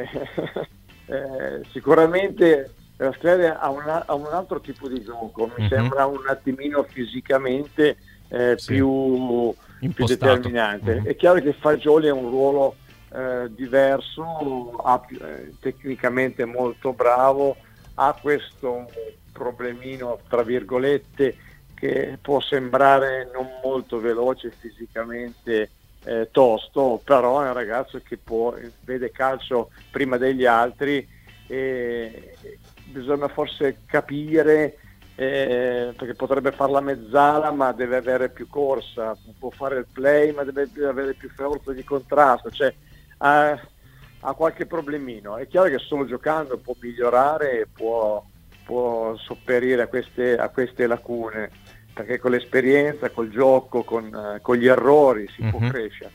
eh, sicuramente Kvaratskhelia ha, ha un altro tipo di gioco, mi uh-huh. sembra un attimino fisicamente eh, sì. più, più determinante. Uh-huh. È chiaro che Fagioli ha un ruolo eh, diverso, ha, eh, tecnicamente molto bravo, ha questo problemino tra virgolette che può sembrare non molto veloce fisicamente eh, tosto, però è un ragazzo che può, vede calcio prima degli altri e bisogna forse capire eh, perché potrebbe fare la mezzala ma deve avere più corsa, può fare il play ma deve avere più forza di contrasto, cioè ha, ha qualche problemino. È chiaro che solo giocando può migliorare e può, può sopperire a queste, a queste lacune, perché con l'esperienza, col gioco, con, con gli errori si uh-huh. può crescere.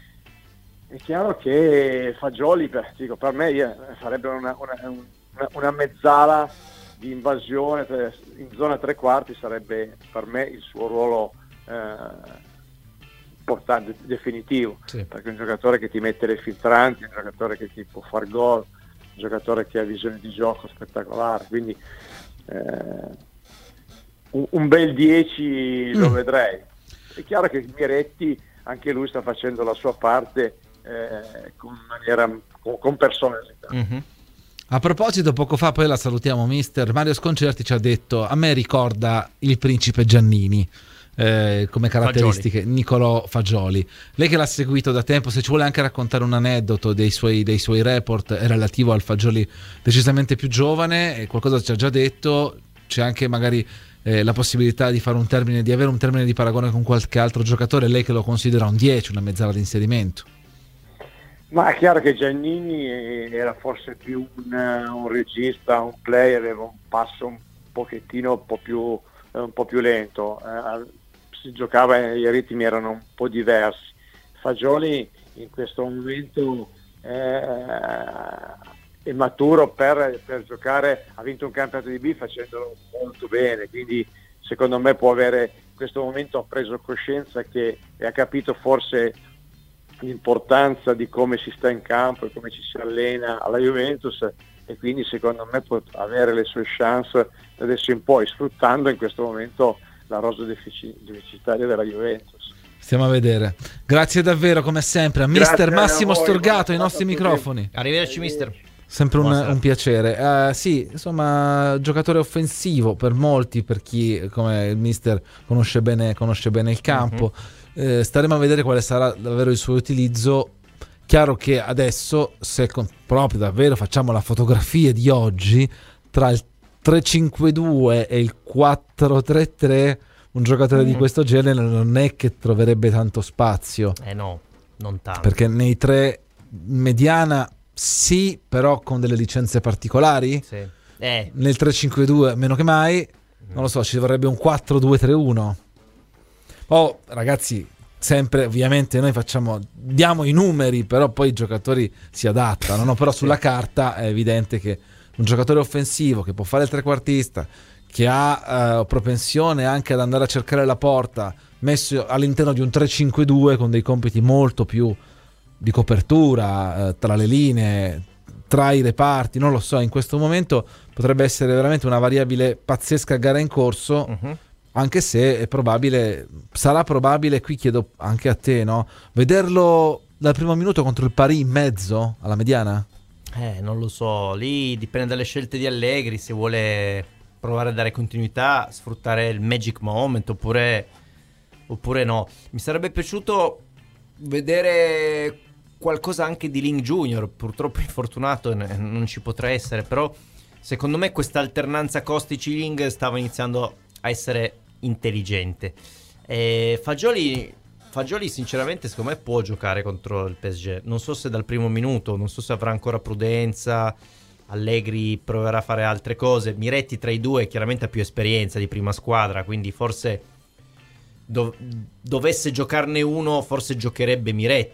È chiaro che Fagioli per, dico, per me sarebbe una, una, una, una mezzala di invasione in zona tre quarti, sarebbe per me il suo ruolo eh, importante, definitivo, sì. perché è un giocatore che ti mette le filtranti, un giocatore che ti può far gol, un giocatore che ha visione di gioco spettacolare, quindi eh, un, un bel dieci lo mm. vedrei. È chiaro che Miretti anche lui sta facendo la sua parte eh, con maniera con, con personalità. Mm-hmm. A proposito, poco fa, poi la salutiamo, mister, Mario Sconcerti ci ha detto: a me ricorda il principe Giannini eh, come caratteristiche, Fagioli. Niccolò Fagioli. Lei che l'ha seguito da tempo, se ci vuole anche raccontare un aneddoto dei suoi, dei suoi report relativo al Fagioli decisamente più giovane, e qualcosa ci ha già detto, c'è anche magari eh, la possibilità di fare un termine, di avere un termine di paragone con qualche altro giocatore, lei che lo considera un dieci, una mezzala di inserimento. Ma è chiaro che Giannini era forse più un, un regista, un player, aveva un passo un pochettino un po' più, un po' più lento, eh, si giocava, i ritmi erano un po' diversi. Fagioli in questo momento eh, è maturo per, per giocare, ha vinto un campionato di B facendolo molto bene, quindi secondo me può avere, in questo momento ha preso coscienza che e ha capito forse l'importanza di come si sta in campo e come ci si allena alla Juventus, e quindi secondo me può avere le sue chance da adesso in poi, sfruttando in questo momento la rosa deficitaria della Juventus. Stiamo a vedere. Grazie davvero come sempre a Grazie mister Massimo a voi, Storgato ai nostri microfoni. Arrivederci mister. Sempre un, un piacere. Uh, sì, insomma, giocatore offensivo per molti, per chi come il mister conosce bene, conosce bene il campo. Uh-huh. Eh, staremo a vedere quale sarà davvero il suo utilizzo. Chiaro che adesso, se con, proprio davvero facciamo la fotografia di oggi, tra il tre cinque due e il quattro tre tre, un giocatore mm. di questo genere non è che troverebbe tanto spazio. Eh no, non tanto. Perché nei tre mediana sì, però con delle licenze particolari. Sì. Eh. Nel tre cinque due meno che mai, mm. non lo so, ci vorrebbe un quattro due tre uno. Oh, ragazzi, sempre ovviamente noi facciamo, diamo i numeri, però poi i giocatori si adattano, no? Però sulla carta è evidente che un giocatore offensivo che può fare il trequartista, che ha uh, propensione anche ad andare a cercare la porta, messo all'interno di un tre cinque due con dei compiti molto più di copertura uh, tra le linee, tra i reparti, non lo so, in questo momento potrebbe essere veramente una variabile pazzesca a gara in corso. Uh-huh. Anche se è probabile, sarà probabile, qui chiedo anche a te, no? Vederlo dal primo minuto contro il Paris in mezzo alla mediana? Eh, non lo so, lì dipende dalle scelte di Allegri, se vuole provare a dare continuità, sfruttare il magic moment oppure, oppure no. Mi sarebbe piaciuto vedere qualcosa anche di Ling Junior, purtroppo infortunato non ci potrà essere, però secondo me questa alternanza Kostic-Ling stava iniziando a essere intelligente. E Fagioli, Fagioli sinceramente secondo me può giocare contro il P S G, non so se dal primo minuto, non so se avrà ancora prudenza, Allegri proverà a fare altre cose. Miretti tra i due chiaramente ha più esperienza di prima squadra, quindi forse dov- dovesse giocarne uno forse giocherebbe Miretti,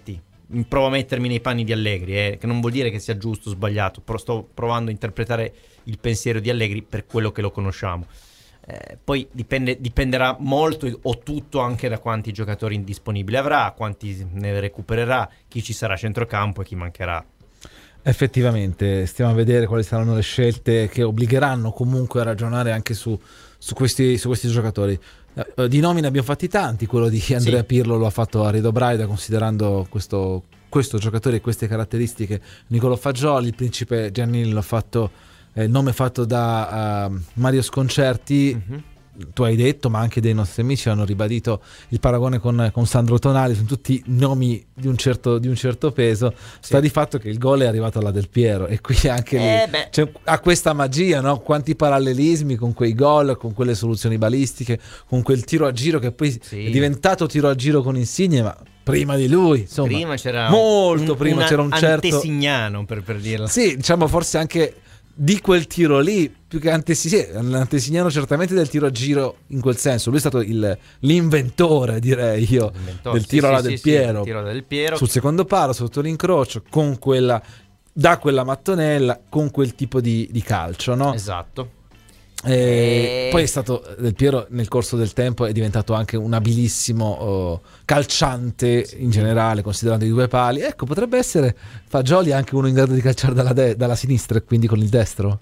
provo a mettermi nei panni di Allegri, eh, che non vuol dire che sia giusto o sbagliato, però sto provando a interpretare il pensiero di Allegri per quello che lo conosciamo. Eh, poi dipende, dipenderà molto o tutto anche da quanti giocatori disponibili avrà, quanti ne recupererà, chi ci sarà a centrocampo e chi mancherà. Effettivamente stiamo a vedere quali saranno le scelte che obbligheranno comunque a ragionare anche su, su, questi, su questi giocatori. Uh, di nomi ne abbiamo fatti tanti, quello di Andrea sì. Pirlo lo ha fatto a Redo Braida, considerando questo, questo giocatore e queste caratteristiche. Nicolò Fagioli, il principe Giannini l'ha fatto, eh, nome fatto da uh, Mario Sconcerti. Mm-hmm. Tu hai detto, ma anche dei nostri amici hanno ribadito il paragone con, con Sandro Tonali, sono tutti nomi di un certo, di un certo peso. Sta sì. di fatto che il gol è arrivato alla Del Piero e qui anche eh lì cioè, ha questa magia, no? Quanti parallelismi con quei gol, con quelle soluzioni balistiche, con quel tiro a giro che poi sì. è diventato tiro a giro con Insigne, ma prima di lui, insomma, prima c'era molto un, prima un c'era un certo Antesignano, per, per dirla. Sì, diciamo forse anche di quel tiro lì, più che Antesignano, Antesignano certamente del tiro a giro in quel senso. Lui è stato il, l'inventore, direi io, L'inventore, del tiro sì, alla sì, del, sì, Piero, sì, tiro del Piero sul secondo palo, sotto l'incrocio, con quella, da quella mattonella, con quel tipo di, di calcio, no? Esatto. E E... poi è stato Del Piero nel corso del tempo è diventato anche un abilissimo oh, calciante in generale, considerando i due pali. Ecco, potrebbe essere Fagioli anche uno in grado di calciare dalla, de- dalla sinistra e quindi con il destro.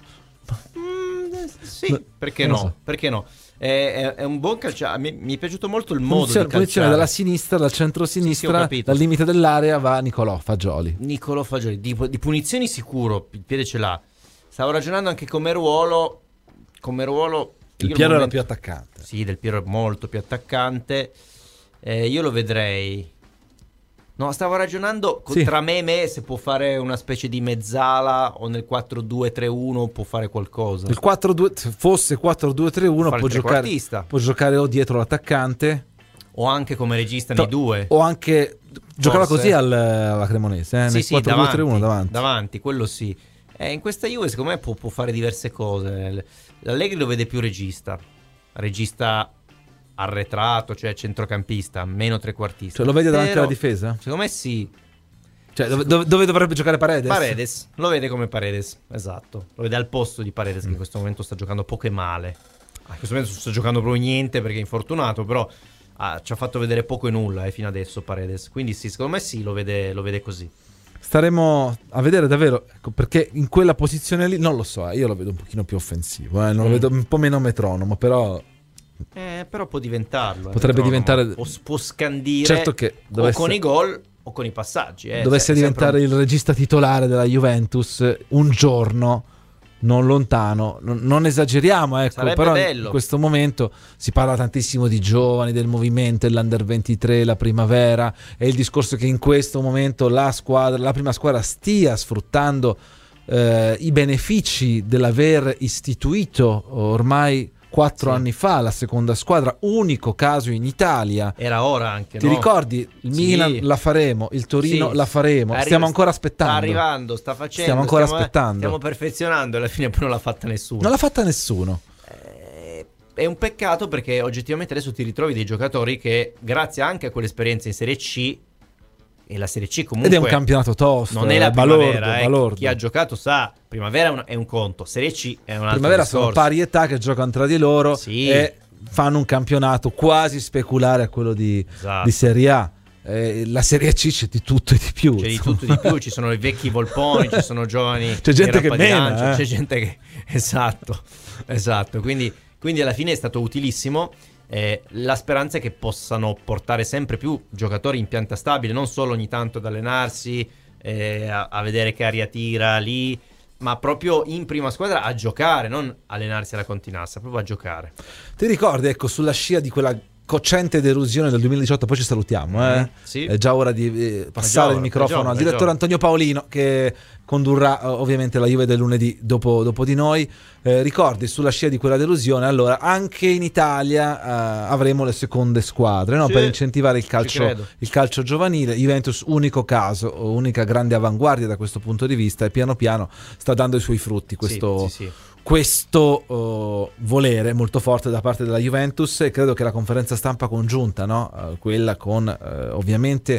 Mm, sì, no, perché no? So. Perché no? È, è, è un buon calciatore. Mi, mi è piaciuto molto il modo Punizione, di calciare. Dalla sinistra, dal centro-sinistra, sì, sì, dal limite dell'area va Nicolò Fagioli. Nicolò Fagioli, di, di punizioni sicuro, il piede ce l'ha. Stavo ragionando anche come ruolo. Come ruolo il Piero era più attaccante. Sì, Del Piero è molto più attaccante. Eh, io lo vedrei. No, stavo ragionando sì. tra me e me se può fare una specie di mezzala o nel quattro due tre uno può fare qualcosa. Il quattro due se fosse quattro due tre uno può giocare, può giocare o dietro l'attaccante o anche come regista nei due. O anche giocava Forse. così al, alla Cremonese, eh? Sì, nel sì, quattro due tre uno davanti. Davanti, quello sì. Eh, in questa Juve secondo me può, può fare diverse cose. L'Allegri lo vede più regista, regista arretrato, cioè centrocampista, meno trequartista. Cioè lo vede davanti alla difesa? Secondo me sì. Cioè dove, dove, dove dovrebbe giocare Paredes? Paredes, lo vede come Paredes, esatto. Lo vede al posto di Paredes mm. che in questo momento sta giocando poco e male. In questo momento sta giocando proprio niente perché è infortunato, però ah, ci ha fatto vedere poco e nulla eh, fino adesso Paredes. Quindi sì, secondo me sì, lo vede, lo vede così. Staremo a vedere davvero, ecco, perché in quella posizione lì non lo so, io lo vedo un pochino più offensivo, eh, non mm. lo vedo un po' meno metronomo, però eh, però può diventarlo. Potrebbe diventare può, può scandire certo che dovesse... o con i gol o con i passaggi. Eh, dovesse diventare sempre... il regista titolare della Juventus un giorno non lontano, non, non esageriamo, ecco, sarebbe però bello. In questo momento si parla tantissimo di giovani, del movimento, dell'Under ventitré, la primavera, e il discorso che in questo momento la squadra, la prima squadra stia sfruttando eh, i benefici dell'aver istituito ormai quattro sì. anni fa la seconda squadra, unico caso in Italia. Era ora anche, ti no? ricordi? Il sì. Milan la faremo, il Torino sì. la faremo. Arri- stiamo ancora aspettando. Sta arrivando, sta facendo. Stiamo ancora stiamo, aspettando. Stiamo perfezionando e alla fine poi non l'ha fatta nessuno. Non l'ha fatta nessuno. Eh, è un peccato perché oggettivamente adesso ti ritrovi dei giocatori che grazie anche a quell'esperienza in Serie C, e la Serie C comunque ed è un campionato tosto, non è la primavera, balordo, eh. balordo. Chi ha giocato sa, primavera è un, è un conto, Serie C è un altro primavera discorso. Sono pari età che giocano tra di loro sì. e fanno un campionato quasi speculare a quello di, esatto. di Serie A. Eh, la Serie C c'è di tutto e di più, c'è insomma. di tutto e di più, ci sono i vecchi Volponi, ci sono giovani, c'è gente che mena, eh. c'è gente che esatto, esatto, quindi, quindi alla fine è stato utilissimo. Eh, la speranza è che possano portare sempre più giocatori in pianta stabile, non solo ogni tanto ad allenarsi, eh, a, a vedere che aria tira lì, ma proprio in prima squadra a giocare, non allenarsi alla continassa, proprio a giocare. Ti ricordi, ecco, sulla scia di quella cocente delusione del duemiladiciotto, poi ci salutiamo, eh? Sì. È già ora di eh, passare il microfono al direttore Antonio Paolino, che condurrà eh, ovviamente la Juve del lunedì dopo, dopo di noi. Eh, ricordi, sulla scia di quella delusione, allora anche in Italia eh, avremo le seconde squadre, no? Sì, per incentivare il calcio, il calcio giovanile. Juventus unico caso, unica grande avanguardia da questo punto di vista, e piano piano sta dando i suoi frutti questo, sì, sì, sì. questo uh, volere molto forte da parte della Juventus. E credo che la conferenza stampa congiunta, no? uh, quella con uh, ovviamente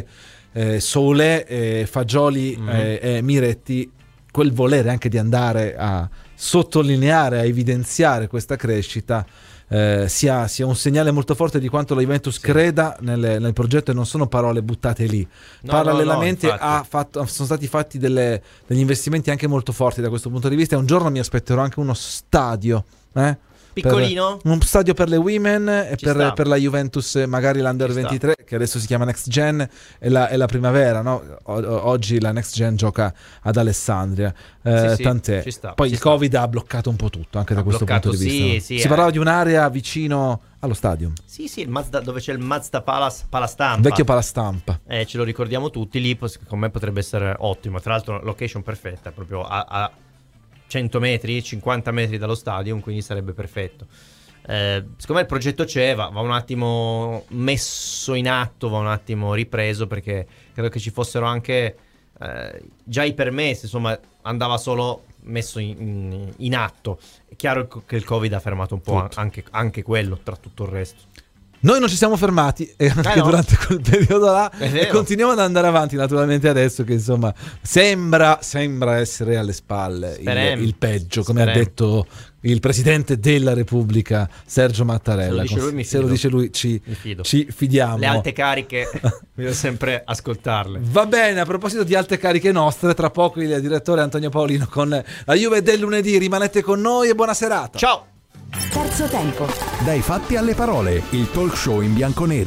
eh, Soulé, eh, Fagioli mm. eh, e Miretti, quel volere anche di andare a sottolineare, a evidenziare questa crescita eh, sia, sia un segnale molto forte di quanto la Juventus sì. creda nel, nel progetto, e non sono parole buttate lì. No, Parallelamente no, no, ha fatto, sono stati fatti delle, degli investimenti anche molto forti da questo punto di vista, e un giorno mi aspetterò anche uno stadio eh? piccolino, per, un stadio per le women e per, per la Juventus, magari l'Under Ci ventitré sta. Che adesso si chiama Next Gen, e la, e la primavera, no? O, oggi la Next Gen gioca ad Alessandria, eh, sì, sì, tant'è sta, poi il sta. Covid ha bloccato un po' tutto anche ha da questo bloccato, punto di vista, sì, no? sì, si eh. parlava di un'area vicino allo stadio, sì sì, il Mazda, dove c'è il Mazda Palace, Palastampa, vecchio Palastampa, eh, ce lo ricordiamo tutti lì, secondo me potrebbe essere ottimo, tra l'altro location perfetta, proprio a, a cento metri, cinquanta metri dallo stadium, quindi sarebbe perfetto. Eh, secondo me il progetto c'è, va, va un attimo messo in atto, va un attimo ripreso, perché credo che ci fossero anche eh, già i permessi, insomma andava solo messo in, in, in atto. È chiaro che il Covid ha fermato un po' anche, anche quello, tra tutto il resto. Noi non ci siamo fermati eh, anche no. durante quel periodo là, e continuiamo ad andare avanti naturalmente adesso che insomma sembra, sembra essere alle spalle il, il peggio, come Sperem. ha detto il Presidente della Repubblica Sergio Mattarella. Se lo dice lui, mi fido. Se lo dice lui ci, fido. ci fidiamo. Le alte cariche bisogna sempre ascoltarle. Va bene, a proposito di alte cariche nostre, tra poco il direttore Antonio Paolino con la Juve del lunedì. Rimanete con noi e buona serata. Ciao. Terzo tempo. Dai fatti alle parole, il talk show in bianco nero.